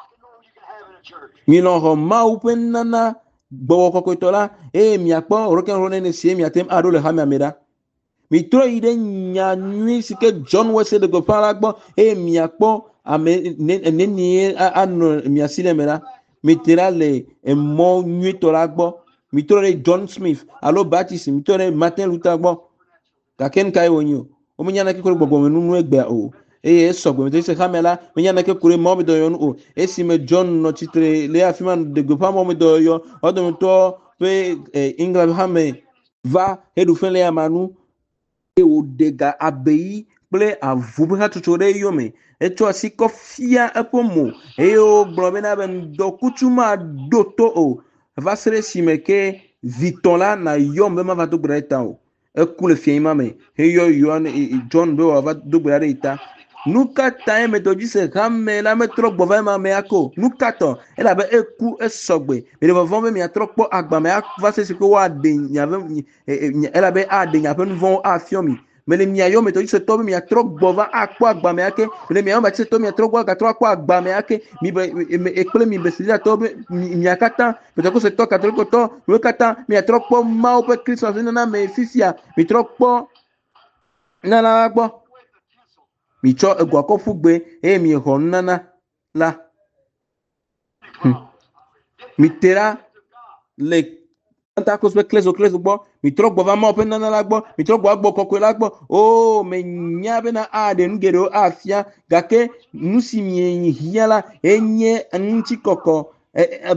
mi no ho ma upen nana gbogbo kokotola e mi apo roken ronen ne se mi atem ado le ha mi ameda mi tro ide nya nwi sike John Wesley de gopala gbo e mi akpo ame ne ni anu mi asile mera mi tira le e mo nwi to la gbo mi tro le John Smith alo Baptist mi tro le Martin Luther gbo ka ken kai wonyo o mi nyana ke ko gbogbo mi nunu egbe o e e so gbo mi te se kamela mi nyana ke kure mo mi do yo o e si me John no titre le afima de gopala mo mi do yo o do mi to pe England ha me va hedu fele amanu o dega abeyi ple avubu ha tutore yome eto asiko fia epomo eyo globe na ben do kutuma doto o vasere simeke vitola na yombe ma va do greta o ekule fia mame eyo yo John be wa va do greta ita nuka time metodise kame la metro gbova ma me ako nuka to ela be eku esogbe be le vont be mi atroppo agba me va se ko wa de nya ela be a de nya pen vont a fiomi me le mi ayo metodise to be mi atro gbova akpo agba me ake le mi ayo ba se to mi atro gwa ka tro akpo agba me ake mi be ekple mi be sila to be mi akata me to ko se to ka tro ko to mi kata mi atroppo ma o pe Christmas na me fifia mi troppo na na gbo mi cho egwa kofu gbe e mi ho nana la hmm. mi tera le tanta ko spe klezo klezo gbo mi tro gbo va ma open nana la gbo mi tro gbo agbo kokwe la gbo o me nya be na ade ngero afia gake nusi mi hiala enye anti koko e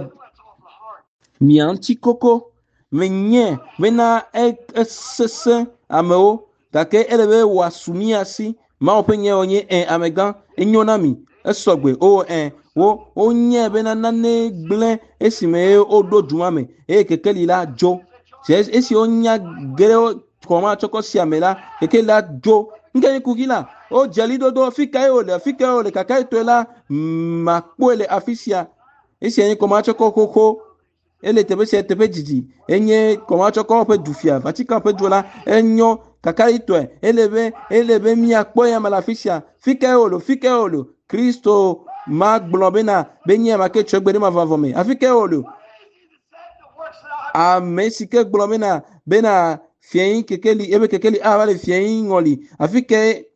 mi anti koko me nye be na e sese ameo gake elebe wasumi asi ma openye onye en amegan enyonami esogbe o en wo onye be na nane gble esime o do dumame e kekeli la jo se esi onya gere koma choko si amela kekeli la jo ngeni kugila o jeli dodo fika e ole fika e ole kaka etola makpole afisia esi en koma choko koko ele tebe se tebe jiji enye koma choko pe dufia vatika pe dola enyo kakaritoe elebe elebe miakpo ya malafisia fike olo fike olo Kristo ma globena benye ma ke chogbere ma vavome afike olo amesike globena bena fien kekeli ebe kekeli avale fien ngoli afike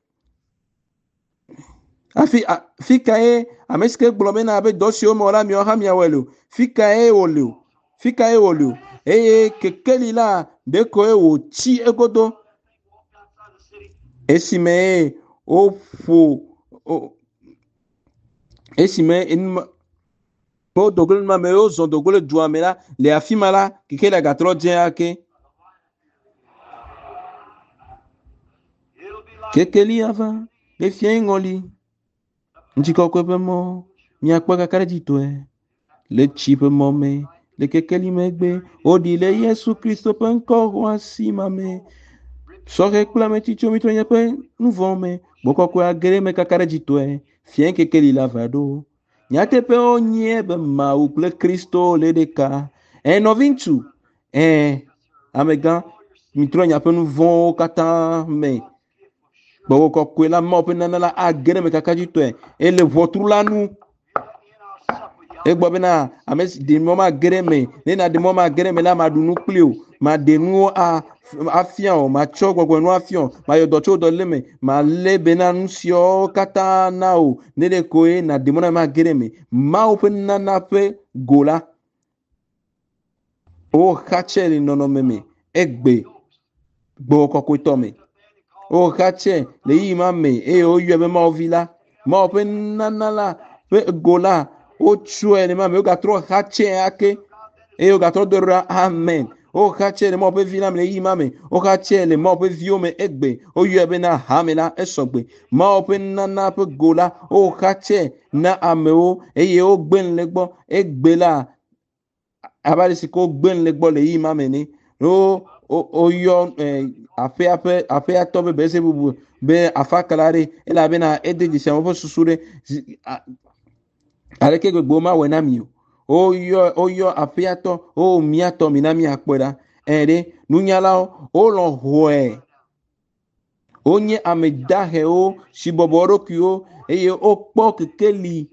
afi fika e amesike globena abe dosio mola mi oha mi awelo fika e olo fika e olo eye kekeli la deko e wo chi egodo esime o fo o esime in po dogol ma me o zon dogol dua me la le afima la kekeli agatro jen ake kekeli ava le fien ngoli njiko kwepe mo mi akpa kakare jitoe le chipe mo me le kekeli megbe odi le Yesu Kristo penko wa sima me sore kula me chicho mi tonye pe nouveau me boko kwa agere me kakare jitoe fien kekeli lavado nyate pe onye be ma ukle Kristo le deka e novintu e amega mi tronya pe nouveau kata me boko kwa la mo pe nanala agere me kakare jitoe e le votru la nu e gbo bena ames de mo ma gere me ne na de mo ma gere me la ma dunu plio ma de nu a afian ma cho gbogbo nu afian ma yo do cho do le me ma le bena nu sio kata na o ne de ko e na de mo na ma gere me ma o pe na na pe gola o kacheli nono meme egbe gbo ko ko to me o kache le yi ma me e o yo be ma o vila ma o pe na na la pe gola o chue ne ma me o gatro kache ake e o gatro dora amen o kache le ma o pe vila me le yi ma me o kache le ma o pe vio me egbe o yo be na hamela esogbe ma o pe na na pe gola o kache na ame o e ye o gben le gbo egbe la abali si ko gben le gbo le yi ma me ni o o yo ape ape ape atobe be se bubu be afa kalare ela be na edeji se mo fo susure areke gbogbo ma we na mi o yo o yo ape ato o mi ato mi na mi apora ere nunyala o lo hoe onye amedahe o shiboboro ki o eye o po kekeli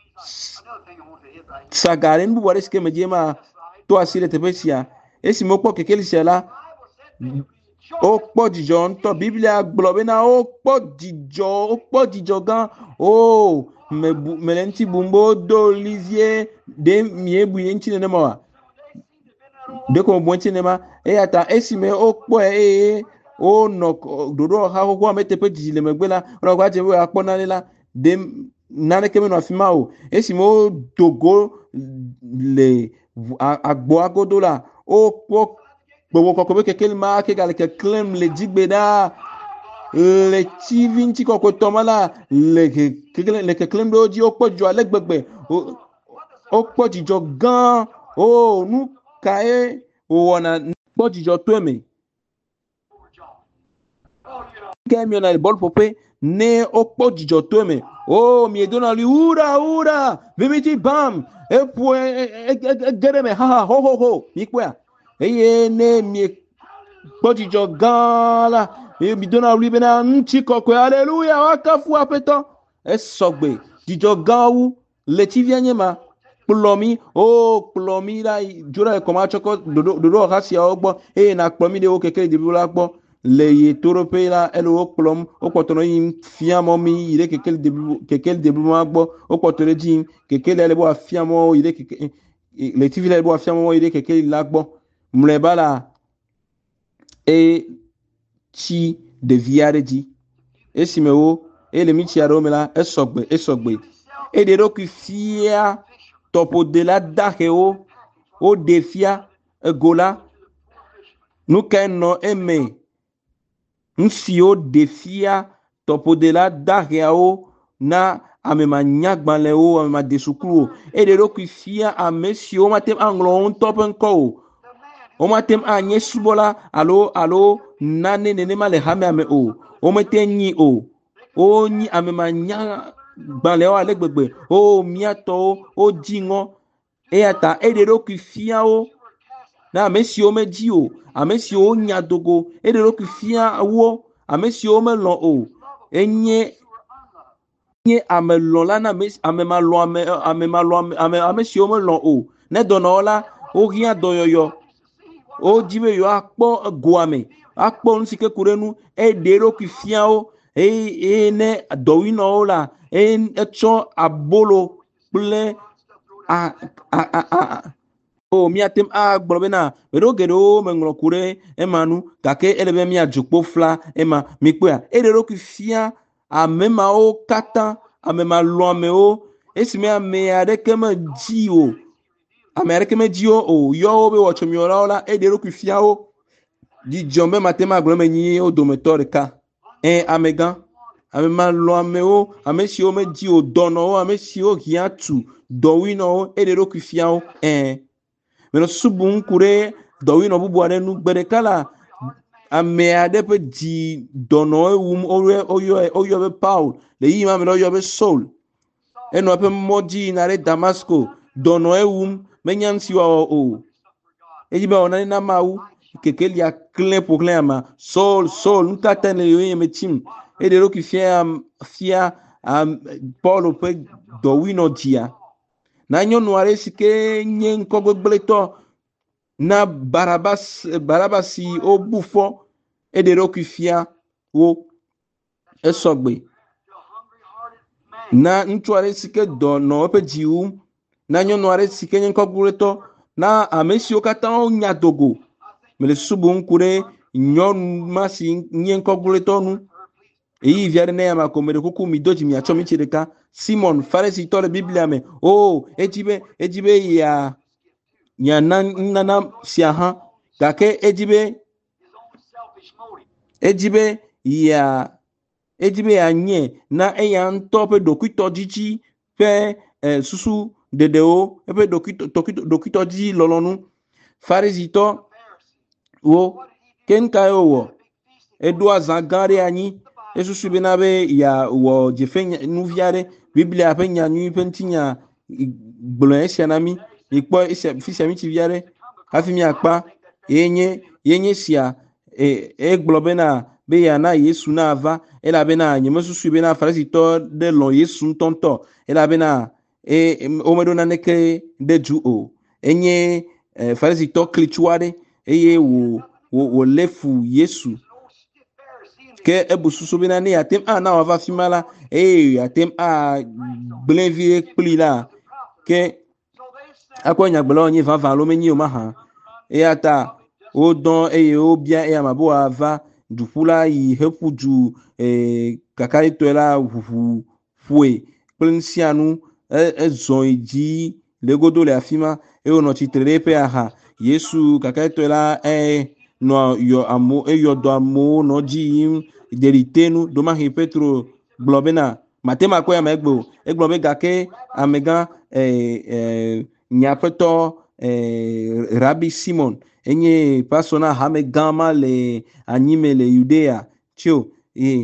sagare nbu wale ske meje ma to asile tepesia esi mo po kekeli sela ó pọ̀ jíjọ ń tọ́ bíbélì gbọ́dọ̀ náà ó pọ̀ jíjọ ó pọ̀ jíjọ gan ó mẹlẹ́ntì bùnbó dó lizie dé mié bu yẹn ntí nínú wa dẹ́kun bọ̀ ntí nínú ma ẹ̀ yàtà ẹ̀sì mẹ́ ó pọ̀ ẹ̀ ẹ̀ ó nọ dòdò ọ̀há kókó àmì tẹ́pẹ́ jìjì lẹ́mẹ̀ gbé la ọ̀nà ọ̀gbà jẹ́ wọ́n akpọ̀ náà la dé nane kẹ́mi nù àfi ma o ẹ̀sì mẹ́ ó dògó lè àgbọ̀ agodo la ó pọ̀ gbogbo kọkọ bẹ kẹkẹ ma kẹ gàlẹ kẹkẹ le jigbe dáa le tí vinci kọkọ tọmọ la le kẹkẹ le kẹkẹ ló jí ó pọ̀ jù alẹ́ gbẹgbẹ ó pọ̀ jìjọ gan ó nu kàyé wọnà pọ̀ jìjọ tó ẹmẹ kẹmi ọ̀nà ìbọ̀lù pọ̀pẹ́ ní ó pọ̀ jìjọ tó ẹmẹ ó mi èdè náà rí wúrà wúrà bíbí bam epu gẹrẹ mẹ ha ha ho ho ho mi pẹ́ à. Eye ne mi gbọ́dìjọ gan-an la ebi dọ́nà rí bẹ́ẹ̀ náà ń tí kọ̀kọ́ hallelujah wá ká fún apẹ́tọ́ ẹ sọ̀gbẹ̀ dìjọ gan-an wú létí fi ẹ̀yẹ́ ma kplọ̀mí ó kplọ̀mí la jọra ẹ̀kọ́ máa tsọ́kọ́ dodo ọ̀há sí ọ gbọ́ eye na kplọ̀mí de ó kékeré dèbí la gbọ́ le ye tóró pé la ẹ lè ó kplọ̀m ó kpọ̀tọ̀rọ̀ yìí fiamọ́ mi yìí dé kékeré dèbí ma gbọ́ ó kpọ̀tọ̀rọ̀ dì kékeré lẹ́ bọ́ fiamọ́ yìí dé kékeré létí fi lẹ́ bọ́ fiamọ́ yìí dé kékeré la gbọ́ mleba la e chi de viare ji esime wo ele mi chi aro mela esogbe esogbe e de ro ki fia topo de la dahe o o de fia egola nu ken no eme nsi o de fia topo de la dahe o na amema nyagban le o amema desukuru e de ro ki fia amesi o matem anglo on topen ko o ma tem a nye subola alo alo nane nene ma le hame ame o o me te nyi o o nyi ame ma nya gbanle o ale gbegbe o miato o o jingo e ata e de ro ki fia o na amesiwo me dzi o, amesiwo nya dogo ede ɖokui fia wo, amesiwo me lɔ o, enye nye ame lɔ la na ame ma lɔ ame ame ma lɔ ame ame ame siwo me lɔ o, ne dɔnɔwo la wohiã dɔyɔyɔ, wodzi be yewoakpɔ goa me, akpɔ nu si ke ku ɖe nu, eɖe ɖokui fia wo, eye ne dɔwuinɔwo la etsɔ abolo kple a a a a o miatem agblɔ bena meɖo geɖewo meŋlɔ ku ɖe ema nu gake ele be miadzu kpo fla ema mikpɔa eɖe ɖokui fia ame mawo katã, ame ma lɔ amewo, esime ame aɖeke me dzi o, ame aɖeke me dzi wo o, yɔwo be wɔtsɔmiwɔlawo la eɖe ɖokui fia wo, dzidzɔ be mate ma gblɔ me nyi wo dometɔ ɖeka. Ɛ amegã, ame ma lɔ amewo, ame siwo me dzi o, dɔnɔwo, ame siwo hiã tu dɔwuinɔwo, eɖe ɖokui fia wo. Ɛ menɔ susu bum ku ɖe dɔwuinɔ bubu aɖe nu, gbe ɖeka la ame aɖe ƒe dzi dɔnɔ ewum, oyɔ oyɔ be Paul, le yi ma me oyɔ be Saul, enɔ eƒe mɔ dzi yina ɖe Damasco, dɔnɔ ewum, menya nu si wɔwɔ o, edzi be wɔna na Mawu, kekelia klẽ ƒo xlẽ ama, Saul Saul nu ka ta le yoye me tsim, eɖe ɖokui fia fia Paul ƒe dɔwuinɔ dzia. Na nyɔnu aɖe si ke nye ŋkɔgbegblẽtɔ na Barabas Barabas si wobu fɔ, eɖe ɖokui fia wo, esɔgbe. Na ŋutsu aɖe si ke dɔnɔ eƒe dzi wum, na nyɔnu aɖe si ke nye ŋkɔgbegblẽtɔ, na ame siwo katã wonya dogo, mele susu bum ku ɖe nyɔnu ma si nye ŋkɔgbegblẽtɔ nu, eyi via ɖe ne ya ma ko me ɖe kuku mi do dzi miatsɔ mi tsi ɖeka. Simon Farisitɔ le Biblia me, o edzi be edzi be ya ya na nana sia hã, gake edzi be edzi be ya edzi be ya nye na eya ŋutɔ ƒe ɖokuitɔ dzidzi ƒe eh, susu ɖeɖewo, eƒe ɖokuitɔ ɖokuitɔ dzidzi lɔlɔnu. Farisitɔ wo kenka ye wowɔ, eɖo azã gã ɖe anyi, esusu bena be ya wɔ dzeƒe nuvi aɖe, Biblia ƒe nyanyui ƒe ŋutinya gblɔ esia na mi, mikpɔ esia fi sia mi tsi vi aɖe hafi miakpa, ye nye ye nye sia egblɔ bena be ya na Yesu na va, elabena nyemesusu bena Farisitɔ ɖe lɔ Yesu ŋutɔŋutɔ, elabena e womeɖo naneke ɖe dzu o, enye Farisitɔ klitsu aɖe, eye wo wo lé fu Yesu. Ke ebu susu bena ne yatem ana wava fi ma la, eye yatem a gblẽ vie kpli la, ke akpɔ nyagbelawo nyi vavã alo menyi o ma hã, eya ta wodɔ eye wobia eya ma be wòava duƒu la yi heƒu du eh, kakaɖitɔe la ʋuʋu ƒoe kple nu sia nu, ezɔ yi dzi le godo le afi ma, eye wònɔ tsitre ɖe eƒe axa. Yesu kakaɖitɔe la eh, nɔ yɔ amewo, eyɔ dɔ amewo nɔ dzi yim ɖeɖitenu, domahi Petro gblɔ bena mate ma kpɔ ya ma egbe o, egblɔ be gake amegã eh, eh, nye aƒetɔ eh, Rabi Simon, enye pastor na hame gã ma le anyime le Judea tso eh,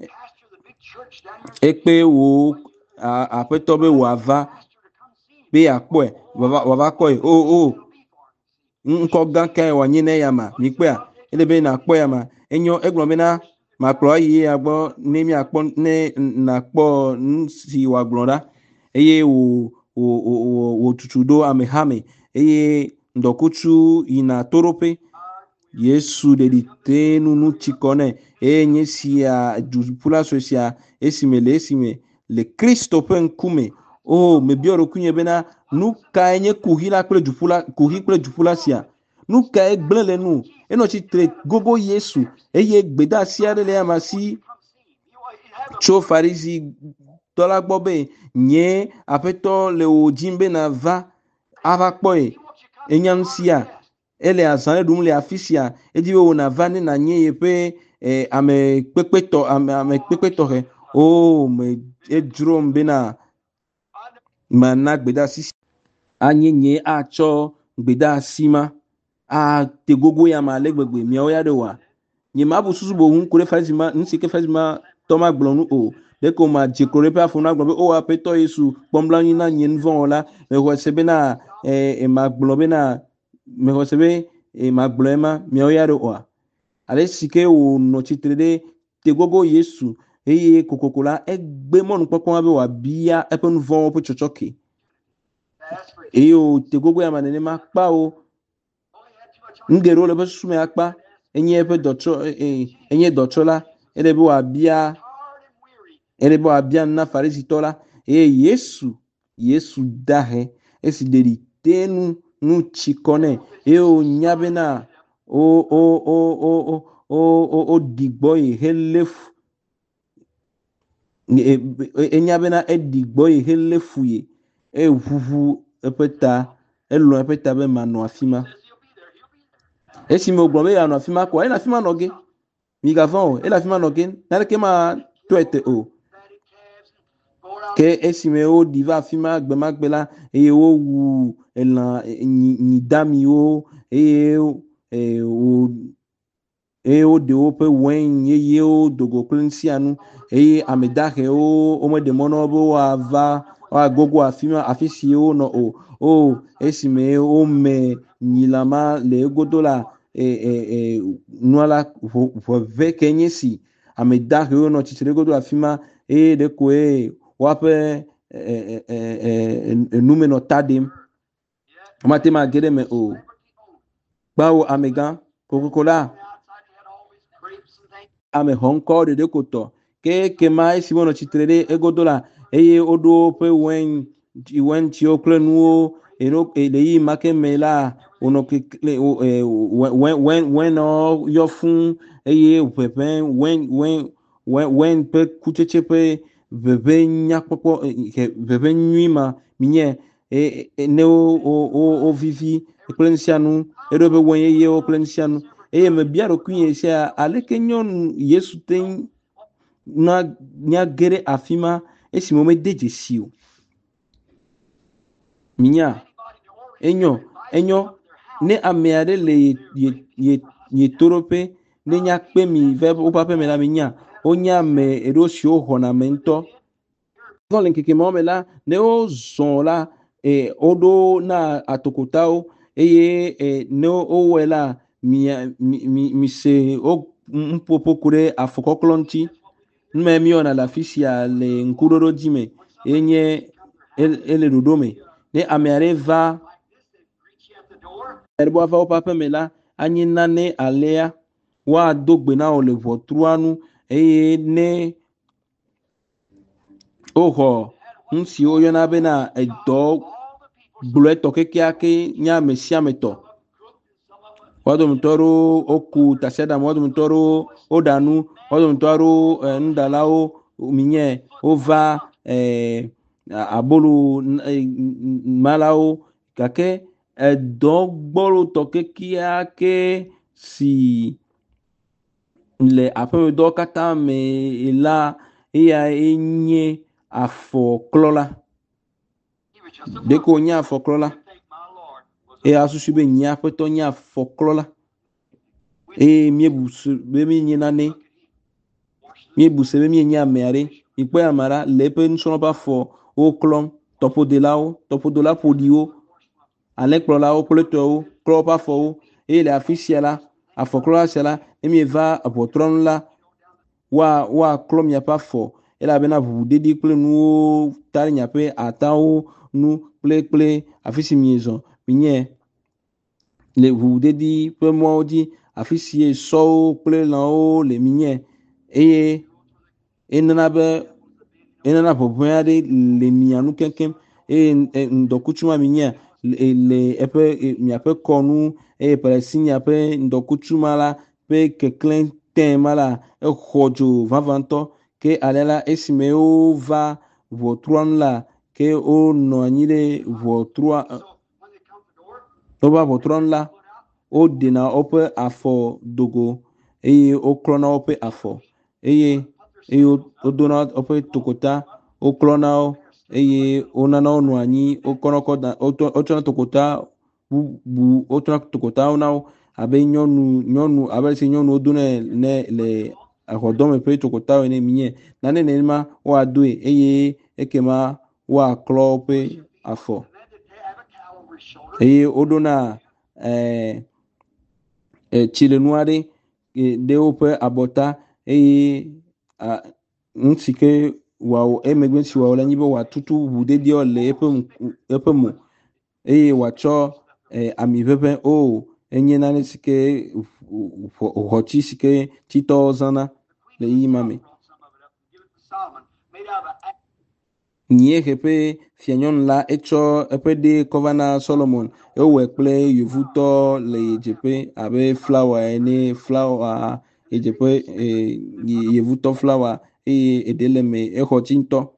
ekpe wo aƒetɔ be wòava be yakpɔe wòava kɔe, o o ŋkɔ gã kae wòanye ne ya ma mikpɔa, ele be nakpɔ ya ma, enyo egblɔ bena makplɔ ayi ya gbɔ ne miakpɔ ne nakpɔ nu si wòagblɔ ɖa, eye wò wò wò tutu ɖo ameha me, eye ŋdɔkutsu yina toɖoƒe. Yesu ɖeɖitenu nu tsi kɔ nɛ, eye nye sia duƒula sue sia esime le esime le Kristo ƒe ŋkume, o mebiɔ ɖokuinye bena nu kae nye kuhi la kple duƒula kuhi kple duƒula sia, nu kae gblẽ le nu, enɔ tsitre gogo Yesu, eye gbedeasi aɖe le ama si tso Farisitɔ la gbɔ be nye aƒetɔ le wò dim be nava ava kpɔe, enya nu sia, ele azã ɖe ɖum le afi sia, edi be wònava ne nanye yeƒe eh, ame kpekpetɔ ame ame kpekpetɔxe, o me edzrom bena mana gbedeasi anye nye atsɔ gbedeasi ma ate gogo ya ma le gbegbe miawo ya ɖe wa, nye ma bu susu boŋu ku ɖe Farisi ma nu si ke Farisi ma tɔ ma gblɔ nu o, ɖeko ma dze klo ɖe ƒe afɔ na gblɔ be o aƒetɔ Yesu kpɔmblanui na nye nu vɔ̃ wɔla, mexɔ se bena eh, ma gblɔ bena mexɔ se be magblɔe ma miawo ya ɖe oa ale si ke wònɔ tsitre ɖe tegogo Yesu eye kokoko la egbe mɔnukpɔkpɔ be wòabia eƒe nu vɔ̃wo ƒe tsɔtsɔke eye o tegogo ya ma nenema kpa o nu geɖewo le eƒe susu me akpa enye eƒe dɔtsɔ enye dɔtsɔla ele be wòabia ele be wòabia nu na Farisitɔ la eye Yesu Yesu dahe esi ɖeɖi te nu nu tsikɔ nɛ eye wònya bena o o o o o o o o digbɔ yi hele fu enya bena edigbɔ yi hele fu yi eʋuʋu eƒe ta elɔ eƒe ta be manɔ afi ma esi me wògblɔ be yeanɔ afi ma koa ele afi ma nɔ ge migavɔ̃ o ele afi ma nɔ ge naneke ma tɔe te o ke esime woɖi va afi ma gbe ma gbe la eye wowu elã nyidamiwo eye wo eye woɖe woƒe wain yeyewo dogo kple nu sia nu eye ame dahewo womeɖe mɔ na wo be woava woagogo afi ma afi si wonɔ o o esime wome nyilã ma le egodo la nua la ʋeʋẽ ke nye si ame dahewo nɔ tsitre ɖe egodo afi ma eye ɖekoe woaƒe enume nɔ ta ɖem womate ma ge ɖe me o kpawo amegã kokoko la ame xɔŋkɔwo ɖeɖe ko tɔ ke kema esi wonɔ tsitre ɖe egodo la eye woɖo woƒe wain waintsiwo kple nuwo le yi ma ke me la wonɔ kekle wainɔ yɔ fũu eye ʋeʋẽ wain wain wain ƒe kutsetse ƒe ʋeʋẽ nyakpɔkpɔ ʋeʋẽ nyui ma minye ne wo vivi kple nu sia nu eɖo be wain yeyewo kple nu sia nu eye mebia ɖokuinye sia aleke nyɔnu Yesu te na nya ge ɖe afi ma esi mo mede dzesi o minya enyo enyo ne ame aɖe le ye ye ye toɖoƒe ne nya kpe mi va woƒe aƒe me la minya wonye ame eɖewo siwo xɔna ame ŋutɔ le ŋkeke mawo me la ne wozɔ la woɖo na atokotawo eye ne wowɔe la mi mi mi se wo ŋuƒoƒo ku ɖe afɔkɔklɔ ŋuti nume mi wɔna le afi sia le ŋkuɖoɖo dzi me enye ele ɖoɖo me ne ame aɖe va aɖe va woƒe aƒe me la anyi nane alea woado gbe na wo le ʋɔtrua nu eye ne woxɔ nu si woyɔna bena edɔ gblɔetɔ kekeake nye ame sia ame tɔ wo dometɔ aɖewo woku tasiaɖam wo dometɔ aɖewo woɖa nu wo dometɔ aɖewo nuɖalawo minye wova abolo malawo gake edɔ gbɔlotɔ kekeake si le aƒemedɔwo katã me la eya enye afɔklɔla ɖeko nye afɔklɔla eye asusu be nye aƒetɔ nye afɔklɔla eye miebu se be mienye nane miebu se be mienye ame aɖe mikpɔe ame ɖa le eƒe nusrɔ̃ ƒe afɔ wo klɔm tɔƒodelawo tɔƒodola ƒoɖiwo alẽkplɔlawo kple tɔwo klɔ woƒe afɔwo eye le afi sia la afɔklɔla sia la ne mieva ʋɔtrɔnu la wa woaklɔ miaƒe afɔ elabena ʋuʋuɖeɖi kple nuwo ta ɖe miaƒe atawo nu kple kple afi si miezɔ minye le ʋuʋuɖeɖi ƒe mɔwo dzi afi si sɔwo kple lãwo le minye eye enana be enana ʋeʋẽ aɖe le mia nu keŋkeŋ eye ŋdɔkutsu ma minye le eƒe miaƒe kɔnu eye palesinia ƒe ŋdɔkutsu ma la ƒe keklẽ tẽ ma la exɔ dzo vavãtɔ ke ale la esime wova ʋɔtrua nu la ke wonɔ anyi ɖe ʋɔtrua wova ʋɔtrua nu la woɖena woƒe afɔ dogo eye woklɔna woƒe afɔ eye eye wodona woƒe tokota woklɔna wo eye wonana wo nɔ anyi wokɔna kɔ da wotsɔna tokota bubu wotsɔna tokotawo na wo abe nyɔnu nyɔnu abe si nyɔnuwo dona ne le exɔdɔme ƒe tokotawo ene minye nane nenema woadoe eye ekema woaklɔ woƒe afɔ eye woɖona eh eh chilenuare de ope abota eye nsike wa emegbe si wa la nyibe wa tutu wude di ole epe epe mu eye wa cho eh ami pepe o enye na ne sike hochi sike tito zana le yi mame nye kepe fianyon la echo epe de kovana Solomon ewe kple yovuto le jepe abe flower ene flower ejepe yovuto flower e edele me ehochi nto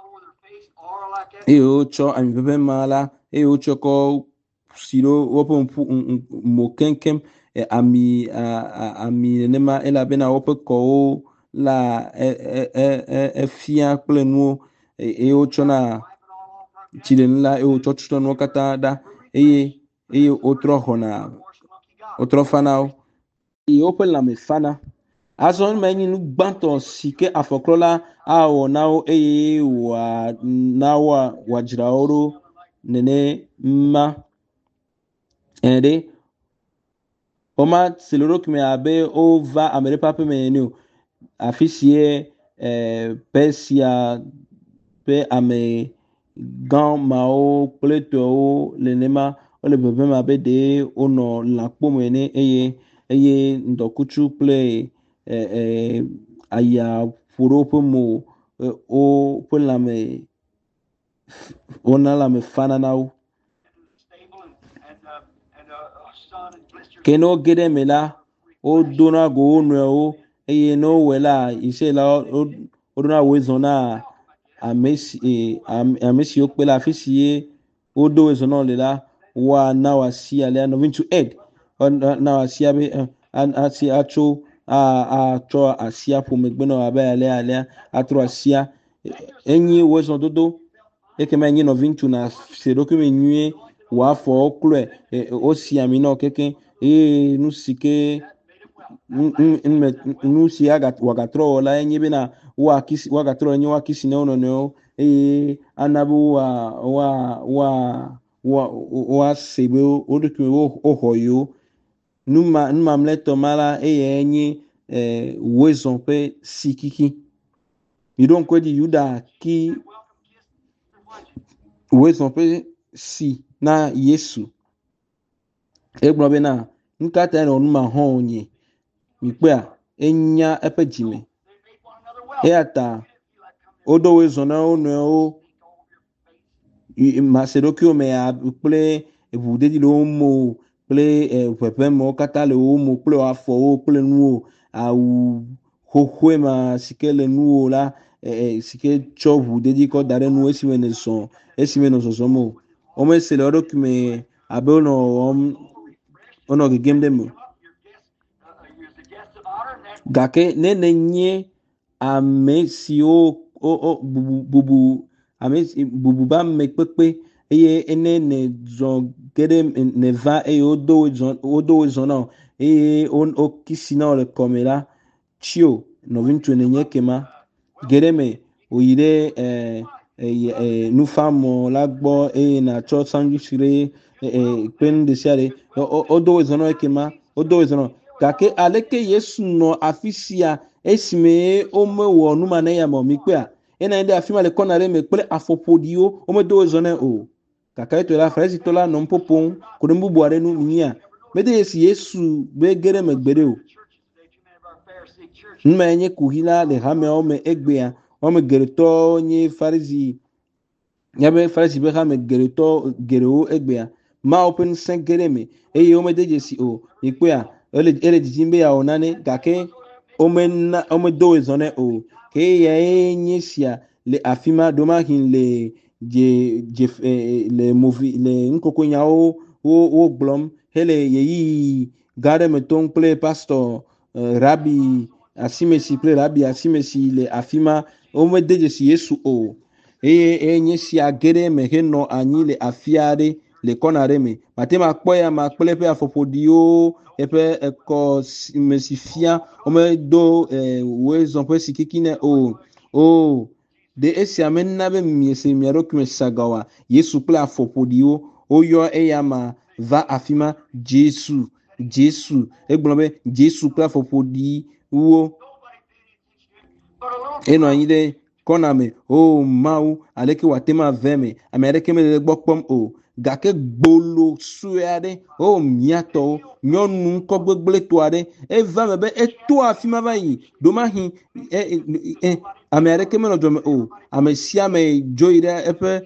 e ocho ami pepe mala e ocho ko siro wopo mo kenkem ami ami nema ela bena wopo ko la e e e fia kple nuo e ocho na chilen la e ocho chuto no kata da eye eye otro hona otro fanao e open la me fana azon me nyinu gbanto sike afokrola awo nao eye wa nawa wajraoro nene ma ende oma seloro kime abe o va amere pape menu afisie eh, persia pe ame gan mao pleto o lenema o le bebe ma be de ono la pomene eye eye ndokuchu ple eh, eh, aya furo pomo eh, o pe la me ona la me fana nao keno gede mela o dona go no o eye no wela ise la o dona we zona amesi amesi o pela afisi o do we zona le la wa na wa si ale no into ed na wa si abe asi acho a a cho asia po megbeno abe ale ale atro asia enyi we zona dodo ekema enyi no vintu na se dokume nwie wa fo klo o si ami no keke e nu sike nu si aga wagatro la enyi bena wa kisi wagatro enyi wa kisi no no no e anabu wa wa wa wa wa sebe o de o o hoyo numa numa mleto mala e enyi eh wezon pe sikiki idon ko di yuda ki wezon pe si na Yesu egbobe na nkata na onuma ho onye mikpe a enya epejime e ata odo wezon na onu o masedokio me a ple ebude di lo mo ple pepe mo kata le o mo ple afo o ple nu a u hohwe ma sikele nu la eh sike chovu de di ko dare nu esi wene so esi wene so so mo o me se le ro me abe no um ono ge game dem gake ne ne nye amesi o o bubu bubu amesi bubu ba me pepe eye ene ne zon gede ne va e odo zon odo zon na e on o kisina le komela chio no vintu ne nye kema gede me oyire eh eh nu famo lagbo e na cho sangisire eh pen de siare odo zon no kema odo zon gake aleke Yesu no afisia esime ome wo numa na ya mo mikpe a ena ende afima le konare me pele afopodio ome do zone o kaka eto la fresi tola no mpopon ko mbu buare nu nia mede esi Yesu be gere me gbere o nma enye kuhila le hame ome egbe a ome gere to nye farisi yabe farisi be hame gere to gere o egbe a ma open sen gere me eye ome de jesi o ikpe a ele ele dijimbe ya onane gake ome na ome do zone o ke ya enyesia le afima doma hin le je je eh, le movie le nkoko nya o o o glom hele yeyi gare meton ple pastor uh, rabbi asimesi ple rabbi asimesi le afima ome deje si Yesu o e enyesia gere me he no anyi le afiare le konare me matema kpoya ma ple pe afopodio epe eko mesifia ome do eh, wezon pe sikikine o o de esi amenna be miese miaro kume sagawa Yesu kple afopodio oyo eyama va afima Jésus Jésus egblɔbe Jésus kple afɔƒoɖi wo eno anyi ɖe kɔna me o Mawu aleke wòate ma ve me ame aɖeke mele gbɔ kpɔm o gake gbolo sue aɖe o miatɔwo nyɔnu ŋkɔ gbegblẽtɔ aɖe eva me be eto afi ma va yi domahi ame aɖeke menɔ dzɔ me o ame sia ame dzo yi ɖe eƒe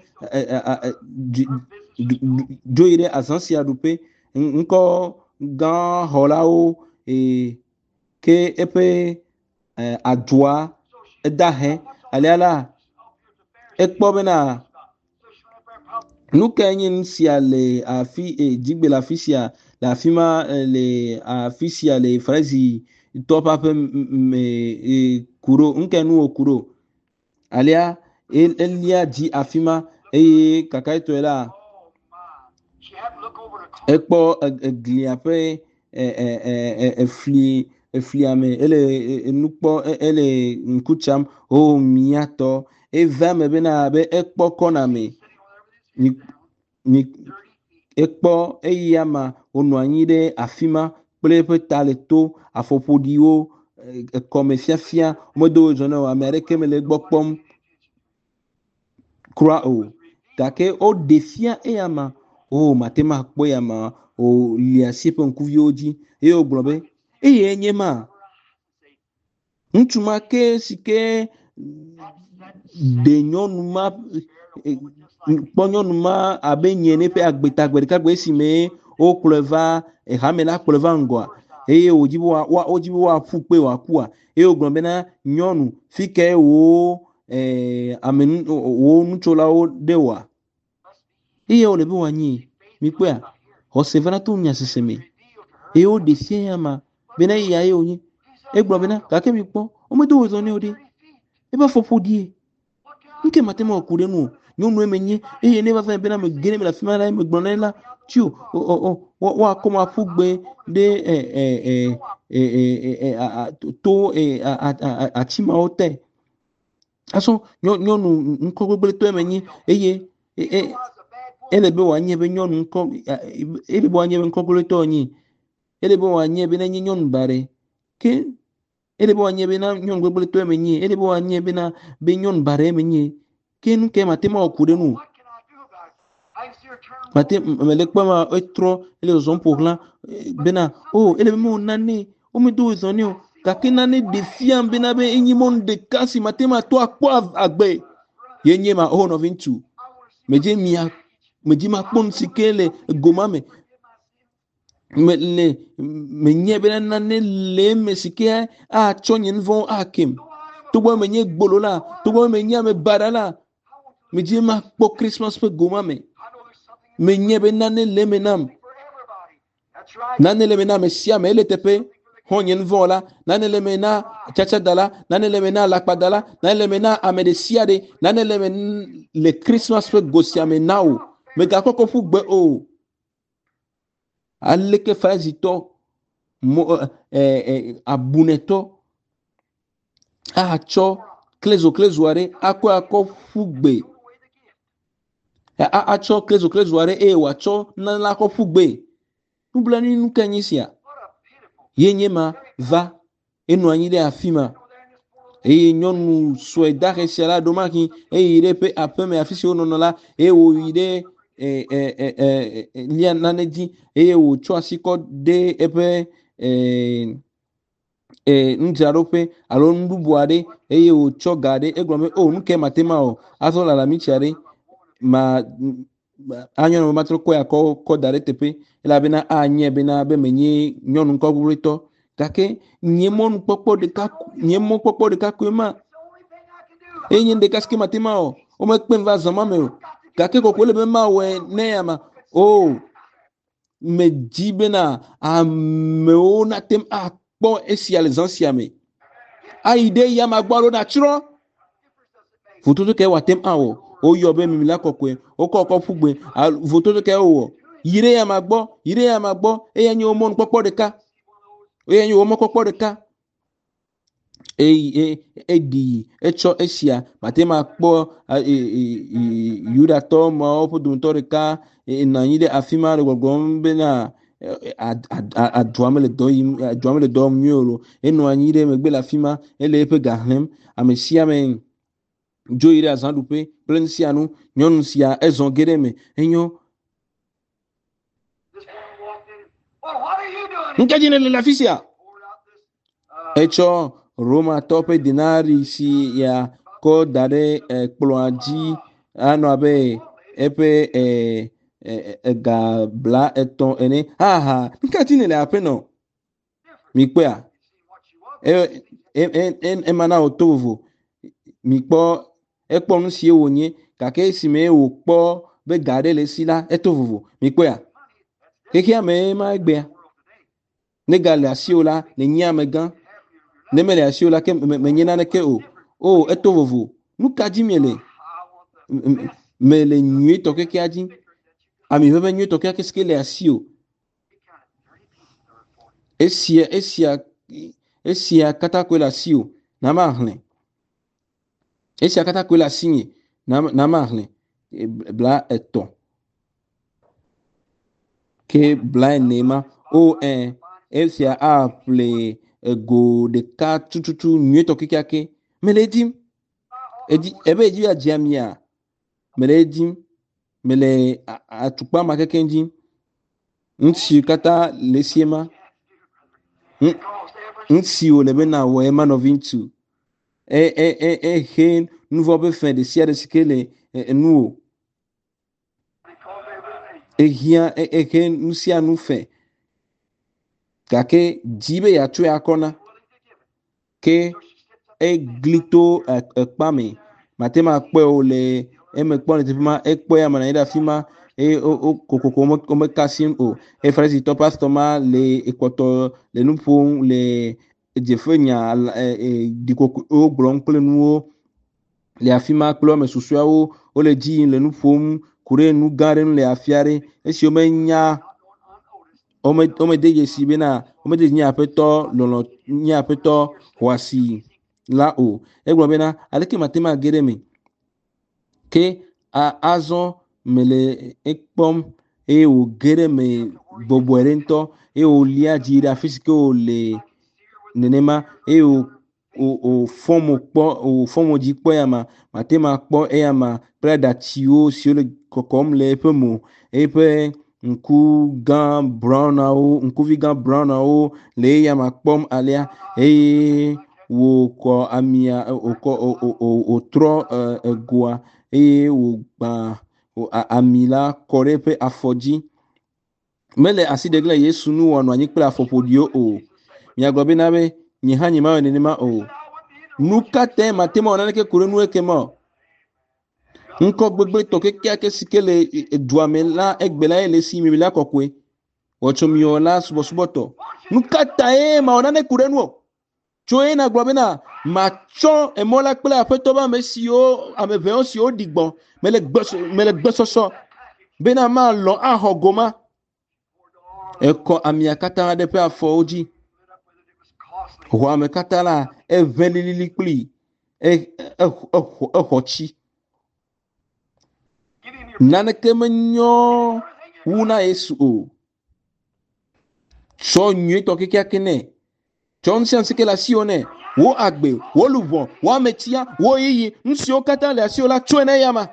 dzo yi ɖe azã sia ɖuƒe ŋkɔ gã xɔlawo ke eƒe adzoa edahe aliala ekpɔ bena nu ke nye nu sia le afi dzigbe le afi sia le afi ma le afi sia le Frezi tɔƒe ƒe me kuro nuke nu wo kuro alia elia dzi afi ma eye kaka etɔe la ekpɔ eglia ƒe efli eflia me ele nu kpɔ ele ŋku tsam o miatɔ eva me bena be ekpɔ kɔna me ni ekpɔ eya ma wonɔ anyi ɖe afi ma kple eƒe ta le to afɔƒoɖiwo ekɔme fiafia medo zɔ ne o ame aɖeke mele gbɔ kpɔm kura o gake o ɖe fia eya ma o mate ma kpɔ ya ma o li asi ƒe ŋkuviwo dzi eye o gblɔ be eye nye ma ŋutsu ma ke si ke ɖe nyɔnu ma kpɔ nyɔnu ma abe nye ne ƒe agbeta gbe ɖeka gbe si me o kplɔe va ehame la kplɔe va ŋgɔa eye o dzi be wa o dzi be woaƒu kpe wòakua eye o gblɔ bena nyɔnu fi ke wo ame wo nutsolawo ɖe wa eye o le be woanyi mi kpɔa xɔse va na to nyasese me eye o ɖe fia ya ma bena eya ye wonye egblɔ bena gake mi kpɔ o medo wo zɔ ne o ɖe ebe afɔƒoɖie nuke mate ma ku ɖe nu nyɔnu eme nye eye ne va va bena me gene me le afi ma la me gblɔ na la tio woakɔ ma ƒu gbe ɖe to atimawo te asɔ nyɔnu ŋkɔ gbegblẽtɔ eme nye eye ele be wòanye be nyɔnu ŋkɔ ele be wòanye be ŋkɔ gbegblẽtɔ nye ele be wòanye be nenye nyɔnu baɖe ke ele be wòanye be na nyɔnu gbegblẽtɔ eme nye ele be wòanye be na be nyɔnu baɖe eme nye ke nu ke mate ma ku ɖe nu mate mele kpɔ ma etrɔ ele zɔzɔm ƒo xlã bena o ele be me nane o medo zɔ ne o gake nane ɖe fiam bena be enyi mɔnu ɖeka si mate ma to akpɔ agbe ye nye ma o nɔvi ŋutsu medze mia medzi ma kpɔ nu si ke le goma me me le menye bena nane le me si ke atsɔ nye nu vɔ̃ akem togbɔ menye gbolo la togbɔ menye ame baɖa la medzi ma kpɔ Christmas ƒe goma me menye be nane le me nam nane le me na ame sia ame ele teƒe xɔ nye nu vɔ̃ la nane le me na tsatsada nane le me na alakpada la nane le me na ame ɖe sia ɖe nane le me le Christmas ƒe go sia me na o megakɔkɔ ƒu gbe o aleke Frezitɔ abunetɔ atsɔ klezo klezo aɖe akɔ akɔ ƒu gbe atsɔ klezo klezo aɖe eye wòatsɔ nane la akɔ ƒu gbe nublanui nu ke nye sia ye nye ma va enɔ anyi ɖe afi ma eye nyɔnu sue dahe sia la ɖomahi eyi ɖe ƒe aƒe me afi si wonɔnɔ la eye wòyi ɖe lia nane dzi eye wòtsɔ asi kɔ ɖe eƒe nudzraɖoƒe alo nuɖuɖu aɖe eye wòtsɔ ga ɖe egblɔ be o nuke mate ma o azɔ lalamisi aɖe ma anyɔ ne ma trɔ kɔ ya kɔ kɔ da ɖe teƒe elabena anye bena be menye nyɔnu ŋkɔ gbegblẽtɔ gake nye mɔnukpɔkpɔ ɖeka nye mɔkpɔkpɔ ɖeka koe ma eye nye ɖeka si ke mate ma o o mekpem va zɔ ma me o gake kɔkɔ le be ma wɔe ne ya ma o me dzi bena amewo natem akpɔ esia le zã sia me ayi ɖe ya ma gbɔ alo natsrɔ̃ vototo ke wòatem awɔ oyɔ be mimila kɔkɔe wokɔ kɔ ƒu gbe vototo ke wowɔ yi ɖe ya ma gbɔ yi ɖe ya ma gbɔ eya nye wo mɔnukpɔkpɔ ɖeka eya nye wo mɔkpɔkpɔ ɖeka e e di echo esia matema kpo yudato ma opudu ntorika na nyide afima le gogombe na adwamele do adwamele do miolo eno anyide megbe la fima ele epe gahlem amesia men joire azandupe plensianu nyonu sia ezon gereme enyo This woman walked in. Well, what are you doing? nkajine la fisia Poured out this. Uh, echo Roma tope dinari si ya ko dare ekploaji ano abe epe eh, eh, eh, ga bla eton ene ha ha nkati ne le apeno mikpe a see what she wanted. e e e e mana otovo mikpo ekpo nu si ewonye kake si me wo kpo be gade le sila etovo mikpe a keke ame ma egbe a ne gale asiola ne nya megan ne mele asiola ke me nyina ne ke o o etovo nu kaji mele I want the mele nyi to keke aji ami bebe nyi to keke skele asio esia esia esia kata kwela sio na mahle esia kata kwela sinye na na mahle bla eto ke bla nema o en esia aple ego de ka tututu nyi to keke ake mele dim edi ebe eji ya jamia mele dim mele atukpa makeke ndim nsi kata lesiema nsi o lebe na wo ema no vintu e e e e he nouveau be fin de sia de sikele nu e hia e e he nusia nu fin kake jibe ya tu akona ke e glito ekpame matema pe o le e me pon te fima e pe ya mana ida fima e o kokoko mo o me kasim o e frezi to pastor ma le ekoto le nupon le jefenya e di koko o blon ple nuo le afima klo me susua o o le ji le nupon kure nu gare le afiare e si o me nya o me o me de yesi bena o me de nya peto lolo nya peto wasi la o e gbo bena aleke matema gereme ke a azon mele ekpom e o gere me boboere nto e o lia jira fisike o le nenema e o o o fomo kpo o fomo ji kpo ya ma matema kpo e ya ma preda tio si o le kokom le pe mo e pe nku gan brown na o nku vi gan brown na o le ya ma kpom alia e wo ko amia o ko o o o o tro egoa eye wo gba amila kore pe afɔdzi mele asi degle yesu nu wɔnɔ anyi kple afɔƒoɖiwo o miagblɔ bena be nye hã nye ma wɔ nenema o nu katã matema wɔ naneke ku ɖe nu eke ma ŋkɔ gbegble tɔ kekeake si ke le dua me la egbe la ye le si mi la kɔkɔe wɔtso miwɔ la subɔsubɔtɔ nu katã ye ma wɔ nane ku ɖe nu o tso ye na gblɔ bena matsɔ emɔ la kple aƒetɔ be ame siwo ame ʋewo siwo ɖi gbɔ mele gbɔsɔ mele gbɔsɔsɔ bena ma lɔ axɔ goma ekɔ amia katã ɖe ƒe afɔwo dzi xɔ ame katã la eʋẽ lilili kpli exɔ tsi naneke menyɔ wu na Yesu o tsɔ nyuietɔ kekeake nɛ tsɔ nusiansike le asiwo nɛ wo agbe wo luʋɔ wo ametia wo yiyi nu siwo katã le asiwo la tsoe ne yama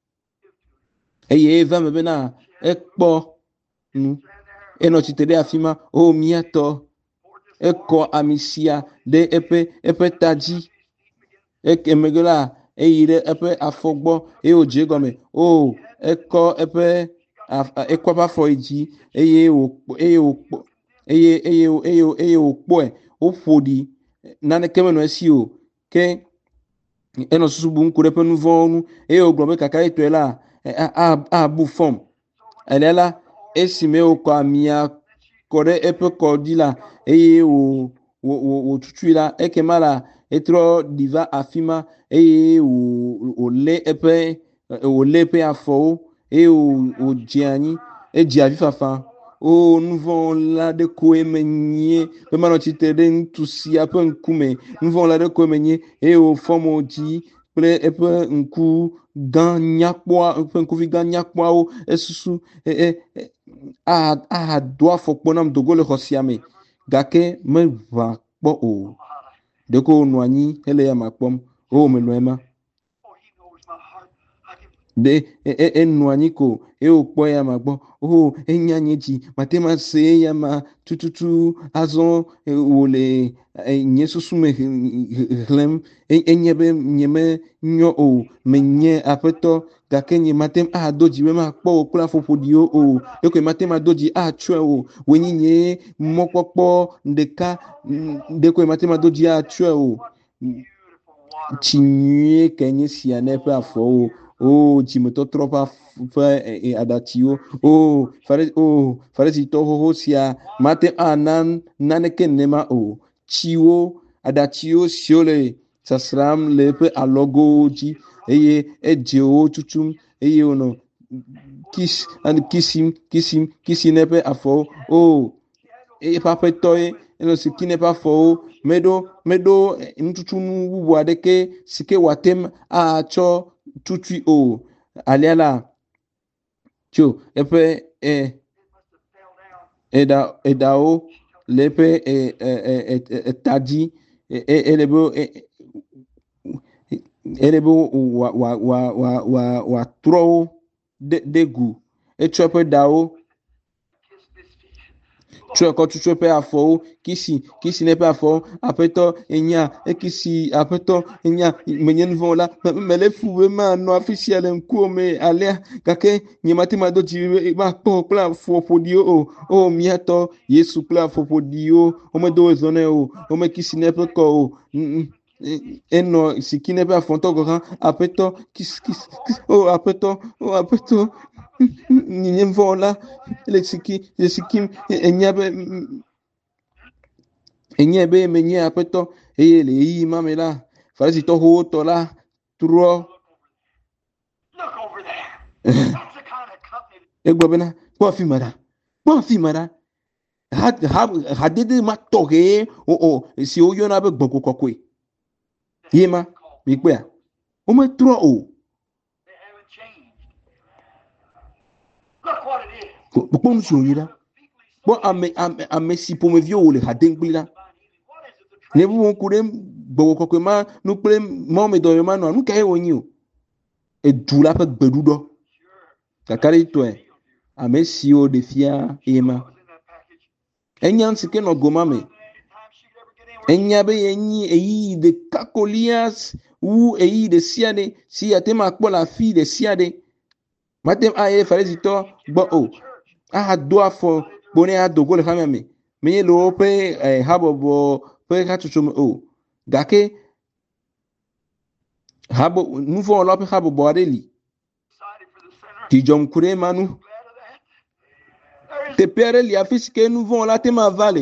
eye eva me bena ekpɔ nu enɔ tsitre ɖe afi ma o miatɔ ekɔ ami sia ɖe eƒe eƒe ta dzi emegbe la eyi ɖe eƒe afɔ gbɔ eye wòdze egɔme o ekɔ eƒe ekɔ eƒe afɔ yi dzi eye wò eye wò eye eye eye eye wòkpɔe woƒo ɖi naneke menɔ esi o ke enɔ susu bum ku ɖe eƒe nu vɔ̃wo nu eye wògblɔ be kaka etɔe la abu fɔm elia la esime wòkɔ amia kɔ ɖe eƒe kɔ dzi la eye wò wò wòtutui la ekema la etrɔ ɖi va afi ma eye wò wòlé eƒe wòlé eƒe afɔwo eye wòdze anyi edze avi fafa o nu vɔ la de ko eme nye be manɔ tsitre ɖe ŋutusia ƒe ŋkume nu vɔ la de ko eme nye eye o fɔ mo dzi kple eƒe ŋku gã nyakpɔa eƒe ŋkuvi gã nyakpɔawo esusu e e a do afɔkpo nam dogo le xɔ sia me gake meʋã kpɔ o ɖeko nɔ anyi hele ya ma kpɔm o melɔ ema Oh, he knows my heart. I can de enɔ anyi ko eye wòkpɔ ya ma gbɔ o enya nye dzi mate ma se ya ma tututu azɔ wòle nye susu me xlẽm enye be nye me nyɔ o menye aƒetɔ gake nye mate ado dzi be makpɔ wò kple afɔƒoɖiwo o eke mate ma do dzi atsɔe o wònye nye mɔkpɔkpɔ ɖeka ɖeko mate ma do dzi atsɔe o beautiful water. tsi nyuie ke nye sia ne ƒe afɔwo o dzimetɔtrɔ ƒe ƒe aɖatiwo o fare o farisitɔ xoxo sia mate ana naneke nenema o tsiwo aɖatiwo siwo le sasram le eƒe alɔgowo dzi eye edzewo tutum eye wònɔ kis kisim kisim kisi ne ƒe afɔwo o eƒe aƒetɔe enɔ siki ne ƒe afɔwo meɖo meɖo nututunu bubu aɖeke si ke wòate atsɔ tutui o alia la tso eƒe e eɖa eɖawo le eƒe e e eta dzi ele be ele be wòa wòa wòa wòa wòa wòatrɔ wo de de gu etsɔ eƒe ɖawo tsɔ kɔ tutu eƒe afɔwo kisi kisi ne eƒe afɔwo aƒetɔ enya ekisi aƒetɔ enya menye nu vɔ la mele fu be manɔ afi sia le ŋkuwo me alea gake nye mate ma do dzi makpɔ kple afɔƒoɖiwo o o miatɔ Yesu kple afɔƒoɖiwo womedo zɔ nɛ o wome kisi ne eƒe kɔ o enɔ siki ne eƒe afɔtɔ gɔ hã aƒetɔ kisi kisi o aƒetɔ o aƒetɔ nye vɔ la le siki le sikim enya be enye be menye aƒetɔ eye le yi ma me la farisitɔ xoxo tɔ la trɔ Look over there. That's the kind of company. egblɔ bena kpɔ afi ma ɖa kpɔ afi ma ɖa ha ha hadede ma tɔxɛ o o si woyɔna be gbɔgbɔ kɔkɔe ye ma mi kpɔa wometrɔ o They haven't changed. Look what it is. kpɔkpɔ nu si wònyi la kpɔ ame ame ame si ƒomeviwo wòle ha dem kpli la What is it? The ne bubu ku ɖe gbɔgbɔ kɔkɔe ma nu kple mɔmedɔyɔ ma nɔa nu ka ye wònyi o edu la ƒe gbeɖuɖɔ kakaɖi tɔe ame siwo ɖe fia ye ma was in that package. enya si ke nɔ goma me Anytime she could ever get anywhere. enya be yenyi eyi ɖeka kolia wu eyi ɖe sia ɖe si ate ma kpɔ le afi ɖe sia ɖe mate aye farisitɔ gbɔ o ahado afɔ kpo ne ado go le xamea me menye le woƒe eh, habɔbɔ ƒe hatsotso me o gake habo nuvɔwɔla ƒe habɔbɔ aɖe li Excited for the sinner. dzidzɔŋku ɖe ma nu Glad of that. There is teƒe aɖe li afi si ke nuvɔwɔla te ma va le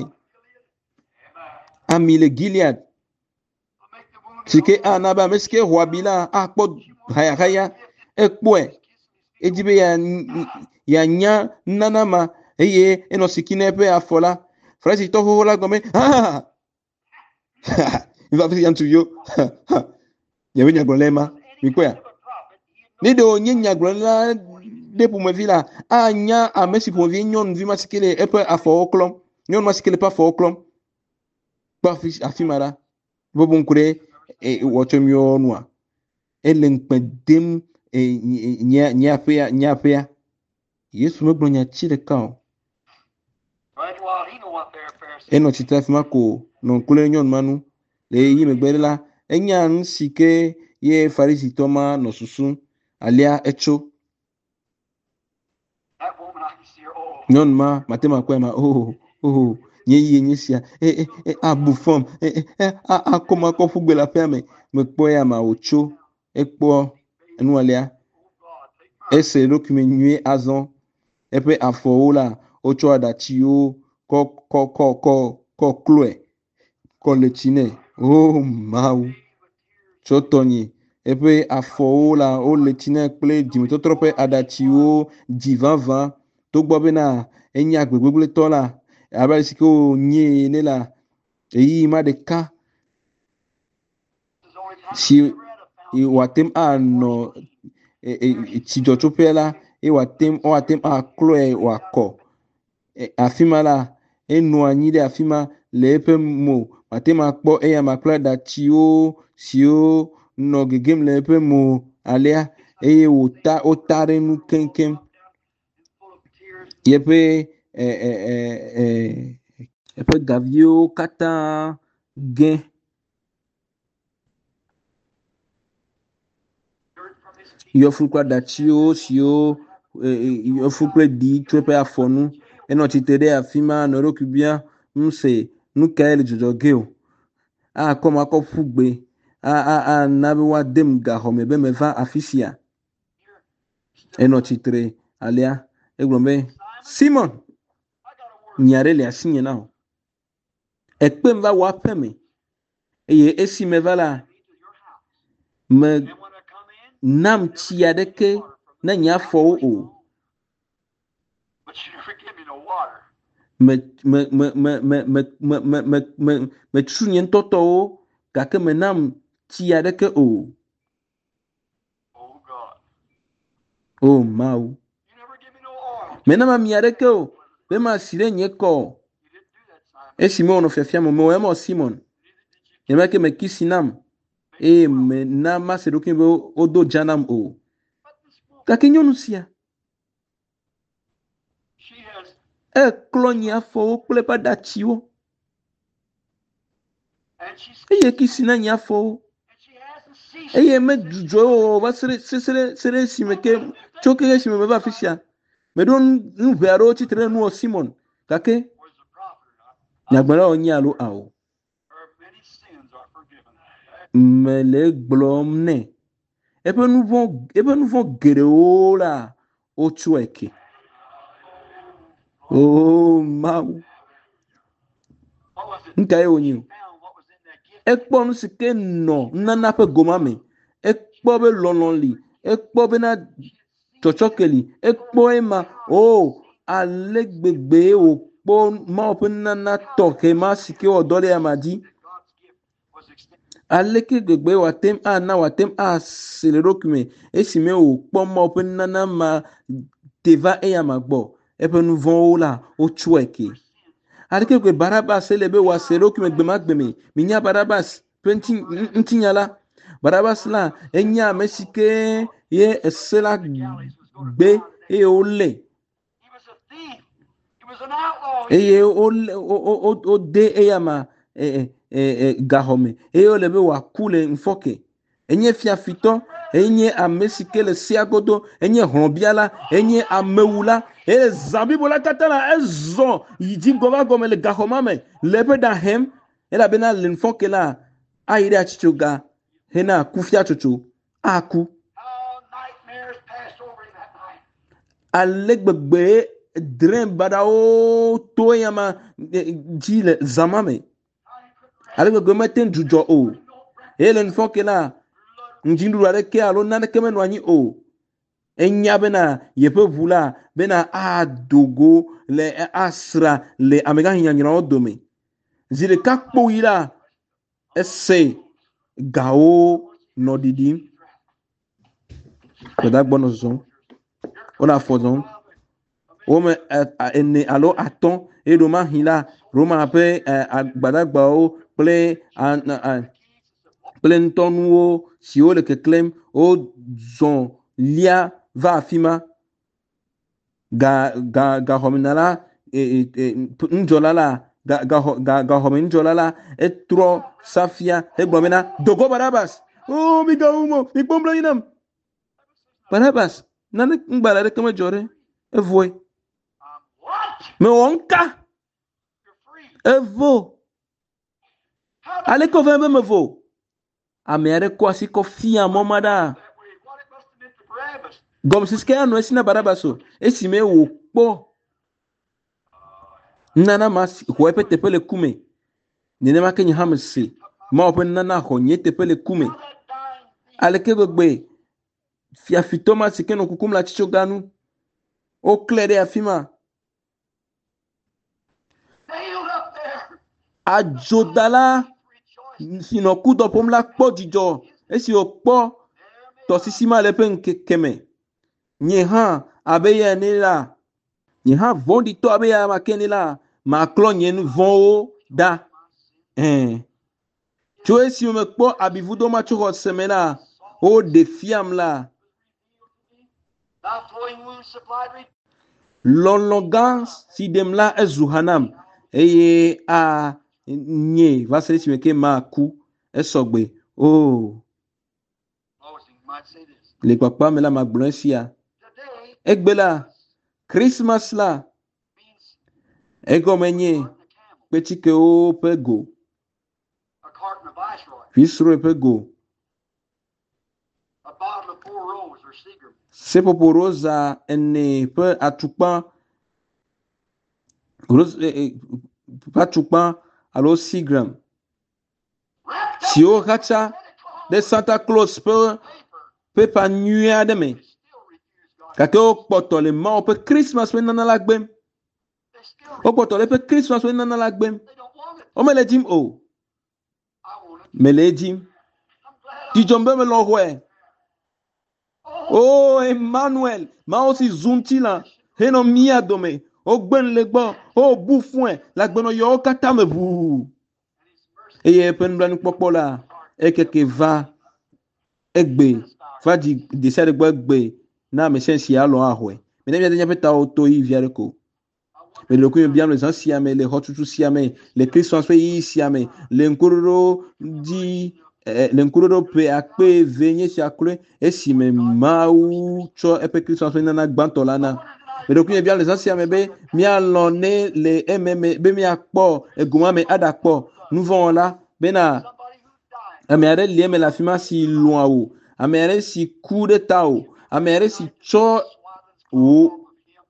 ami le Gilead make the wound. si ke ana be ame si ke xɔ abi la akpɔ hayahaya ekpɔe edzi be yeanya nana ma eye enɔ siki ne eƒe afɔ la farisitɔ xoxo la gɔme ha va fi ya ŋutsuviwo yewoe nyagblɔla ma mi kpɔe ne ɖe wònye nyagblɔla ɖe ƒomevi la anya ame si ƒomevi nyɔnuvi ma si ke le eƒe afɔwo klɔm nyɔnu ma si ke le eƒe afɔwo klɔm kpɔ afi afi ma ɖa bobo ŋku ɖe wɔtsɔ miɔ nua ele ŋukpe dem nye nye aƒea nye aƒea Yesu megblɔ nya tsi ɖeka o Right, well, he know what their Pharisee. enɔ tsitre afi ma ko nɔ ŋku ɖe nyɔnu ma nu le yi megbe ɖe la enya nu si ke ye farisitɔ ma nɔ susum alia etso That woman, I can see her. Oh, nyɔnu ma mate ma kpɔe ma oh oh nye yie nye sia e e e abu fɔm e e akɔ ma kɔ ƒu gbe le aƒea me mekpɔ ya ma wòtso ekpɔ enualia ese eɖokui me nyuie azɔ eƒe afɔwo la wotsɔ aɖatiwo kɔ kɔ kɔ kɔ kɔ kloe kɔ le tsi nɛ o mawu tsɔ tɔnyi eƒe afɔwo la wole tsi nɛ kple dzimetɔtrɔ ƒe aɖatiwo dzi vavã togbɔ bena enya gbegbegle to la abe si ke o nye ne la eyi ma de ka si watem a no tsidzotsopɛ la e watem o watem aklɔe wakɔ afima la enɔ anyi ɖe afima le eƒe mo watem akpɔ eya ma kple aɖatsiwo siwo nɔ gegem le eƒe mo alea eye wota wota ɖe nu keŋkeŋ yeƒe eƒe gaviwo katã gẽ. Yɔfu kple aɖatsiwo siwo yɔfu kple ɖi tso eƒe afɔnu enɔ tsitre ɖe afi ma nɔ eɖokui bia nu se nu kae le dzɔdzɔ ge o akɔ ma kɔ ƒu gbe ana be woadem gaxɔme be meva afi sia enɔ tsitre alea egblɔ be Simon nya ɖe le asinye na o ekpem va wɔ aƒe me eye esi me va la me nam tsi aɖeke ne nye afɔwo o me me me me me me me me me me me tsu nye ŋutɔtɔwo gake me nam tsi aɖeke o. O Mawu me nam ami aɖeke o be ma si ɖe nye kɔ esi me wònɔ fiafia me me wɔ ema Simon nyeme ke me kisi nam eye me na ma se ɖokui be wodo dza nam o gake nyɔnu sia eklɔ nye afɔwo kple eƒe aɖatsiwo eye kisi na nye afɔwo eye medzudzɔ o va se ɖe se ɖe esime ke tso ke esime me va afi sia meɖo nu ʋe aɖewo tsitre ɖe nuwɔ Simon gake nyagblɔɖilawo nye alo awo mele gblɔm nɛ eƒe nu vɔ̃ eƒe nu vɔ̃ geɖewo la wotsɔe ke. O Mawu nuka ye wònye o ekpɔ nu si ke nɔ nunana ƒe goma me ekpɔ be lɔlɔ̃ li ekpɔ bena tsɔtsɔke li ekpɔ ema o ale gbegbe wòkpɔ Mawu ƒe nunana tɔxɛ ma si ke wòdɔ ɖe ama dzi aleke gbegbe wòatem ana wòatem ase le eɖokui me esime wòkpɔ Mawu ƒe nunana ma te va eya ma gbɔ eƒe nu vɔ̃wo la wotsɔe ke aleke gbe Barabas ele be wòase eɖokui me gbe ma gbe me minya Barabas ƒe ŋutinya la Barabas la enye ame si ke ye ese la gbe eye wolé eye wode eya ma gaxɔme eye wole be wòaku le ŋfɔke enye fiafitɔ enye ame si ke le sea godo enye hlɔ̃biala enye amewula eye zã blibo la katã la ezɔ yi dzi gɔ va gɔme le gaxɔma me le eƒe ɖa hem elabena le ŋfɔke la ayi ɖe atsitsoga hena kufiatsotso aku ale gbegbe drẽ baɖawo to eya ma dzi le zã ma me ale gbegbe mete dzudzɔ o eye le ŋfɔke la ŋdziɖuɖu aɖeke alo naneke menɔ anyi o enya bena yeƒe ʋu la bena adogo le asra le amegahinyanyrawo dome zi ɖeka kpoyi la ese gawo nɔ ɖiɖim gbedagba nɔ zɔzɔm wole afɔ zɔm wome ene alo atɔ̃ eye ɖomahi la Roma ƒe gbadagbawo kple kple ŋutɔnuwo siwo le keklẽm wozɔ lia va afi ma ga ga gaxɔmenala ŋudzɔla la gaxɔme ŋudzɔla la etrɔ safia egblɔ bena dogo Barabas o mi gawu mo mi kpɔm blanyi nam Barabas nane ŋugbala ɖeke medzɔ ɖe evoe mewɔ ŋka evo aleke wòve be mevo ame aɖe kɔ asi kɔ fia mɔ ma ɖa gɔmesese ke anɔ esi na Barabas o esime wòkpɔ nunana ma xɔ eƒe teƒe le ku me nenema ke nye hã mese Mawu ƒe nunana xɔ nye teƒe le ku me aleke gbegbe fiafitɔ ma si ke nɔ kukum le atsitsoga nu woklãe ɖe afi ma adzodala sinɔ kudɔ ƒom la kpɔ dzidzɔ esi wòkpɔ tɔsisi ma le ƒe ŋkeke me. Nye hã abe ya ene la, nye hã vɔ̃ɖitɔ abe ya ma ke ne la, maklɔ nye nu vɔ̃wo ɖa. Eh. Tso esi me kpɔ abivudo ma tso xɔ se me la, wo ɖe fiam la. Thy flowing wounds supplied re- Lɔlɔ gã si ɖem la ezu ha nam eye a nye va se ɖe esime ke maku esɔgbe. Oh, Oh, so you might say this. le kpakpa me la magblɔ esia. Today Egbe la, Christmas la, means egɔme nye the camel, kpetsikewo ƒe go, a carton of Viceroy, Viceroy ƒe go, a bottle of Four Rose or Seagram, seƒoƒo rosa ene ƒe atukpa, rose eh, eh, ƒe atukpa alo Seagram, wrapped up siwo xatsa Santa Claus ɖe Santa Claus ƒe paper. pepa nyui aɖe me, They still refuse God. gake wokpɔtɔ le Mawu ƒe Christmas ƒe nana la gbem. They still refuse. Wokpɔtɔ le eƒe Christmas ƒe nana la gbem. They don't want it. Womele dim o, I want it. mele dim. I'm glad I Dzidzɔ be melɔ hɔe. Oh, O Emmanuel, Mawu si zu ŋutilã henɔ mía dome. Wogbe le gbɔ, wobu fũe le agbenɔyɔwo katã me ʋuu. Eye eƒe nublanuikpɔkpɔ la ekeke va egbe va dzi de sia de gbɔ egbe na ame sia si alɔ ahɔe. Mene mía de míaƒe tawo to yi via ɖe ko. Le ɖokui me biam le zã sia me, le xɔtutu sia me, le Christmas ƒe yiyi sia me, le ŋkuɖoɖo dzi eh, le ŋkuɖoɖo ƒe akpe eve nye sia kloe esime Mawu tsɔ eƒe Christmas ƒe nana gbãtɔ la na. Le ɖokui me biam le zã sia me be míalɔ ne le ememe be míakpɔ egoma me aɖakpɔ nuvɔ̃wɔla bena somebody who died. ame aɖe li eme le afi ma si lɔ̃a o, ame aɖe si ku ɖe ta o, ame aɖe si tsɔ wo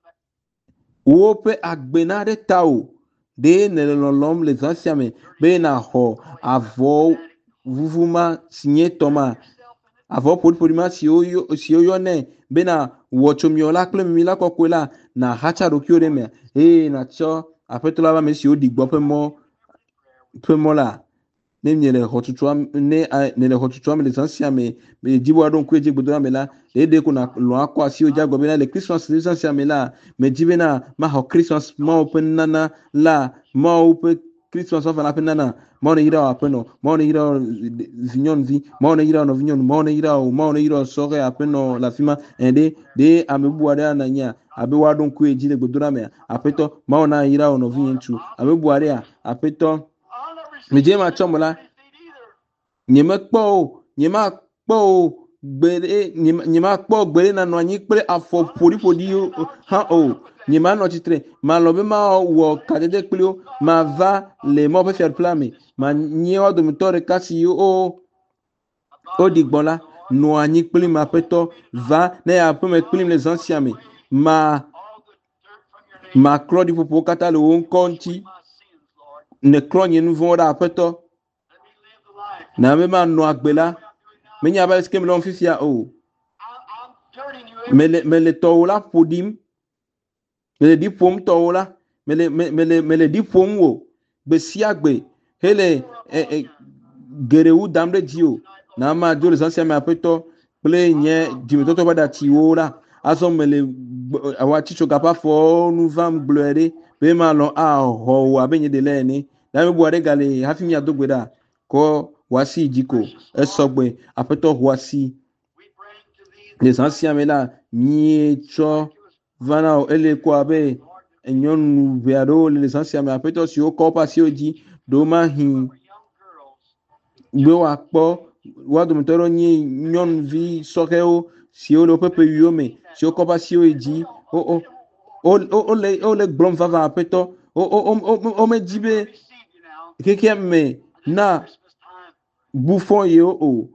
woƒe agbena ɖe ta o, ɖe ne le lɔlɔm le zã sia me be naxɔ avɔ vuvu ma si nye tɔ ma, avɔ ƒoɖiƒoɖi ma si woyɔ si woyɔnɛ bena wɔtsomiɔ la kple mimi la kɔkɔe la nahatsa ɖokuiwo ɖe me eye natsɔ aƒetɔ la ƒe ame siwo ɖi gbɔ ƒe mɔ ƒe mɔ la. Ne nye le xɔtutua ne a- ne le xɔtutua me le zã sia me me dzi be woaɖo ŋku edzi gbedoɖa me la, ɖeɖe ko na lɔ akɔ asiwo dzi agblɔ bena le Christmas le zã sia me la, me dzi bena maxɔ Christmas Mawu ƒe nana la, Mawu ƒe Christmas ƒe ƒe nana, Mawu ne yra wò aƒenɔ, Mawu ne yra wò vinyɔnuvi, Mawu ne yra wò nɔvinyɔnu, Mawu ne yra wò, Mawu ne yra wò sɔhɛ aƒenɔ le afi ma, ɛɖe ɖe ame bubu aɖe ananya abe woaɖo ŋku edzi le gbedoɖa mea, aƒetɔ Mawu na yra wò nɔvinye ŋutsu, ame bubu aɖea, aƒetɔ I'll never see me dze you matsɔ mo la. feet either. Nye mekpɔ o, nye makpɔ o, gbe ɖe nye ma- nye makpɔ gbe ɖe nanɔ anyi kple afɔ ƒoɖiƒoɖiwo hã o. Nye manɔ tsitre, malɔ be mawɔ kadede kpli wo, mava le Mawu ƒe fiaɖuƒea me, manye wo dometɔ ɖeka si wo woɖi gbɔ la, nɔ anyi kplim aƒetɔ, va ne ye aƒe me kplim le zã sia me, ma All the dirt from your name. maklɔ ɖiƒoƒowo katã le wo ŋkɔ ŋuti, My sins, Lord. ne klɔ nye nu vɔ̃wo ɖe aƒetɔ, Let me live the life. na be manɔ agbe la, menye abe ale si ke mele wɔm fifia o. I'm, I'm turning you every mele mele tɔwo la ƒoɖim, mele ɖi ƒom tɔwo la, mele me- mele mele ɖi ƒom wo gbe sia gbe hele eh, eh, geɖewu dam ɖe dzi o. Na madzo le zã sia me aƒetɔ kple nye dzimetɔtɔ ƒe aɖatiwo la, azɔ mele gb- awatsi tso gapa afɔwo nu vam gblɔe ɖe be malɔ ahɔ wò abe nye ɖela ene. Na bubu aɖe gale hafi miado gbe ɖa kɔ wòasi yi dzi ko esɔgbe aƒetɔ ho asi. we bring to thee Le zã sia me la, mietsɔ va na wo ele ko abe nyɔnu ʋe aɖewo le zã sia me, aƒetɔ siwo kɔ woƒe asiwo dzi, ɖewo mahi young girls. be woakpɔ woa dometɔ aɖewo nye nyɔnuvi sɔhɛwo siwo le woƒe ƒeyiwo me, siwo kɔ woƒe asiwo yi dzi, wo- wo- wo- wo- wole wole gblɔm vava aƒetɔ, wo- wo- wo- wo- womedzi be Receive you now. xexea me na Christmas time. bufɔ yewo o.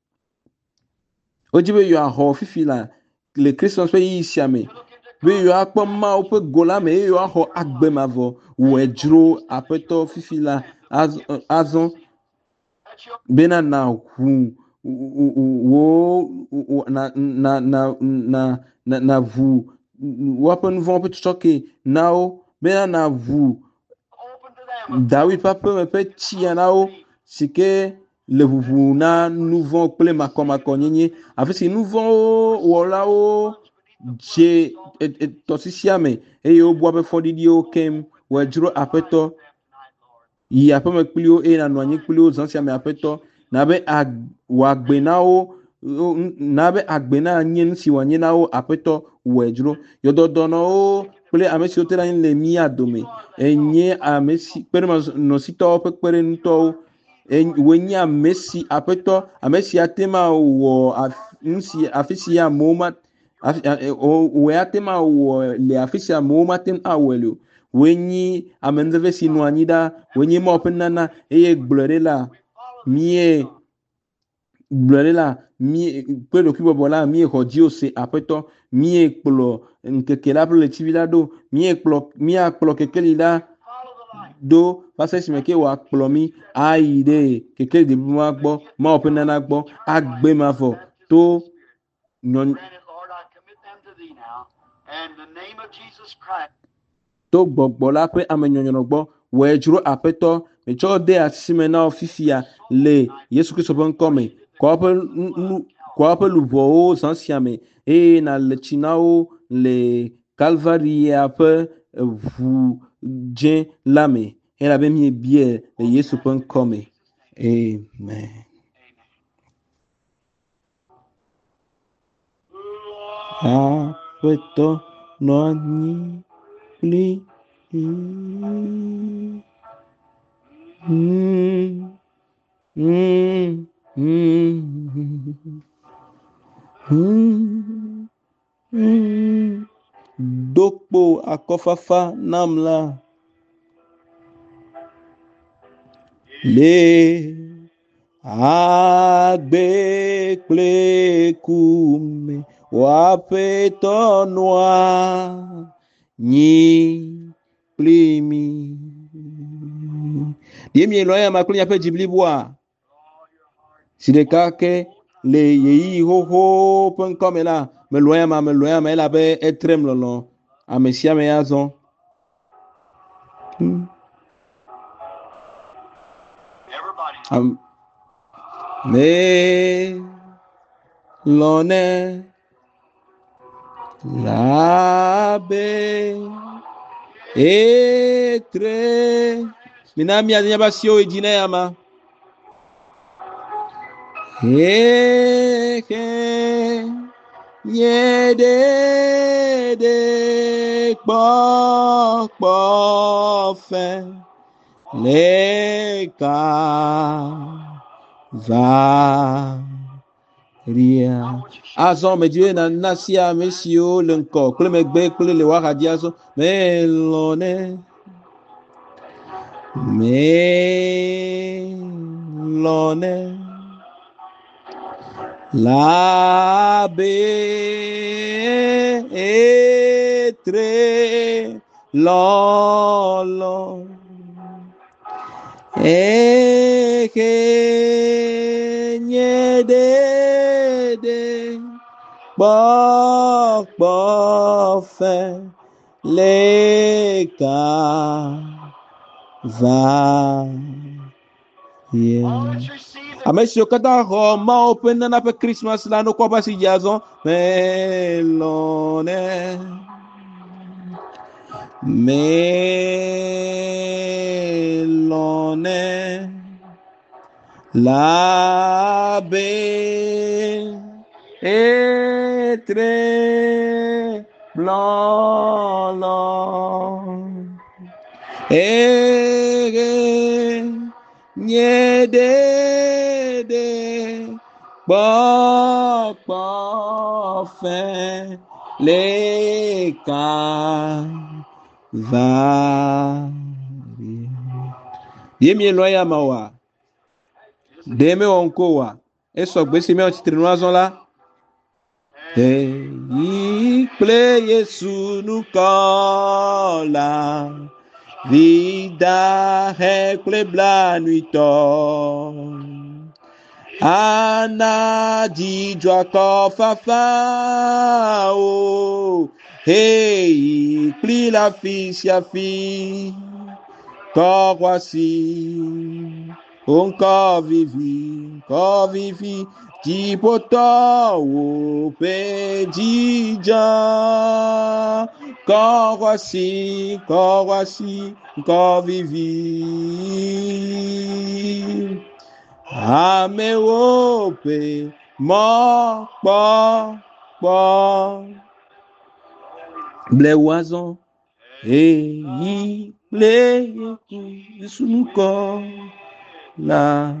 Wodzi be yewoaxɔ fifi la le Christmas ƒe yiyi sia me, To look into be yewoakpɔ Mawu ƒe go la me eye yewoaxɔ agbe mavɔ wɔedzro aƒetɔ fifi la az- azɔ That's your bena na ʋu wo wo- na na na na na na ʋu woaƒe nu vɔ̃wo ƒe tsɔtsɔke na wo bena na ʋu open to David papa me pe tianawo sike le ʋuʋu na nu vɔ̃ kple makɔmakɔ nyenye afi si nu vɔ̃wo wɔlawo dze tɔsisia me eye wobu aƒe fɔɖiɖiwo kem wòedzro aƒetɔ yi aƒeme kpli wo eye nanɔ anyi kpli wo zã sia me aƒetɔ na be wɔ agbe na wo na be agbe na nye nu si wòanye na wo aƒetɔ wòedzro yɔdɔdɔ nɔwo kple ame siwo te ɖe anyi le mía dome enye ame si kpeɖemanɔsitɔwo ƒe kpeɖeŋutɔwo wònye ame si aƒetɔ ame si ate ma wɔ nu si afi si amewo ma wòe ate ma wɔ le afi si amewo mate awɔe le o wònye ame ŋdeve si nɔ anyi ɖa wònye ma ƒe nana eye gblɔ ɖe la mie gblɔ ɖe la mie kple ɖokuibɔbɔ la mie xɔ dzi ose aƒetɔ mie kplɔ ŋkeke la ƒe ɣletivi la ɖo mie kplɔ mia kplɔ kekeli la ɖo va se esime ke wòakplɔ mi ayi ɖe kekeli de ma gbɔ ma ƒe nana gbɔ agbe ma vɔ to nyɔnu to gbɔgbɔ la ƒe ame nyɔnyɔnɔ gbɔ wòedzro aƒetɔ metsɔ de asi me na wo fifia le Yesu Kristo ƒe ŋkɔ me kɔ eƒe nu kɔ eƒe luʋɔwo zã sia me eye nale tsi na wo le Calvaria ƒe ʋu dzẽ la me elabe míebie le Yesu ƒe ŋkɔ me. Amen. Aƒetɔ nɔ anyi kpli mm, mm, mm, mm, mm. Dokpo akɔfafa nam la le agbe kple kume w'aƒetɔ nɔa nyi kpli mi. Ɖe mielɔ ya ma kple miaƒe dzi bliboa si ɖeka ke le yeyi xoxo ƒe ŋkɔ me la melɔ ya ma melɔ ya ma elabe etrem lɔlɔ ame sia ame azɔ. Hmm. Um, me lone labe etre mina mi adenya basio edina yama eke nyede de kpo kpo fe leka va ria azɔ medie na nasia mesio le ŋkɔ kple megbe kple le waxa di azɔ melone melone labe etre lolo eke nyede de kpɔ kpɔ fe leka va ye ame siwo katã xɔ Mawu ƒe nana ƒe Christmas la no kɔ va si dzi azɔ melone melone labe etre blolo ege nyede de kpɔ kpɔ fe leka va ye mielɔ ya ma wa ɖe mewɔ ŋko wa esɔ gbe si mewɔ tsitre nu azɔ la eyi kple Yesu nukɔla vida he kple blanuitɔ ana dzidzɔ akɔfafa o heyi kpli la fi sia fi Encore voici, encore vivi, encore vivi, di poto pedija. Encore voici, encore voici, encore vivi. Amewope, mo, po, po. Blé oison, et y blé, sunuko, la,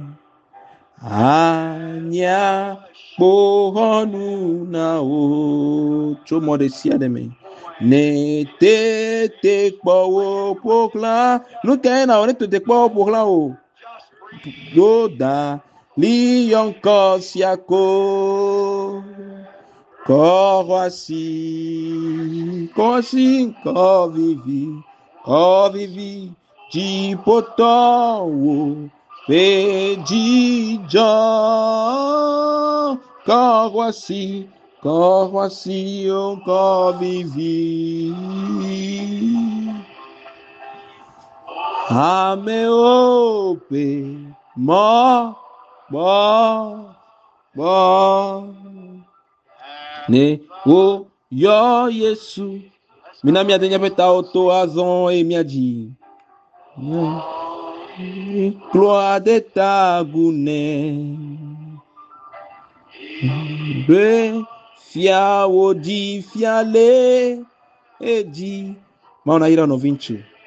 anya, pohonu na o. Cho mo de si ademe. Ne te te po pokla, look na o ne te te po pokla o. Doda, li encore siako. Encore voici, voici, encore vivi, encore vivi, di poto, pedija. Encore voici, encore voici, encore vivi. Ameope, mo, bo, bo. Ne o yo Yesu mina mi adenya peta oto azon e mi adi gloire de ta gune be fia o di fiale e di ma una ira no vinte